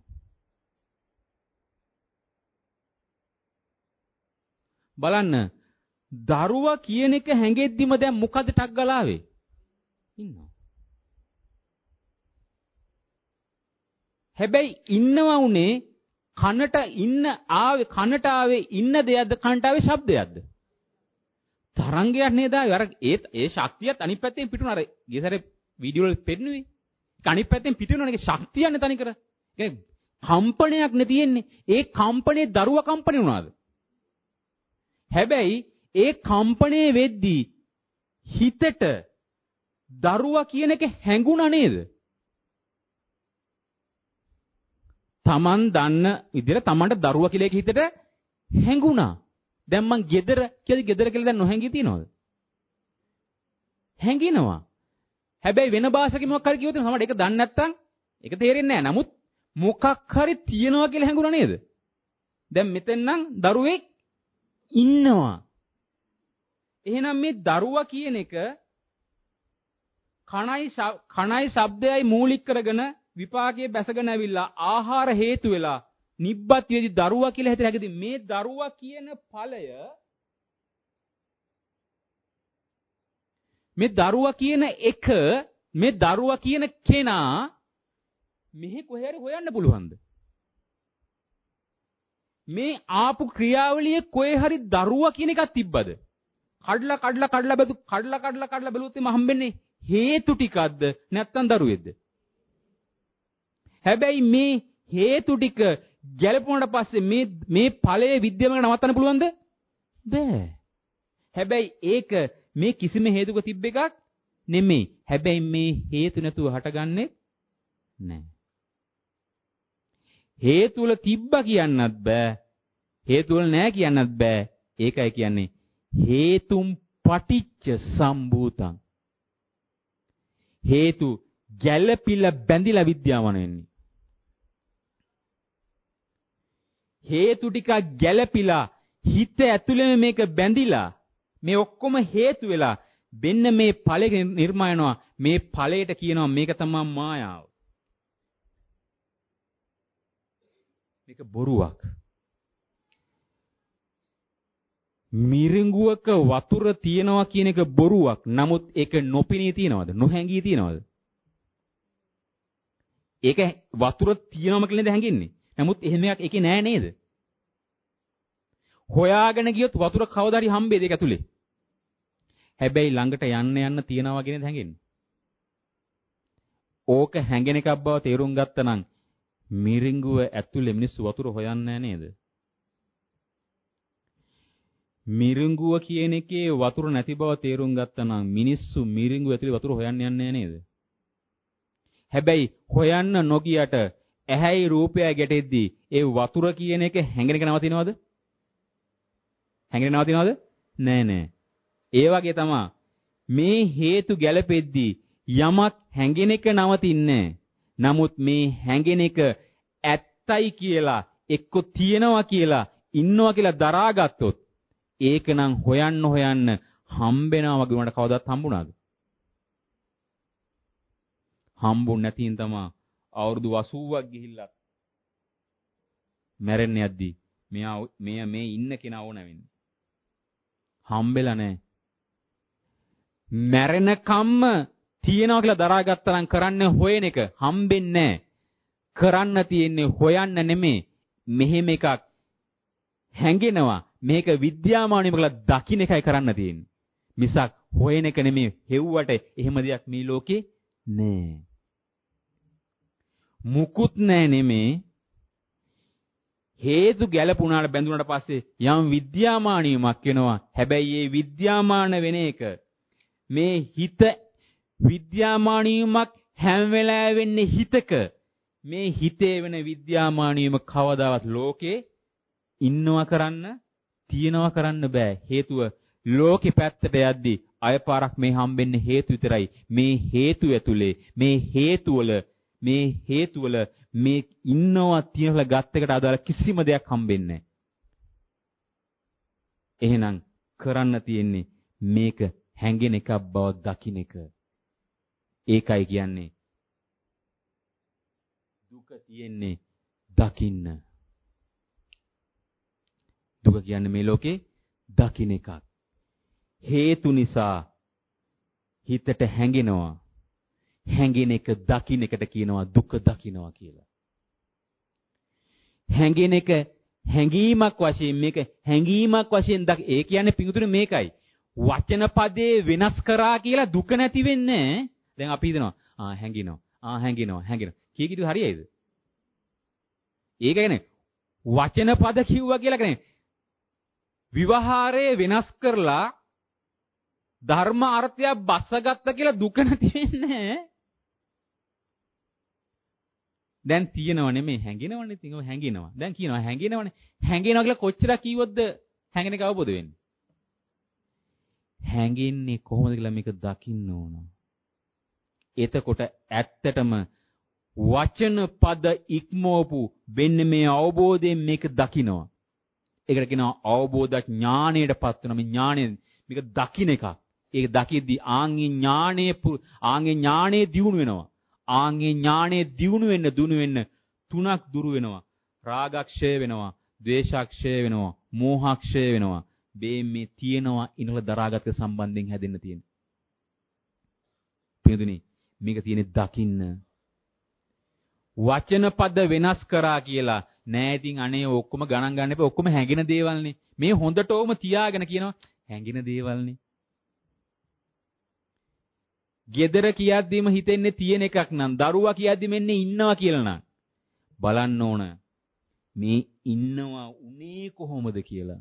බලන්න දරුවා කියන එක හැඟෙද්දිම දැන් මොකද ටක් ගාලා ආවේ? ඉන්නවා. හැබැයි ඉන්නවා උනේ කනට ඉන්න ආවේ කනට ආවේ ඉන්න දෙයක්ද කනට ආවේ ශබ්දයක්ද? තරංගයක් නේද ආවේ. අර ඒ ඒ ශක්තියත් අනිත් පැත්තෙන් පිටුන අර ගියසරේ වීඩියෝ වල පෙන්නුවේ. ඒක අනිත් පැත්තෙන් පිටුනනේ. ඒක ශක්තියන්නේ තනිකර. ඒක කම්පනයක් නේ තියෙන්නේ. ඒ කම්පනේ දරුවා කම්පණේ වුණාද? හැබැයි ඒ කම්පණේ වෙද්දී හිතට දරුවා කියන එක හැඟුණා නේද? Taman දන්න විදිහට Tamanට දරුවා කියලා එක හිතට හැඟුණා. දැන් මං ගෙදර කියලා ගෙදර කියලා දැන් නොහැඟී තියනවද? හැඟිනවා. හැබැයි වෙන භාෂාවකින් මොකක් හරි කිව්වොත් තමයි ඒක දන්නේ නැත්තම් ඒක තේරෙන්නේ නැහැ. නමුත් මොකක් හරි තියනවා කියලා හැඟුණා නේද? දැන් මෙතෙන් නම් දරුවෙක් ඉන්නවා. එහෙනම් මේ දරුවා කියන එක කණයි කණයි ශබ්දයයි මූලික කරගෙන විපාකයේ බැසගෙන ඇවිල්ලා ආහාර හේතු වෙලා නිබ්බත් වේදි දරුවා කියලා හිතලා හැකදී මේ දරුවා කියන ඵලය මේ දරුවා කියන එක මේ දරුවා කියන කෙනා මෙහි කොහේ හරි හොයන්න පුළුවන්ද? මේ ආපු ක්‍රියාවලියේ කොහේ හරි දරුවා කියන එකක් තිබ්බද? කඩලා කඩලා කඩලා බැලු කඩලා කඩලා කඩලා බැලුවොත් එම හම්බෙන්නේ හේතු ටිකක්ද නැත්නම් දරුවෙක්ද? හැබැයි මේ හේතු ටික ගැලපුණාට පස්සේ මේ මේ ඵලයේ විද්‍යමාන නවත්තන්න පුළුවන්ද? බෑ. හැබැයි ඒක මේ කිසිම හේතුක තිබ්බ එකක් නෙමෙයි. හැබැයි මේ හේතු නැතුව හටගන්නේ නැහැ. හේතු වල තිබ්බා කියන්නත් බෑ. හේතු වල නැහැ කියන්නත් බෑ. ඒකයි කියන්නේ හේතුම් පටිච්ච සම්භූතං. හේතු ගැළපිලා බැඳිලා විද්‍යාමාන වෙන්නේ. හේතු ටික ගැළපිලා හිත ඇතුළේ මේක බැඳිලා මේ ඔක්කොම හේතු වෙලා වෙන්න මේ ඵලෙක නිර්මාණය වෙනවා. මේ ඵලයට කියනවා මේක තමයි මායාව. මේක බොරුවක්. මිරිඟුවක වතුර තියනවා කියන එක බොරුවක්. නමුත් ඒක නොපෙනී තියනවද? නොහැඟී තියනවද? ඒක වතුර තියනවම කියලා නේද හැඟෙන්නේ? නමුත් එහෙම එකක් ඒකේ නෑ නේද? හොයාගෙන ගියොත් වතුර කවදා හරි හම්බෙයිද ඒක ඇතුලේ? හැබැයි ළඟට යන්න යන්න තියනවා කියන දේ හැඟෙන්නේ. ඕක හැඟෙන එකක් බව තේරුම් ගත්තනම් මිරිඟුව ඇතුලේ මිනිස්සු වතුර හොයන්නේ නෑ නේද? මිරිඟුව කියන එකේ වතුර නැති බව තේරුම් ගත්තා නම් මිනිස්සු මිරිඟුව ඇතුලේ වතුර හොයන්න යන්නේ නේද? හැබැයි හොයන්න නොගියට ඇහැයි රූපයයි ගැටෙද්දී ඒ වතුර කියන එක හැංගෙන එක නවතිනවද? හැංගෙන නවතිනවද? නෑ නෑ. ඒ වගේ තමයි මේ හේතු ගැලපෙද්දී යමක් හැංගෙන එක නවතින්නේ. නමුත් මේ හැංගෙන එක ඇත්තයි කියලා එක්ක තියෙනවා කියලා ඉන්නවා කියලා දරාගත්තොත් ඒක නම් හොයන්න හොයන්න හම්බෙනවා වගේ උනට කවදාවත් හම්බුණාද? හම්බුනේ නැතිනම් තමයි අවුරුදු අසූවක් ගිහිල්ලා මැරෙන්න යද්දි මෙයා මේ මේ ඉන්න කෙනා ඕන වෙන්නේ. හම්බෙලා නැහැ. මැරෙන කම්ම තියනවා කියලා දරාගත්තා නම් කරන්නේ හොයන එක හම්බෙන්නේ නැහැ. කරන්න තියෙන්නේ හොයන්න නෙමෙයි. මෙහෙම එකක් හැංගෙනවා. මේක විද්‍යාමානීව කියලා දකින්න එකයි කරන්න තියෙන්නේ. මිසක් හොයන එක නෙමෙයි. හෙව්වට එහෙම දෙයක් මේ ලෝකේ නෑ. මුකුත් නෑ නෙමෙයි. හේතු ගැලපුණාට බැඳුණාට පස්සේ යම් විද්‍යාමානීයමක් වෙනවා. හැබැයි මේ විද්‍යාමාන වෙන එක මේ හිත විද්‍යාමානීයමක් හැම වෙලාවෙ වෙන්නේ හිතක. මේ හිතේ වෙන විද්‍යාමානීයම කවදාවත් ලෝකේ ඉන්නවා කරන්න තියනවා කරන්න බෑ. හේතුව ලෝකෙ පැත්තට යද්දී අයපාරක් මේ හම්බෙන්නේ හේතු විතරයි. මේ හේතු ඇතුලේ මේ හේතුවල මේ හේතුවල මේ ඉන්නවා තියනලා ගත් එකට අදාළ කිසිම දෙයක් හම්බෙන්නේ නැහැ. එහෙනම් කරන්න තියෙන්නේ මේක හැංගෙන එකක් බව දකින්න එක. ඒකයි කියන්නේ දුක තියෙන්නේ දකින්න. දුක කියන්නේ මේ ලෝකේ දකින්න එකක්. හේතු නිසා හිතට හැඟෙනවා. හැඟෙන එක දකින්න එකට කියනවා දුක දකින්නවා කියලා. හැඟෙන එක හැඟීමක් වශයෙන් මේක හැඟීමක් වශයෙන් දක ඒ කියන්නේ පිඟුතුනේ මේකයි. වචන පදේ වෙනස් කරා කියලා දුක නැති වෙන්නේ. දැන් අපි හිතනවා ආ හැඟිනවා ආ හැඟිනවා හැඟිනවා. කී කිව්ව හරියයිද? ඒක කියන්නේ වචන පද කිව්වා කියලා කියන්නේ විවහාරයේ වෙනස් කරලා ධර්ම අර්ථය බස්සගත්ත කියලා දුක නැති වෙන්නේ. දැන් තියෙනව නෙමෙයි හැංගෙනවනේ. ඉතින් ඔය හැංගෙනවා. දැන් කියනවා හැංගෙනවනේ. හැංගෙනවා කියලා කොච්චරක් කිව්වොත්ද හැංගෙන එක අවබෝධ වෙන්නේ? හැංගෙන්නේ කොහොමද කියලා මේක දකින්න ඕන. එතකොට ඇත්තටම වචන පද ඉක්මවපු වෙන්න මේ අවබෝධයෙන් මේක දකිනවා. ඒකට කියනවා අවබෝධ ඥාණයටපත් වෙන මේ ඥාණය මේක දකින්න එකක්. ඒක දකිද්දී ආන්ගේ ඥාණය ආන්ගේ ඥාණය දියුණු වෙනවා. ආන්ගේ ඥාණය දියුණු වෙන්න දුණු වෙන්න තුනක් දුරු වෙනවා. රාගක්ෂය වෙනවා, ද්වේෂක්ෂය වෙනවා, මෝහක්ෂය වෙනවා. මේ මේ තියෙනවා ඉනල දරාගත්ක සම්බන්ධයෙන් හැදෙන්න තියෙන. පිටුනේ මේක තියෙන්නේ දකින්න. වචන පද වෙනස් කරා කියලා නෑ. ඉතින් අනේ ඔක්කොම ගණන් ගන්න එපා. ඔක්කොම හැංගෙන දේවල්නේ. මේ හොඳටම තියාගෙන කියනවා හැංගෙන දේවල්නේ. gedara කියද්දිම හිතෙන්නේ තියෙන එකක් නම් දරුවා කියද්දි මෙන්නේ ඉන්නවා කියලා නම් බලන්න ඕන මේ ඉන්නවා උනේ කොහොමද කියලා.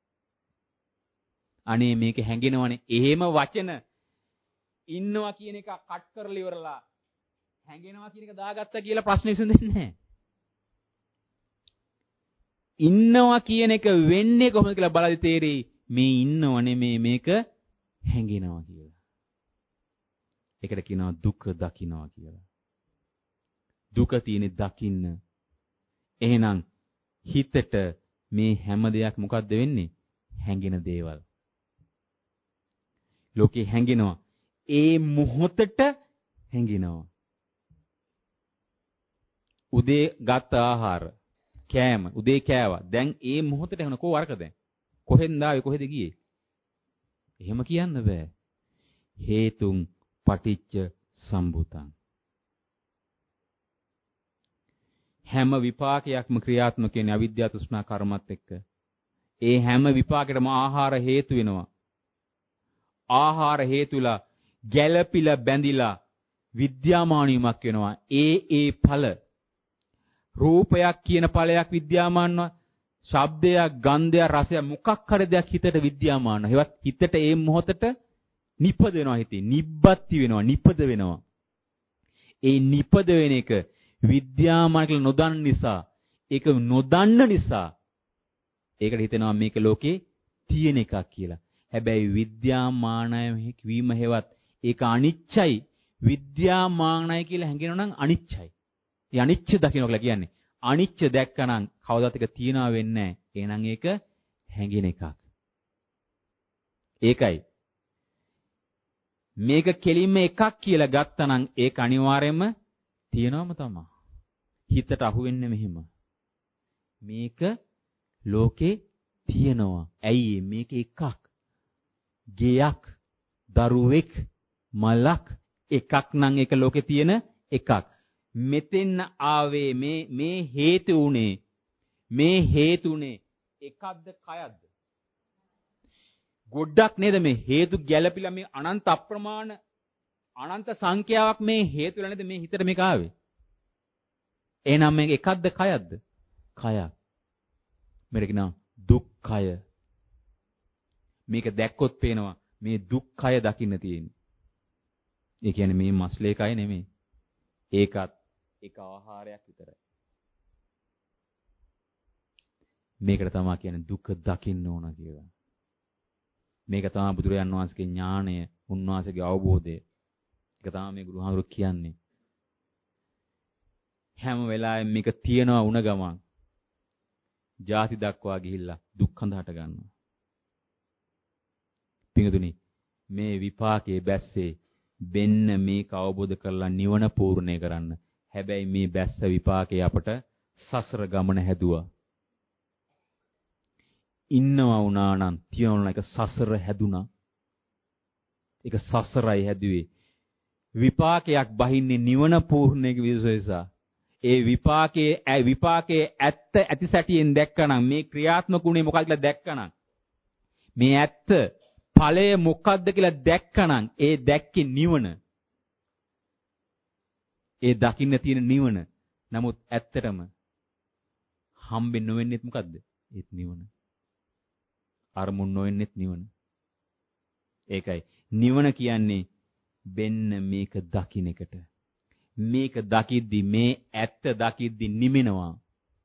අනේ මේක හැංගෙනවනේ. එහෙම වචන ඉන්නවා කියන එක කට් කරලා ඉවරලා හැංගෙනවා කියන එක දාගත්තා කියලා ප්‍රශ්න විසඳෙන්නේ නැහැ. ඉන්නවා කියන එක වෙන්නේ කොහොමද කියලා බලද්දි තේරෙයි මේ ඉන්නව නෙමේ මේක හැංගෙනවා කියලා. ඒකට කියනවා දුක දකින්නවා කියලා. දුක තියෙන්නේ දකින්න. එහෙනම් හිතට මේ හැම දෙයක් මොකද්ද වෙන්නේ? හැංගෙන දේවල්. ලෝකේ හැංගෙනවා. ඒ මොහොතට හැංගෙනවා. උදේ ගත් ආහාර, කෑම, උදේ කෑවා. දැන් ඒ මොහොතට හැංගෙන කෝ වරක දැන්? කොහෙන්ද ආවේ කොහෙද ගියේ? එහෙම කියන්න බෑ. හේතුන් පටිච්ච සම්භූතං. හැම විපාකයක්ම ක්‍රියාත්මක වෙන අවිද්‍යා තෘෂ්ණා කර්මත් එක්ක. ඒ හැම විපාකයකටම ආහාර හේතු වෙනවා. ආහාර හේතුලා ගැළපිලා බැඳිලා විද්‍යාමානීයමක් වෙනවා. ඒ ඒ ඵල රූපයක් කියන ඵලයක් විද්‍යාමානව, ශබ්දයක්, ගන්ධයක්, රසයක් මොකක් හරි දෙයක් හිතට විද්‍යාමාන. ඒවත් හිතට ඒ මොහොතට නිපද වෙනවා හිතේ. නිබ්බත්ති වෙනවා, නිපද වෙනවා. ඒ නිපද වෙන එක විද්‍යාමාන කියලා නොදන්න නිසා, ඒක නොදන්න නිසා ඒකට හිතෙනවා මේක ලෝකේ තියෙන එකක් කියලා. හැබැයි විද්‍යාමානය වීම හේවත් ඒක අනිච්චයි. විද්‍යාමානයි කියලා හැඟෙනවා නම් අනිච්චයි. ඒ අනිච්ච දකින්න කියලා කියන්නේ. අනිච්ච දැක්කනම් කවදාවත් ඒක තියනවා වෙන්නේ නැහැ. එහෙනම් ඒක හැඟෙන එකක්. ඒකයි. මේක කෙලින්ම එකක් කියලා ගත්තනම් ඒක අනිවාර්යයෙන්ම තියනවම තමයි. හිතට අහු වෙන්නේ මෙහෙම. මේක ලෝකේ තියනවා. ඇයි මේක එකක්? ගෙයක්, දරුවෙක්, මලක් එකක් නම් ඒක ලෝකේ තියෙන එකක්. මෙතෙන් ආවේ මේ මේ හේතු උනේ මේ හේතුනේ එකක්ද කයක්ද? ගොඩක් නේද මේ හේතු ගැළපිලා මේ අනන්ත අප්‍රමාණ අනන්ත සංඛ්‍යාවක් මේ හේතු වල නේද මේ හිතට මේක ආවේ. එහෙනම් මේක එකක්ද කයක්ද? කයක්. මේක කියනවා දුක්ඛය. මේක දැක්කොත් පේනවා මේ දුක්ඛය දකින්න තියෙන්නේ. ඒ කියන්නේ මේ මස්ලේ කය නෙමෙයි. ඒකත් එක ආහාරයක් විතරයි. මේකට තමයි කියන්නේ දුක දකින්න ඕන කියලා. මේක තමයි බුදුරජාන් වහන්සේගේ ඥාණය, උන්වහන්සේගේ අවබෝධය. ඒක තමයි මේ ගුරුහාමුදුරු කියන්නේ. හැම වෙලාවෙම මේක තියනවා වුණ ගමන් ජාති දක්වා ගිහිල්ලා දුක් හඳ හට ගන්නවා. පිඟුතුනි මේ විපාකයේ බැස්සේ වෙන්න මේක අවබෝධ කරලා නිවන පූර්ණේ කරන්න. හැබැයි මේ බැස්ස විපාකේ අපට සසර ගමන හැදුවා. ඉන්නවා වුණා නම් තියනවා එක සසර හැදුනා. ඒක සසරයි හැදුවේ. විපාකයක් බහින්නේ නිවන පූර්ණයේ විශ්වාසය. ඒ විපාකයේ විපාකයේ ඇත්ත ඇති සැටියෙන් දැක්කනම් මේ ක්‍රියාත්මක උනේ මොකක්ද කියලා දැක්කනම් මේ ඇත්ත ඵලය මොකක්ද කියලා දැක්කනම් ඒ දැක්කේ නිවන. ඒ දකින්න තියෙන නිවන. නමුත් ඇත්තටම හම්බෙන්න නොවෙන්නේත් මොකද්ද? ඒත් නිවන. අරමුණ නොවෙන්නේත් නිවන. ඒකයි නිවන කියන්නේ වෙන්න මේක දකින්න එකට. මේක දකිද්දි මේ ඇත්ත දකිද්දි නිමෙනවා.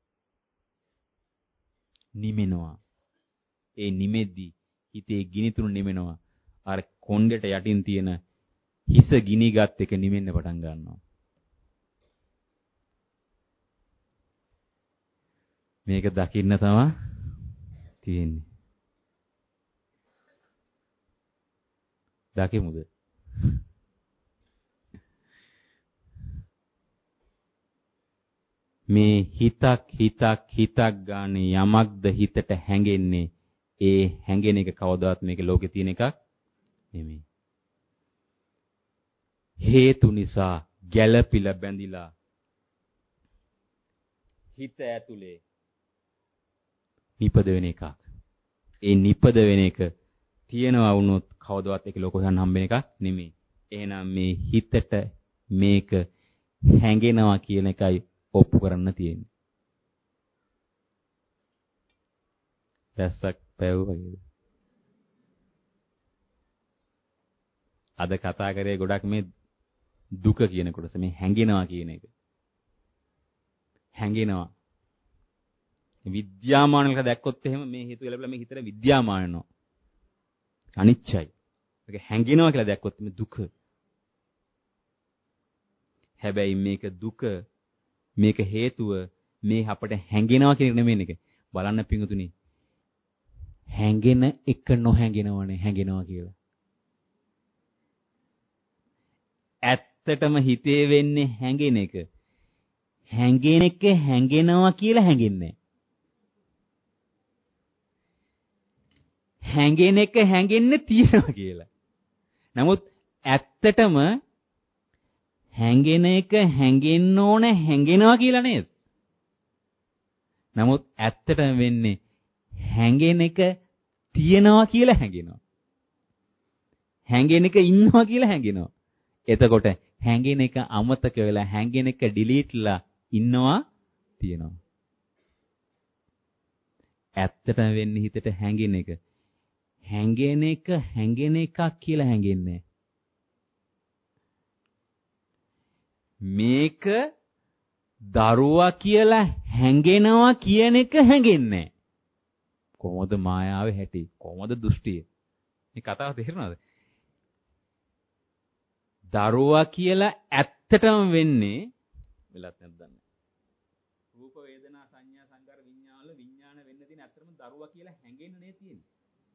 නිමෙනවා. ඒ නිමෙද්දි හිතේ ගිනිතුරු නිමෙනවා. අර කොණ්ඩේට යටින් තියෙන හිස ගිනිගත් එක නිමෙන්න පටන් ගන්නවා. මේක දකින්න තමයි තියෙන්නේ. දකිමුද? මේ හිතක් හිතක් හිතක් ගානේ යමක්ද හිතට හැඟෙන්නේ ඒ හැඟෙන එක කවදාවත් මේක ලෝකේ තියෙන එකක් නෙමෙයි. හේතු නිසා ගැළපිලා බැඳිලා හිත ඇතුලේ නිපද වෙන එකක්. ඒ නිපද වෙන එක තියෙනවා වුණොත් කවදාවත් ඒක ලෝක හොයන්න හම්බෙන එකක් නෙමෙයි. එහෙනම් මේ හිතට මේක හැඟෙනවා කියන එකයි ඔප්පු කරන්න තියෙන්නේ. දැස්සක් පැවුවා. අද කතා කරේ ගොඩක් මේ දුක කියන කොටස, මේ හැඟෙනවා කියන එක. හැඟෙනවා. විද්‍යාමානලක දැක්කොත් එහෙම මේ හේතු වලබල මේ හිතට විද්‍යාමාන වෙනවා. අනිච්චයි. ඒක හැඟෙනවා කියලා දැක්කොත් මේ දුක. හැබැයි මේක දුක, මේක හේතුව මේ අපට හැඟෙනවා කියන එක නෙමෙයි එක. බලන්න පිංගුතුනි. හැඟෙන එක නොහැඟෙනවනේ හැඟෙනවා කියලා. ඇත්තටම හිතේ වෙන්නේ හැඟෙන එක. හැඟෙන එක හැඟෙනවා කියලා හැඟෙන්නේ නැහැ. හැඟෙන එක හැඟෙන්නේ තියනවා කියලා. නමුත් ඇත්තටම හැඟෙන එක හැඟෙන්න ඕන හැඟෙනවා කියලා නේද? නමුත් ඇත්තටම වෙන්නේ හැඟෙන එක තියනවා කියලා හැඟෙනවා. හැඟෙන එක ඉන්නවා කියලා හැඟෙනවා. එතකොට හැඟෙන එක අමතක වෙලා හැඟෙන එක ඩිලීට්ලා ඉන්නවා තියනවා. ඇත්තටම වෙන්නේ හිතට හැඟෙන එක. හැඟෙන එක හැඟෙන එකක් කියලා හැඟෙන්නේ මේක දරුවා කියලා හැඟෙනවා කියන එක හැඟෙන්නේ කොහොමද මායාවේ හැටි? කොහොමද දෘෂ්ටිය? මේ කතාව තේරෙනවද? දරුවා කියලා ඇත්තටම වෙන්නේ වෙලත් නැද්ද? රූප වේදනා සංඥා සංකාර විඥාන වල විඥාන වෙන්න තියෙන ඇත්තටම දරුවා කියලා හැඟෙන්න නේ තියෙන්නේ.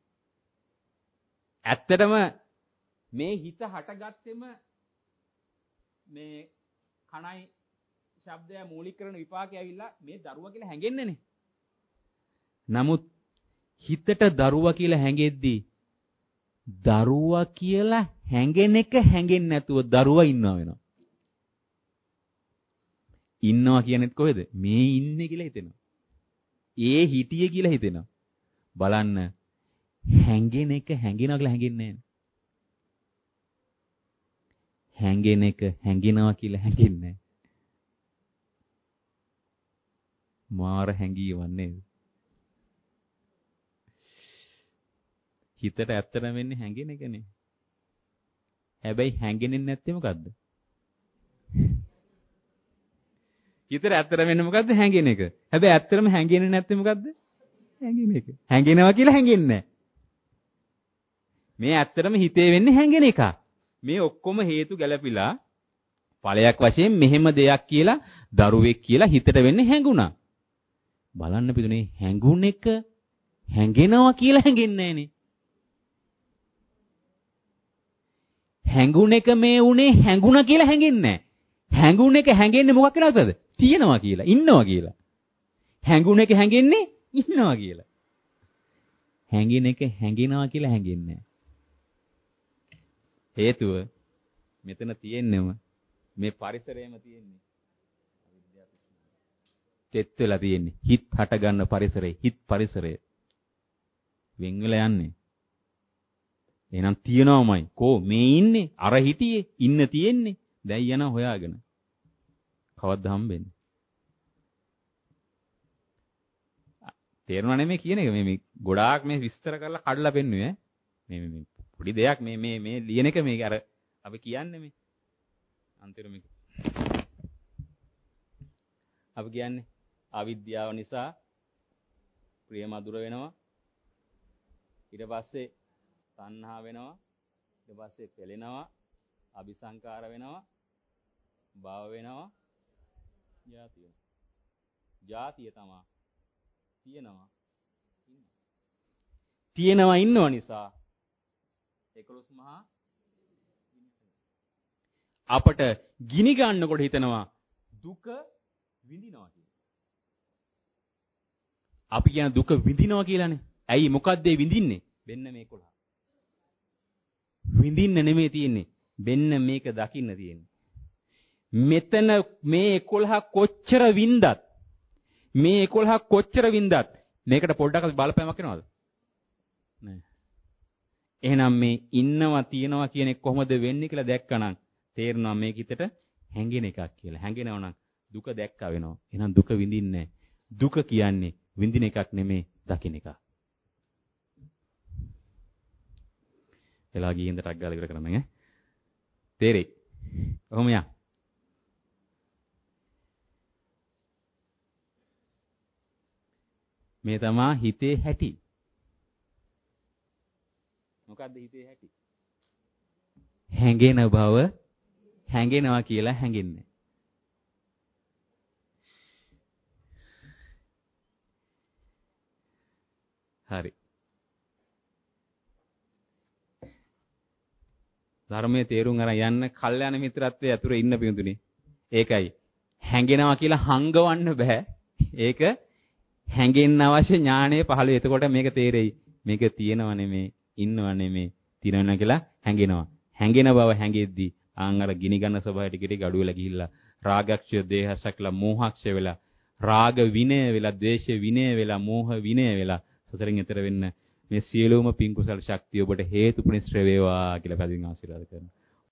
ඇත්තටම මේ හිත හටගත්තෙම මේ කණයි ශබ්දය මූලික කරන විපාකය ඇවිල්ලා මේ දරුවා කියලා හැඟෙන්නේනේ. නමුත් හිතට දරුවා කියලා හැඟෙද්දී දරුවා කියලා හැඟෙන එක හැඟෙන්නේ නැතුව දරුවා ඉන්නවා වෙනවා. ඉන්නවා කියන්නේත් කොහෙද? මේ ඉන්නේ කියලා හිතෙනවා. ඒ හිටියේ කියලා හිතෙනවා. බලන්න හැඟෙන එක හැඟෙනවා කියලා හැඟෙන්නේ නැහැ. හැඟෙන එක හැඟෙනවා කියලා හැඟෙන්නේ නැහැ. මාර හැඟීමක් නේද? හිතට ඇත්තටම වෙන්නේ හැඟෙන එකනේ. හැබැයි හැඟෙන්නේ නැත්තේ මොකද්ද? හිතට ඇත්තටම වෙන්නේ මොකද්ද? හැඟෙන එක. හැබැයි ඇත්තටම හැඟෙන්නේ නැත්තේ මොකද්ද? හැඟෙන එක. හැඟෙනවා කියලා හැඟෙන්නේ නැහැ. මේ ඇත්තටම හිතේ වෙන්නේ හැඟෙන එක. මේ ඔක්කොම හේතු ගැලපිලා ඵලයක් වශයෙන් මෙහෙම දෙයක් කියලා දරුවෙක් කියලා හිතට වෙන්නේ හැඟුණා. බලන්න පිටුනේ හැඟුණ එක හැඟෙනවා කියලා හැඟෙන්නේ නැහනේ. හැඟුණ එක මේ උනේ හැඟුණා කියලා හැඟෙන්නේ නැහැ. හැඟුණ එක හැඟෙන්නේ මොකක් කියලාද? තියෙනවා කියලා, ඉන්නවා කියලා. හැඟුණ එක හැඟෙන්නේ ඉන්නවා කියලා. හැඟෙන එක හැඟෙනවා කියලා හැඟෙන්නේ නැහැ. හේතුව මෙතන තියෙන්නම මේ පරිසරයේම තියෙන්නේ. තෙත් වෙලා තියෙන්නේ. හිත හට ගන්න පරිසරේ, හිත පරිසරය. වෙන් වෙලා යන්නේ. එහෙනම් තියනවමයි. කෝ මේ ඉන්නේ? අර හිටියේ, ඉන්න තියෙන්නේ. දැන් යනවා හොයාගෙන. කවද්ද හම්බෙන්නේ? තේරුණා නෙමෙයි කියන එක. මේ මේ ගොඩාක් මේ විස්තර කරලා කඩලා පෙන්නුවේ ඈ. මේ මේ පොඩි දෙයක් මේ මේ මේ ලියන එක මේක අර අපි කියන්නේ මේ අන්තිම මේක. අපි කියන්නේ අවිද්‍යාව නිසා ප්‍රිය මధుර වෙනවා. ඊට පස්සේ තණ්හා වෙනවා. ඊට පස්සේ පෙළෙනවා. අபிසංකාර වෙනවා. භව වෙනවා. ජාතිය. ජාතිය තමයි තියෙනවා. තියෙනවා ඉන්නව නිසා එකොළොස් මහා අපට ගිනි ගන්නකොට හිතනවා දුක විඳිනවා කියලා. අපි කියන දුක විඳිනවා කියලානේ. ඇයි මොකද්ද ඒ විඳින්නේ? මෙන්න මේ එකොළහ. විඳින්න නෙමෙයි තියෙන්නේ. මෙන්න මේක දකින්න තියෙන්නේ. මෙතන මේ එකොළහ කොච්චර වින්දත් මේ එකොළහ කොච්චර වින්දත් මේකට පොඩ්ඩක් බලපෑමක් වෙනවද? නෑ. එහෙනම් මේ ඉන්නවා තියනවා කියන එක කොහොමද වෙන්නේ කියලා දැක්කනම් තේරෙනවා මේක හිතට හැඟෙන එකක් කියලා. හැඟෙනවා නම් දුක දැක්කා වෙනවා. එහෙනම් දුක විඳින්නේ දුක කියන්නේ විඳින එකක් නෙමෙයි දකින්න එකක්. එලා ගිහින් දටක් ගාලා ඉවර කරන්න ඈ. තේරෙයි. කොහොම යා? මේ තමා හිතේ හැටි. මොකද්ද හිතේ හැටි? හැඟෙන බව හැඟෙනවා කියලා හැඟෙන්නේ. හරි. ධර්මයේ තේරුම් අරන් යන්න කල්යාණ මිත්‍රත්වයේ ඇතුලේ ඉන්න පිටුනේ. ඒකයි. හැඟෙනවා කියලා හංගවන්න බෑ. ඒක හැඟෙන්න අවශ්‍ය ඥානය පහළ වෙයි. එතකොට මේක තේරෙයි. මේක තියෙනව නෙමේ, ඉන්නව නෙමේ, තිරවෙනවා කියලා හැඟෙනවා. හැඟෙන බව හැඟෙද්දී ආන් අර ගිනි ගන්න ස්වභාවය ටික ටික අඩු වෙලා ගිහිල්ලා රාගක්ෂය, දේහසක්ලා, මෝහක්ෂය වෙලා, රාග විනය වෙලා, ද්වේෂ විනය වෙලා, මෝහ විනය වෙලා සසරින් එතර වෙන්න මේ සියලුම පින් කුසල ශක්තිය ඔබට හේතුපුනිශ්‍රේ වේවා කියලා කදින් ආශිර්වාද කරනවා.